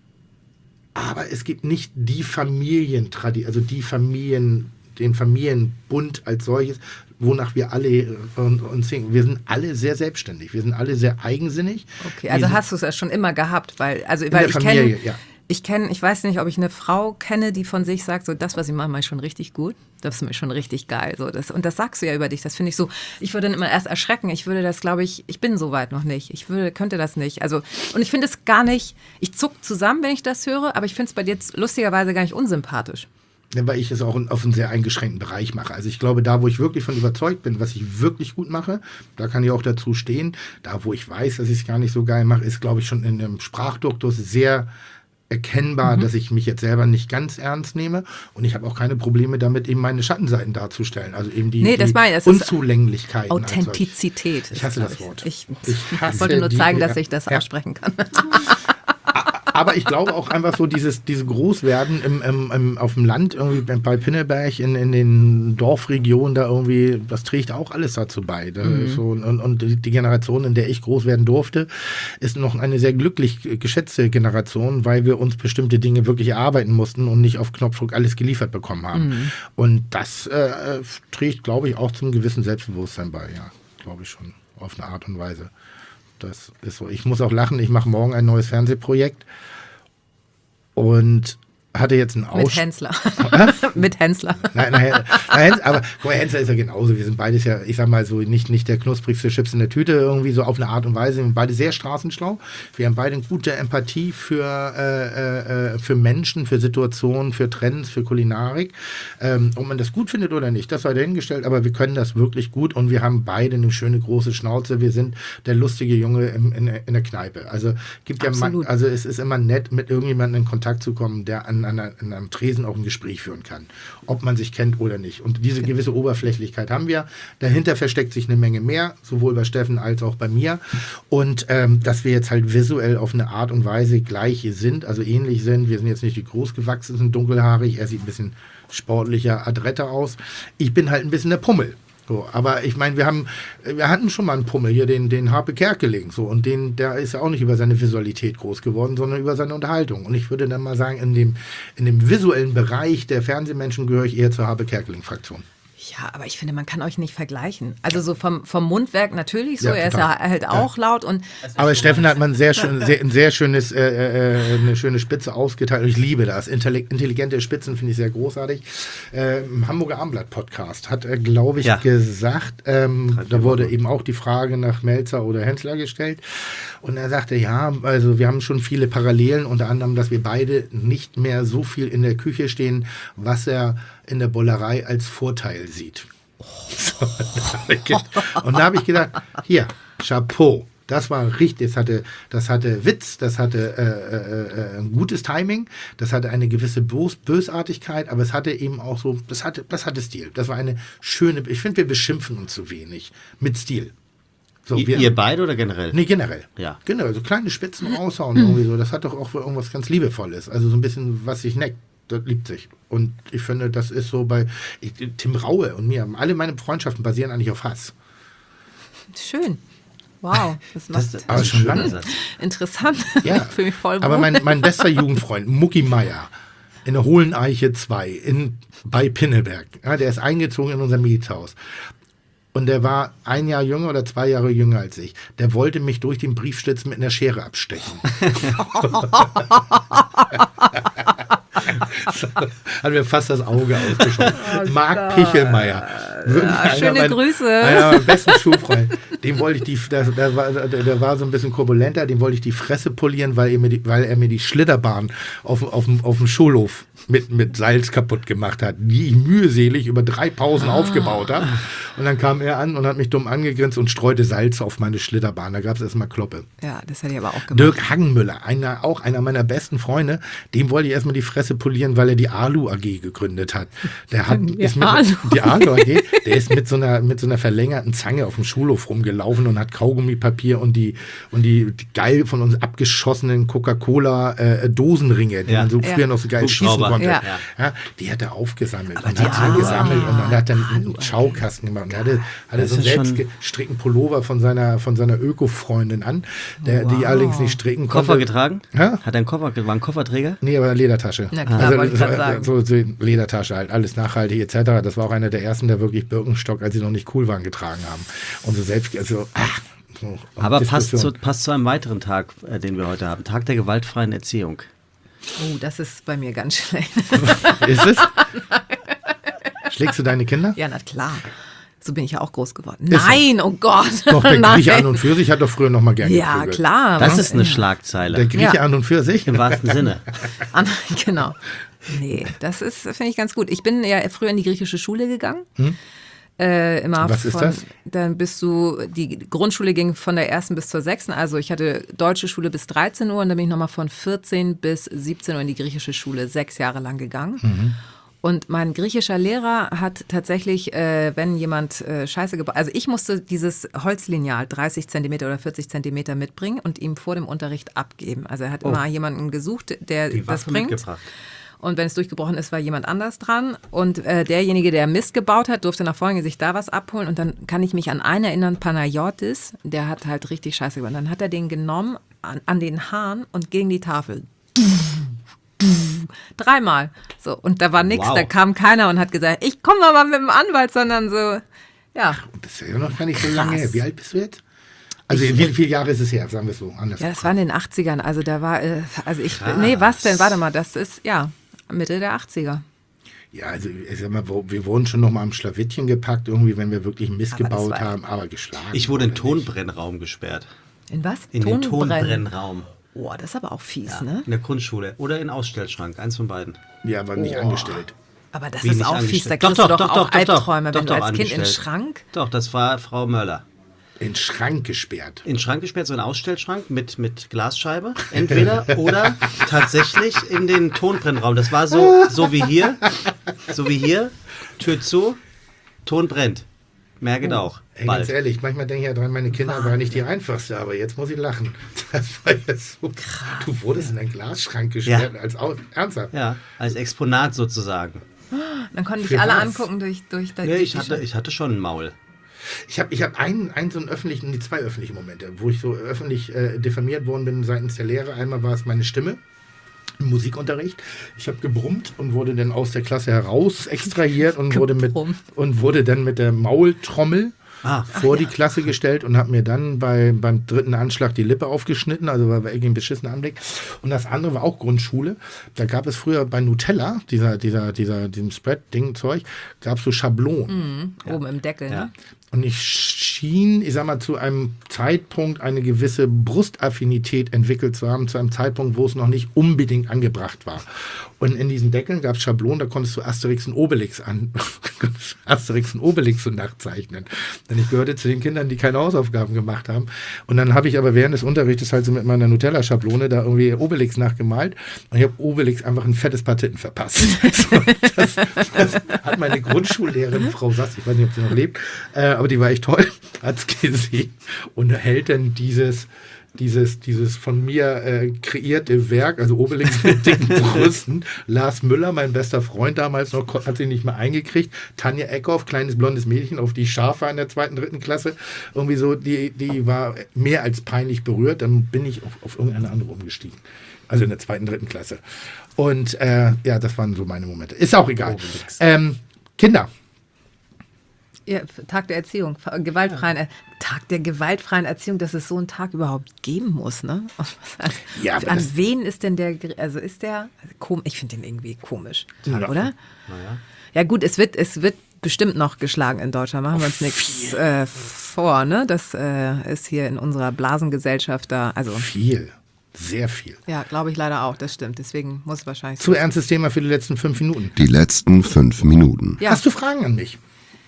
Aber es gibt nicht die Familientradition, also die Familien, den Familienbund als solches, wonach wir alle uns sehen. Wir sind alle sehr selbstständig, wir sind alle sehr eigensinnig. Okay, also hast du es ja schon immer gehabt, weil, also, weil ich kenne, ja. ich kenne, ich weiß nicht, ob ich eine Frau kenne, die von sich sagt, so das, was ich mache, mache ich schon richtig gut. Das ist mir schon richtig geil. So, das, und das sagst du ja über dich. Das finde ich so, ich würde dann immer erst erschrecken. Ich würde das, glaube ich, ich bin so weit noch nicht. Ich würde, könnte das nicht. Also, und ich finde es gar nicht, ich zuck zusammen, wenn ich das höre, aber ich finde es bei dir jetzt lustigerweise gar nicht unsympathisch. Weil ich es auch auf einen sehr eingeschränkten Bereich mache. Also ich glaube, da, wo ich wirklich von überzeugt bin, was ich wirklich gut mache, da kann ich auch dazu stehen. Da, wo ich weiß, dass ich es gar nicht so geil mache, ist, glaube ich, schon in einem Sprachduktus sehr erkennbar, mhm. dass ich mich jetzt selber nicht ganz ernst nehme. Und ich habe auch keine Probleme damit, eben meine Schattenseiten darzustellen. Also eben die, nee, das die meine, das Unzulänglichkeiten. Authentizität. Ich hasse das Wort. Ich, ich hasse wollte nur zeigen, die, dass ich das ja. aussprechen kann. Aber ich glaube auch einfach so, dieses diese Großwerden im, im, im, auf dem Land, irgendwie bei Pinneberg, in, in den Dorfregionen, da irgendwie, das trägt auch alles dazu bei. Da mhm. so, und, und die Generation, in der ich groß werden durfte, ist noch eine sehr glücklich geschätzte Generation, weil wir uns bestimmte Dinge wirklich erarbeiten mussten und nicht auf Knopfdruck alles geliefert bekommen haben. Mhm. Und das äh, trägt, glaube ich, auch zum gewissen Selbstbewusstsein bei, ja, glaube ich schon, auf eine Art und Weise. Das ist so. Ich muss auch lachen, ich mache morgen ein neues Fernsehprojekt und hatte jetzt einen Aus... Mit Hensler. Mit Hensler. Nein, nein, nein, aber guck mal, Hensler ist ja genauso. Wir sind beides ja, ich sag mal so, nicht, nicht der knusprigste Chips in der Tüte, irgendwie so auf eine Art und Weise. Wir sind beide sehr straßenschlau. Wir haben beide eine gute Empathie für, äh, äh, für Menschen, für Situationen, für Trends, für Kulinarik. Ähm, ob man das gut findet oder nicht, das sei dahingestellt, aber wir können das wirklich gut und wir haben beide eine schöne große Schnauze. Wir sind der lustige Junge in, in, in der Kneipe. Also gibt ja, man, also es ist immer nett, mit irgendjemandem in Kontakt zu kommen, der an an, einer, an einem Tresen auch ein Gespräch führen kann, ob man sich kennt oder nicht. Und diese gewisse Oberflächlichkeit haben wir. Dahinter versteckt sich eine Menge mehr, sowohl bei Steffen als auch bei mir. Und ähm, dass wir jetzt halt visuell auf eine Art und Weise gleich sind, also ähnlich sind. Wir sind jetzt nicht die großgewachsenen, dunkelhaarig. Er sieht ein bisschen sportlicher, adretter aus. Ich bin halt ein bisschen der Pummel. So, aber ich meine, wir haben, wir hatten schon mal einen Pummel hier, den, den Harpe Kerkeling, so, und den, der ist ja auch nicht über seine Visualität groß geworden, sondern über seine Unterhaltung. Und ich würde dann mal sagen, in dem, in dem visuellen Bereich der Fernsehmenschen gehöre ich eher zur Harpe Kerkeling-Fraktion. Ja, aber ich finde, man kann euch nicht vergleichen. Also so vom, vom Mundwerk natürlich so, Ja, er ist total. ja halt auch Ja. laut und Aber Steffen hat man sehr schön, sehr, ein sehr schönes, äh, äh, eine schöne Spitze ausgeteilt. Und ich liebe das. Intelli- intelligente Spitzen finde ich sehr großartig. Äh, im Hamburger Abendblatt Podcast hat er, glaube ich, Ja. gesagt, ähm, da wurde eben auch die Frage nach Melzer oder Hensler gestellt. Und er sagte, ja, also wir haben schon viele Parallelen, unter anderem, dass wir beide nicht mehr so viel in der Küche stehen, was er in der Bollerei als Vorteil sieht. So, da hab ich ge- und da habe ich gedacht, hier, Chapeau. Das war richtig, das hatte, das hatte Witz, das hatte äh, äh, ein gutes Timing, das hatte eine gewisse Bös Bösartigkeit, aber es hatte eben auch so, das hatte, das hatte Stil. Das war eine schöne, ich finde, wir beschimpfen uns zu wenig mit Stil. So, Ihr, wir, ihr beide oder generell? Nee, generell. Ja. Generell, so kleine Spitzen raushauen irgendwie so, das hat doch auch irgendwas ganz Liebevolles. Also so ein bisschen, was sich neckt, das liebt sich. Und ich finde, das ist so bei ich, Tim Raue und mir, alle meine Freundschaften basieren eigentlich auf Hass. schön. Wow, das macht Das, Aber das schon ist ein lange. schöner Satz. interessant. Ja, Für mich voll aber wohl. mein, mein bester Jugendfreund, Mucki Meier, in der Hohleneiche zwei, in, bei Pinneberg, ja, der ist eingezogen in unser Mietshaus. Und der war ein Jahr jünger oder zwei Jahre jünger als ich. Der wollte mich durch den Briefschlitz mit einer Schere abstechen. Hat mir fast das Auge ausgeschossen. Marc Pichelmeier. Wirklich Ja, einer schöne meiner- Grüße. Einer meiner besten Schulfreunde. Dem wollte ich die, der, der, war, der, der war so ein bisschen turbulenter, dem wollte ich die Fresse polieren, weil er mir die, weil er mir die Schlitterbahn auf, auf, dem- auf dem Schulhof mit, mit Salz kaputt gemacht hat, die ich mühselig über drei Pausen aufgebaut habe. Und dann kam er an und hat mich dumm angegrinst und streute Salz auf meine Schlitterbahn. Da gab es erstmal Kloppe. Ja, das hätte ich aber auch gemacht. Dirk Hagenmüller, einer, auch einer meiner besten Freunde, dem wollte ich erstmal die Fresse polieren, weil er die Alu A G gegründet hat. Der hat Die ist mit, Alu. die Alu A G, der ist mit so einer mit so einer verlängerten Zange auf dem Schulhof rumgelaufen und hat Kaugummipapier und die und die, die geil von uns abgeschossenen Coca-Cola äh, Dosenringe, die Ja. man so früher Ja. noch so geil schießen Hubschrauber. konnte. Ja. Ja, die hat er aufgesammelt Aber und die hat sie Alu A G. gesammelt und dann hat er einen Alu A G. Schaukasten gemacht. Und er hatte, hatte Das so einen ist schon- selbstgestrickten Pullover von seiner von seiner Öko-Freundin an, der die Wow. allerdings nicht stricken konnte. Koffer getragen? Ja? Hat er einen Koffer, war ein Kofferträger? Nee, aber Ledertasche. Na klar, wollte ich grad sagen. so, so Ledertasche halt, alles nachhaltig et cetera. Das war auch einer der ersten, der wirklich Birkenstock, als sie noch nicht cool waren, getragen haben. Und so selbst, also, ach, so, Aber passt zu, Diskussion. passt zu einem weiteren Tag, äh, den wir heute haben. Tag der gewaltfreien Erziehung. Oh, das ist bei mir ganz schlecht. Ist es? Schlägst du deine Kinder? Ja, na klar. So bin ich ja auch groß geworden. Ist so. Nein, oh Gott. Doch, der Grieche Nein. an und für sich hat doch früher noch mal gern Ja, geprügelt. klar. Das Was? ist eine Ja. Schlagzeile. Der Grieche Ja. an und für sich? Im wahrsten Sinne. An, genau. Nee, das ist, finde ich ganz gut. Ich bin ja früher in die griechische Schule gegangen. Äh, immer Was ist von, das? Dann bist du, die Grundschule ging von der ersten bis zur sechsten. Also ich hatte deutsche Schule bis dreizehn Uhr und dann bin ich nochmal von vierzehn bis siebzehn Uhr in die griechische Schule, sechs Jahre lang gegangen. Mhm. Und mein griechischer Lehrer hat tatsächlich, äh, wenn jemand äh, Scheiße gebaut, also ich musste dieses Holzlineal dreißig Zentimeter oder vierzig Zentimeter mitbringen und ihm vor dem Unterricht abgeben. Also er hat immer jemanden gesucht, der Die das Waffe bringt. mitgebracht. Und wenn es durchgebrochen ist, war jemand anders dran. Und äh, derjenige, der Mist gebaut hat, durfte nach vorne gehen, sich da was abholen. Und dann kann ich mich an einen erinnern, Panayotis, der hat halt richtig Scheiße gebaut. Dann hat er den genommen an, an den Haaren und gegen die Tafel. Dreimal. So, und da war nichts, Wow. da kam keiner und hat gesagt, ich komme aber mit dem Anwalt, sondern so, ja. Das ist ja noch gar nicht so lange Krass. her. Wie alt bist du jetzt? Also wie viele Jahre ist es her, sagen wir es so. Anders. Ja, das war in den achtzigern. Also da war, äh, also ich, nee, was denn? Warte mal, das ist, ja, Mitte der achtziger. Ja, also ich sag mal, wo- wir wurden schon noch mal am Schlawittchen gepackt, irgendwie, wenn wir wirklich Mist Aber das gebaut war- haben, aber geschlagen. Ich wurde im wurde nicht. Tonbrennraum gesperrt. In was? In den Tonbrennen. Tonbrennraum. Oh, das ist aber auch fies, Ja, ne? in der Grundschule. Oder in Ausstellschrank. Eins von beiden. Ja, aber nicht Oh. angestellt. Aber das Wie ist nicht auch fies, da angestellt? kriegst Doch, du doch, doch, doch, auch doch, doch, Albträume, doch, wenn doch, du als Kind in den angestellt. Schrank. Doch, das war Frau Möller. In den Schrank gesperrt. In den Schrank gesperrt, so ein Ausstellschrank mit, mit Glasscheibe, entweder, oder tatsächlich in den Tonbrennraum. Das war so, so wie hier, so wie hier, Tür zu, Ton brennt. Merket auch. Ey, bald. ganz ehrlich, manchmal denke ich ja dran, meine Kinder waren nicht die einfachste, aber jetzt muss ich lachen. Das war ja so krass. Du wurdest in einen Glasschrank gesperrt, Ja. als Au- ernsthaft. Ja, als Exponat sozusagen. Dann konnten Für dich alle was? angucken durch, durch dein Nee, ich, hatte, ich hatte schon ein Maul. Ich habe ich hab einen, einen so einen öffentlichen, die zwei öffentliche Momente, wo ich so öffentlich äh, diffamiert worden bin seitens der Lehrer. Einmal war es meine Stimme im Musikunterricht. Ich habe gebrummt und wurde dann aus der Klasse heraus extrahiert und wurde, mit, Gebrummt. und wurde dann mit der Maultrommel Ah. vor die Klasse gestellt und habe mir dann bei, beim dritten Anschlag die Lippe aufgeschnitten, also war irgendwie ein beschissener Anblick. Und das andere war auch Grundschule. Da gab es früher bei Nutella, dieser, dieser, dieser, diesem Spread-Ding-Zeug, gab es so Schablonen. Mhm, oben im Deckel, Ja. ne? Und ich schien, ich sag mal, zu einem Zeitpunkt eine gewisse Brustaffinität entwickelt zu haben, zu einem Zeitpunkt, wo es noch nicht unbedingt angebracht war. Und in diesen Deckeln gab es Schablonen, da konntest du Asterix und Obelix an, Asterix und Obelix so nachzeichnen. Denn ich gehörte zu den Kindern, die keine Hausaufgaben gemacht haben. Und dann habe ich aber während des Unterrichtes halt so mit meiner Nutella-Schablone da irgendwie Obelix nachgemalt. Und ich habe Obelix einfach ein fettes Paar Titten verpasst. So, das, das hat meine Grundschullehrerin, Frau Sass, ich weiß nicht, ob sie noch lebt, äh, aber die war echt toll, hat's gesehen und hält dann dieses, dieses, dieses von mir äh, kreierte Werk, also Obelix mit dicken Brüsten, Lars Müller, mein bester Freund damals noch, hat sich nicht mehr eingekriegt, Tanja Eckhoff, kleines blondes Mädchen, auf die ich scharf war in der zweiten, dritten Klasse, irgendwie so, die, die war mehr als peinlich berührt, dann bin ich auf, auf irgendeine andere umgestiegen. Also in der zweiten, dritten Klasse. Und äh, ja, das waren so meine Momente. Ist auch egal. Ähm, Kinder. Ja, Tag der Erziehung, gewaltfreien, Er- Tag der gewaltfreien Erziehung, dass es so einen Tag überhaupt geben muss, ne? Also, Ja, aber an das- wen ist denn der, ger- also ist der, kom- ich finde den irgendwie komisch, Ja. oder? Naja. Ja gut, es wird, es wird bestimmt noch geschlagen in Deutschland, machen wir uns nichts äh, vor, ne? Das äh, ist hier in unserer Blasengesellschaft da, also Viel. Sehr viel. ja, glaube ich leider auch, das stimmt, deswegen muss es wahrscheinlich Zu ernstes Thema für die letzten fünf Minuten. Die letzten fünf Minuten. Ja. Hast du Fragen an mich?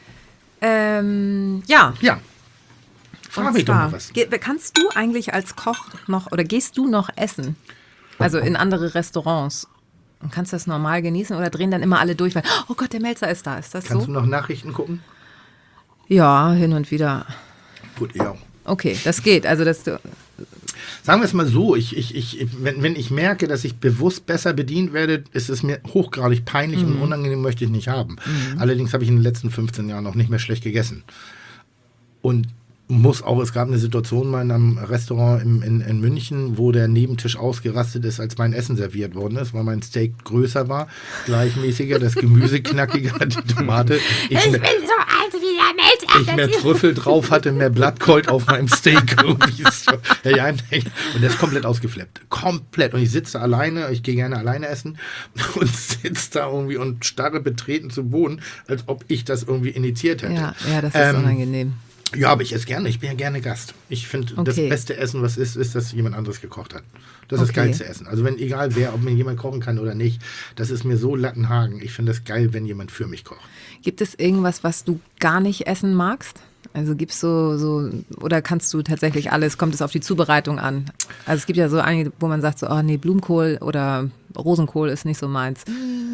Ähm, ja. Ja. Frag Und mich doch mal zwar, was. ge- kannst du eigentlich als Koch noch oder gehst du noch essen? Also in andere Restaurants? Und kannst das normal genießen oder drehen dann immer alle durch, weil, oh Gott, der Melzer ist da. Ist das Kannst so? du noch Nachrichten gucken? Ja, hin und wieder. Gut, ja. Okay, das geht. Also das, Sagen wir es mal so, ich, ich, ich, wenn, wenn ich merke, dass ich bewusst besser bedient werde, ist es mir hochgradig peinlich und unangenehm, möchte ich nicht haben. Allerdings habe ich in den letzten fünfzehn Jahren noch nicht mehr schlecht gegessen. Und muss auch, es gab eine Situation mal in einem Restaurant in, in, in München, wo der Nebentisch ausgerastet ist, als mein Essen serviert worden ist, weil mein Steak größer war, gleichmäßiger, das Gemüse knackiger, die Tomate. Ich, mehr, so alt wie der Melzer. ich mehr Trüffel drauf hatte, mehr Blattgold auf meinem Steak. Irgendwie so. Ja, ja, und der ist komplett ausgeflippt. Komplett. Und ich sitze alleine, ich gehe gerne alleine essen und sitze da irgendwie und starre betreten zu Boden, als ob ich das irgendwie initiiert hätte. ja, ja, das ist Ähm, unangenehm. Ja, aber ich esse gerne. Ich bin ja gerne Gast. Ich finde, das Okay. beste Essen, was ist, ist, dass jemand anderes gekocht hat. Das ist das Okay. geilste Essen. Also wenn, egal wer, ob mir jemand kochen kann oder nicht, das ist mir so Lattenhagen. Ich finde das geil, wenn jemand für mich kocht. Gibt es irgendwas, was du gar nicht essen magst? Also gibt's so, so, oder kannst du tatsächlich alles, kommt es auf die Zubereitung an? Also es gibt ja so einige, wo man sagt so, oh nee, Blumenkohl oder Rosenkohl ist nicht so meins.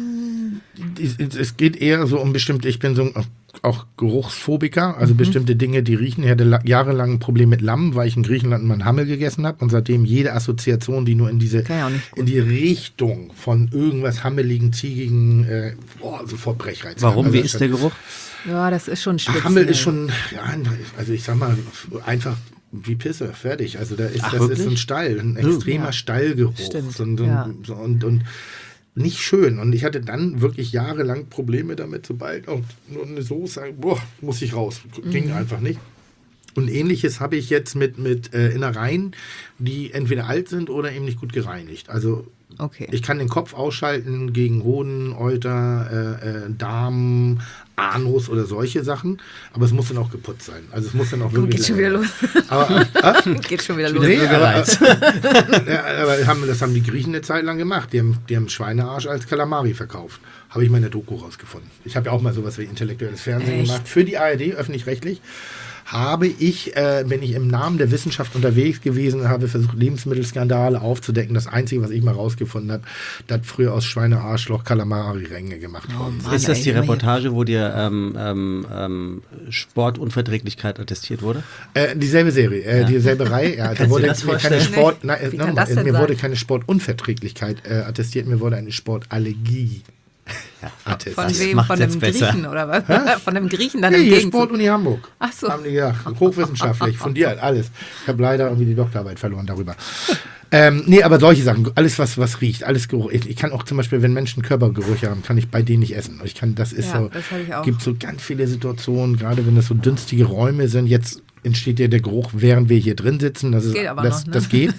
Es, es geht eher so um bestimmte, ich bin so ein, auch Geruchsphobiker, also bestimmte Dinge, die riechen. Ich hatte la- jahrelang ein Problem mit Lamm, weil ich in Griechenland mal einen Hammel gegessen habe und seitdem jede Assoziation, die nur in diese Kann ja auch nicht gut. in die Richtung von irgendwas hammeligen, ziegigen, äh, boah, sofort Brechreiz. Warum? haben. Wie Also ist der Geruch? Ja, das ist schon speziell. Hammel ist schon, ja, also ich sag mal, einfach wie Pisse, fertig. Also da ist, Ach, das ist wirklich? so ein Stall, ein extremer Ja. Stallgeruch. Stimmt, So, ein- so, ein- ja. so, und, und nicht schön. Und ich hatte dann wirklich jahrelang Probleme damit, sobald auch nur eine Soße, boah, muss ich raus. Ging Mhm. einfach nicht. Und ähnliches habe ich jetzt mit, mit äh, Innereien, die entweder alt sind oder eben nicht gut gereinigt. Also Okay. ich kann den Kopf ausschalten gegen Hoden, Euter, äh, äh, Darm, Anus oder solche Sachen, aber es muss dann auch geputzt sein. Also es muss dann auch Guck, wirklich... geht schon wieder los. Aber, äh, Geht schon wieder los. nee, aber, ja, aber haben, das haben die Griechen eine Zeit lang gemacht. Die haben, die haben Schweinearsch als Kalamari verkauft. Habe ich mal in der Doku rausgefunden. Ich habe ja auch mal sowas wie intellektuelles Fernsehen Echt? gemacht. Für die A R D, öffentlich-rechtlich. habe ich, äh, wenn ich im Namen der Wissenschaft unterwegs gewesen habe, versucht, Lebensmittelskandale aufzudecken. Das Einzige, was ich mal rausgefunden habe, das früher aus Schweinearschloch Kalamari-Ränge gemacht worden. Mann, Ist das ey, die immer hier. Reportage, wo dir ähm, ähm, ähm, Sportunverträglichkeit attestiert wurde? Äh, dieselbe Serie, äh, dieselbe Reihe. Ja, da Kannst du wurde dir das mir keine vorstellen? Sport, nein, äh, Wie nochmal, kann das denn mir sein? wurde keine Sportunverträglichkeit äh, attestiert, mir wurde eine Sportallergie attestiert. Von Das wem? macht's Von dem jetzt besser. Griechen oder was? Von dem Griechen dann Nee, im hier Gegenzug. Sportuni Hamburg. Ach so. Haben die gesagt, hochwissenschaftlich, fundiert, alles. Ich habe leider irgendwie die Doktorarbeit verloren darüber. Ähm, nee, aber solche Sachen, alles was, was riecht, alles Geruch. Ich, ich kann auch zum Beispiel, wenn Menschen Körpergerüche haben, kann ich bei denen nicht essen. Ich kann, das ist Ja, so, das hab ich auch. gibt so ganz viele Situationen, gerade wenn das so dünstige Räume sind, jetzt entsteht ja der Geruch, während wir hier drin sitzen. Das, ist, Geht aber das, noch, ne? das geht.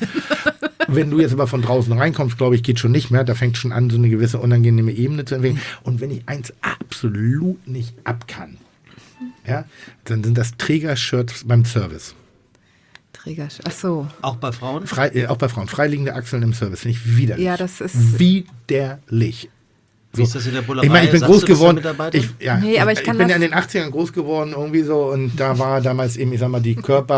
Wenn du jetzt aber von draußen reinkommst, glaube ich, geht schon nicht mehr. Da fängt schon an, so eine gewisse unangenehme Ebene zu entwickeln. Und wenn ich eins absolut nicht ab kann, ja, dann sind das Trägershirts beim Service. Träger. Ach so. Auch bei Frauen? Frei, äh, auch bei Frauen. Freiliegende Achseln im Service. Finde ich widerlich. Ja, das ist- widerlich. Wie ist das in der Bullerei? Ich meine, ich bin Sagst groß du das der geworden. Mitarbeiterin? Ich, ja, Nee, aber ich ich kann bin ja das- in den achtzigern groß geworden, irgendwie so. Und da war damals eben, ich sag mal, die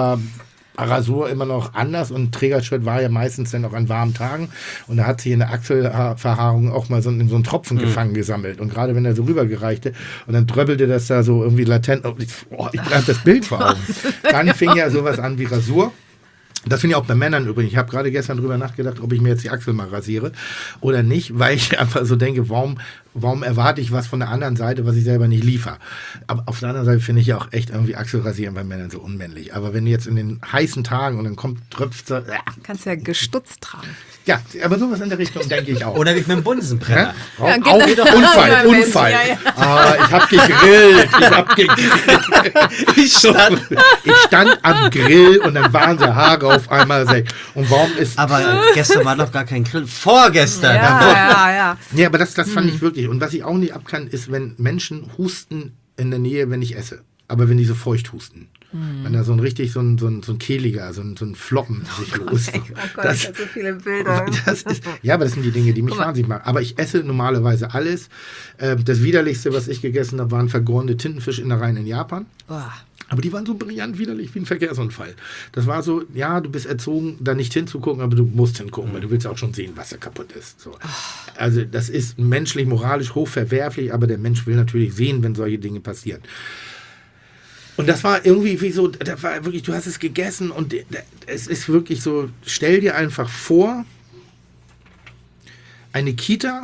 Körperrasur immer noch anders. Und Trägershirt war ja meistens dann auch an warmen Tagen. Und da hat sich in der Achselverhaarung auch mal so, ein- so ein Tropfen Mhm. gefangen gesammelt. Und gerade wenn er so rübergereichte und dann dröppelte das da so irgendwie latent. Oh, ich oh, ich habe das Bild vor Augen. Dann fing ja sowas an wie Rasur. Das finde ich auch bei Männern übrigens. Ich habe gerade gestern drüber nachgedacht, ob ich mir jetzt die Achsel mal rasiere oder nicht, weil ich einfach so denke, warum, warum erwarte ich was von der anderen Seite, was ich selber nicht liefere. Aber auf der anderen Seite finde ich ja auch echt irgendwie Achselrasieren bei Männern so unmännlich. Aber wenn jetzt in den heißen Tagen und dann kommt, tröpft so, äh, Kannst ja gestutzt tragen. ja, aber sowas in der Richtung denke ich auch. Oder mit einem Bunsenbrenner. Ja? Ja, Auch genau. Unfall, Ja, Mensch, Unfall. ja, ja. Ah, ich habe gegrillt, ich habe gegrillt. Ich stand. Ich stand am Grill und dann waren die Haare auf einmal weg. Und warum ist... Aber äh, gestern war doch gar kein Grill. Vorgestern. Ja, ja, ja. Ja, aber das, das fand Hm. ich wirklich. Und was ich auch nicht abkann, ist, wenn Menschen husten in der Nähe, wenn ich esse. Aber wenn die so feucht husten. Hm. Wenn da so ein richtig, so ein, so ein, so ein kehliger, so ein, so ein Floppen sich los. Oh Gott, das, ich hab so viele Bilder. das ist, ja, aber das sind die Dinge, die mich Guck mal. wahnsinnig machen. Aber ich esse normalerweise alles. Ähm, Das Widerlichste, was ich gegessen habe, waren vergorene Tintenfischinnereien in Japan. Boah. Aber die waren so brillant widerlich wie ein Verkehrsunfall. Das war so, ja, du bist erzogen, da nicht hinzugucken, aber du musst hingucken, weil du willst auch schon sehen, was da kaputt ist. So. Also das ist menschlich, moralisch hoch verwerflich, aber der Mensch will natürlich sehen, wenn solche Dinge passieren. Und das war irgendwie wie so, das war wirklich, du hast es gegessen und es ist wirklich so, stell dir einfach vor, eine Kita,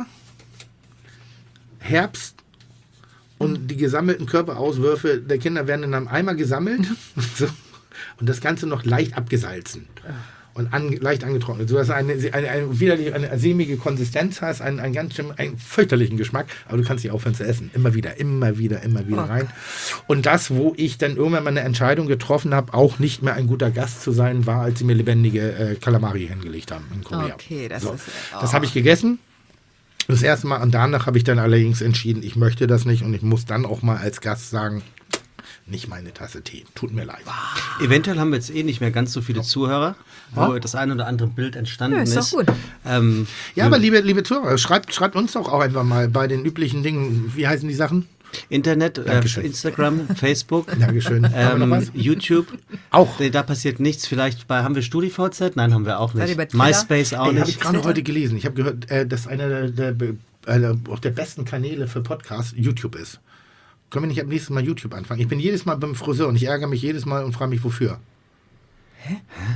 Herbst, und die gesammelten Körperauswürfe der Kinder werden in einem Eimer gesammelt so, und das Ganze noch leicht abgesalzen und an, leicht angetrocknet, sodass eine, eine, eine, widerlich, eine sämige Konsistenz hast, einen, einen ganz schlimm, einen fürchterlichen Geschmack, aber du kannst nicht aufhören zu essen. Immer wieder, immer wieder, immer wieder Oh. rein. Und das, wo ich dann irgendwann mal eine Entscheidung getroffen habe, auch nicht mehr ein guter Gast zu sein, war, als sie mir lebendige äh, Kalamari hingelegt haben in Korea. Okay, das so, ist- oh. Das habe ich gegessen. Das erste Mal und danach habe ich dann allerdings entschieden, ich möchte das nicht und ich muss dann auch mal als Gast sagen, nicht meine Tasse Tee. Tut mir leid. Eventuell haben wir jetzt eh nicht mehr ganz so viele Zuhörer, wo Ja. das ein oder andere Bild entstanden Ja, ist ist. doch gut. Ähm, Ja, aber liebe, liebe Zuhörer, schreibt, schreibt uns doch auch einfach mal bei den üblichen Dingen, wie heißen die Sachen? Internet, äh, Dankeschön. Instagram, Facebook, Dankeschön. Haben wir noch ähm, was? YouTube. Auch. Nee, da passiert nichts. Vielleicht bei, haben wir StudiVZ? Nein, haben wir auch Seid ihr nicht. bei Twitter? MySpace auch Ey, habe ich nicht. gerade heute gelesen. Ich habe gehört, äh, dass einer der, der, äh, auch der besten Kanäle für Podcasts YouTube ist. Können wir nicht ab nächstes Mal YouTube anfangen? Ich bin jedes Mal beim Friseur und ich ärgere mich jedes Mal und frage mich, wofür. Hä?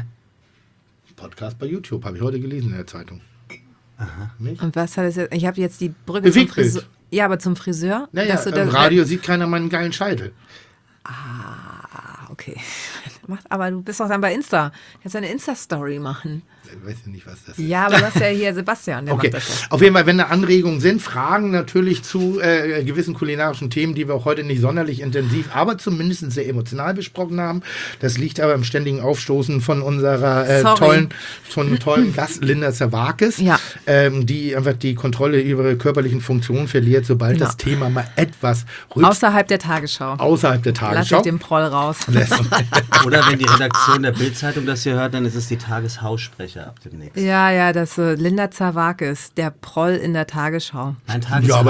Podcast bei YouTube, habe ich heute gelesen in der Zeitung. Aha. Nicht? Und was hat es jetzt? Ich habe jetzt die Brücke zum Bewegtbild. Friseur. Ja, aber zum Friseur? Naja, Dass du im das- Radio sieht keiner meinen geilen Scheitel. Ah, okay. Macht- Aber du bist doch dann bei Insta. Kannst eine Insta-Story machen. Ich weiß ja nicht, was das ist. Ja, aber du hast ja hier Sebastian, der Okay, macht das ja. auf jeden Fall, wenn da Anregungen sind, Fragen natürlich zu äh, gewissen kulinarischen Themen, die wir auch heute nicht sonderlich intensiv, aber zumindest sehr emotional besprochen haben. Das liegt aber im ständigen Aufstoßen von unserer äh, Sorry. tollen, von tollen Gast Linda Zerwakis, Ja. ähm, die einfach die Kontrolle über ihre körperlichen Funktionen verliert, sobald Ja. das Thema mal etwas rückt, Außerhalb der Tagesschau. außerhalb der Lass ich Tagesschau. den Proll raus. Oder wenn die Redaktion der Bild-Zeitung das hier hört, dann ist es die Tageshaussprecher ab demnächst. Ja, ja, das äh, Linda Zerwakis, der Proll in der Tagesschau. Ein Ja, Tageshau. aber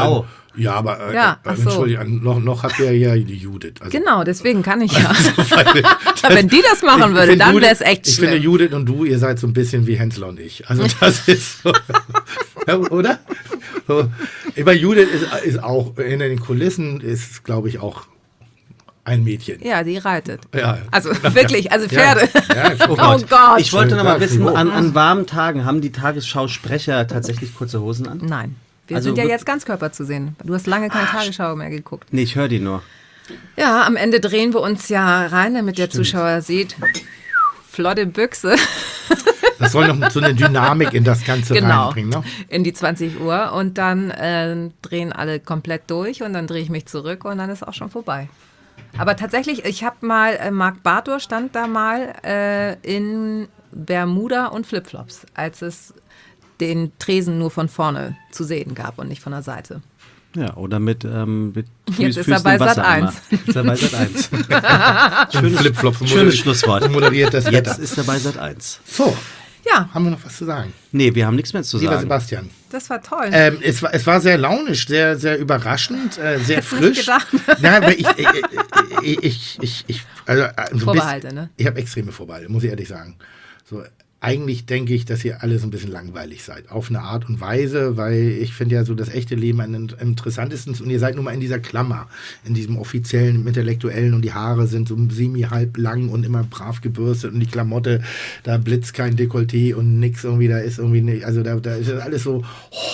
Ja, aber äh, Ja, äh, ach so. Entschuldigung, noch, noch habt ihr ja die Judith. Also, Genau, deswegen kann ich ja. weil- Wenn die das machen Ich würde, find dann Judith- wäre es echt Ich finde, schlimm. Judith und du, ihr seid so ein bisschen wie Hensler und ich. Also das ist so, ja, oder? So. Aber Judith ist, ist auch, in den Kulissen ist, glaube ich, auch ein Mädchen. Ja, die reitet. Ja. Also wirklich, also Pferde. Ja, ja, Oh Gott. Ich wollte noch mal Ja, wissen, Niveau. an, an warmen Tagen haben die Tagesschausprecher tatsächlich kurze Hosen an? Nein, wir Also sind ja wir- jetzt Ganzkörper zu sehen. Du hast lange keine Tagesschau mehr geguckt. Nee, ich höre die nur. Ja, am Ende drehen wir uns ja rein, damit der Zuschauer sieht, flotte Büchse. Das soll noch so eine Dynamik in das Ganze Genau, reinbringen. Ne? in die zwanzig Uhr und dann äh, drehen alle komplett durch und dann drehe ich mich zurück und dann ist auch schon vorbei. Aber tatsächlich, ich habe mal, äh, Marc Bartor stand da mal äh, in Bermuda und Flipflops, als es den Tresen nur von vorne zu sehen gab und nicht von der Seite. Ja, oder mit, ähm, mit Jetzt Füßen ist er im bei Wasser Sat einmal. eins. Ist er bei Sat eins. Schönes Flipflops. Schönes Schlusswort. Moderiert das Jetzt Wetter. ist er bei Sat eins. So, Ja, haben wir noch was zu sagen? Nee, wir haben nichts mehr zu Lieber sagen. Sebastian. das war toll. Ähm, es, war, es war sehr launisch, sehr, sehr überraschend, äh, sehr Hätt's nicht frisch. gedacht. Nein, aber ich, ich, ich, ich, ich, ich also, äh, so ein Vorbehalte, bisschen- ne? Ich habe extreme Vorbehalte, muss ich ehrlich sagen. So, eigentlich denke ich, dass ihr alle so ein bisschen langweilig seid. Auf eine Art und Weise, weil ich finde ja so das echte Leben am interessantesten. Und ihr seid nun mal in dieser Klammer, in diesem offiziellen, intellektuellen und die Haare sind so semi-halb lang und immer brav gebürstet und die Klamotte, da blitzt kein Dekolleté und nix irgendwie, da ist irgendwie nicht, also da, da ist das alles so.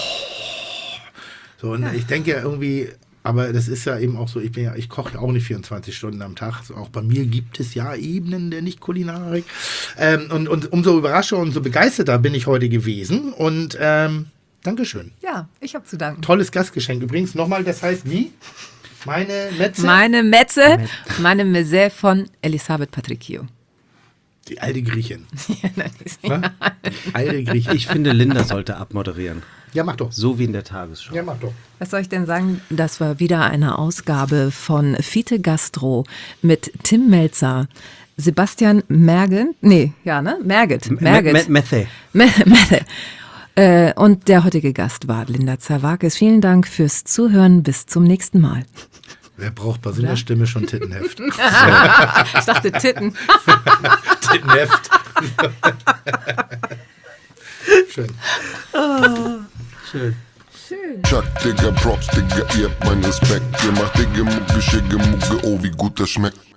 So, und ich denke irgendwie, aber das ist ja eben auch so, ich bin ja, ich koche ja auch nicht vierundzwanzig Stunden am Tag. So, auch bei mir gibt es ja Ebenen der Nicht-Kulinarik. Ähm, und, und umso überraschter und so begeisterter bin ich heute gewesen. Und ähm, Dankeschön. Ja, ich habe zu danken. Tolles Gastgeschenk. Übrigens nochmal, das heißt wie? Meine Metze? Meine Metze, meine Meze von Elisabeth Patricchio. Die alte Griechin. Ja, das ist- Ne? Die alte Griechin. Ich finde, Linda sollte abmoderieren. Ja, mach doch. So wie in der Tagesschau. Ja, mach doch. Was soll ich denn sagen? Das war wieder eine Ausgabe von Fiete Gastro mit Tim Melzer, Sebastian Mergen, nee, ja, ne? Merget. Merget. Me- Me- Methe. Me- Methe. Äh, und der heutige Gast war Linda Zerwakis. Vielen Dank fürs Zuhören. Bis zum nächsten Mal. Wer braucht bei so einer Stimme schon Tittenheft? Ich dachte Titten. Tittenheft. Schön. Schön. Chuck, Digga, Props, Digga, ihr habt meinen Respekt. Ihr macht Digga, Mucke, Schicke, Mucke, oh, wie gut das schmeckt.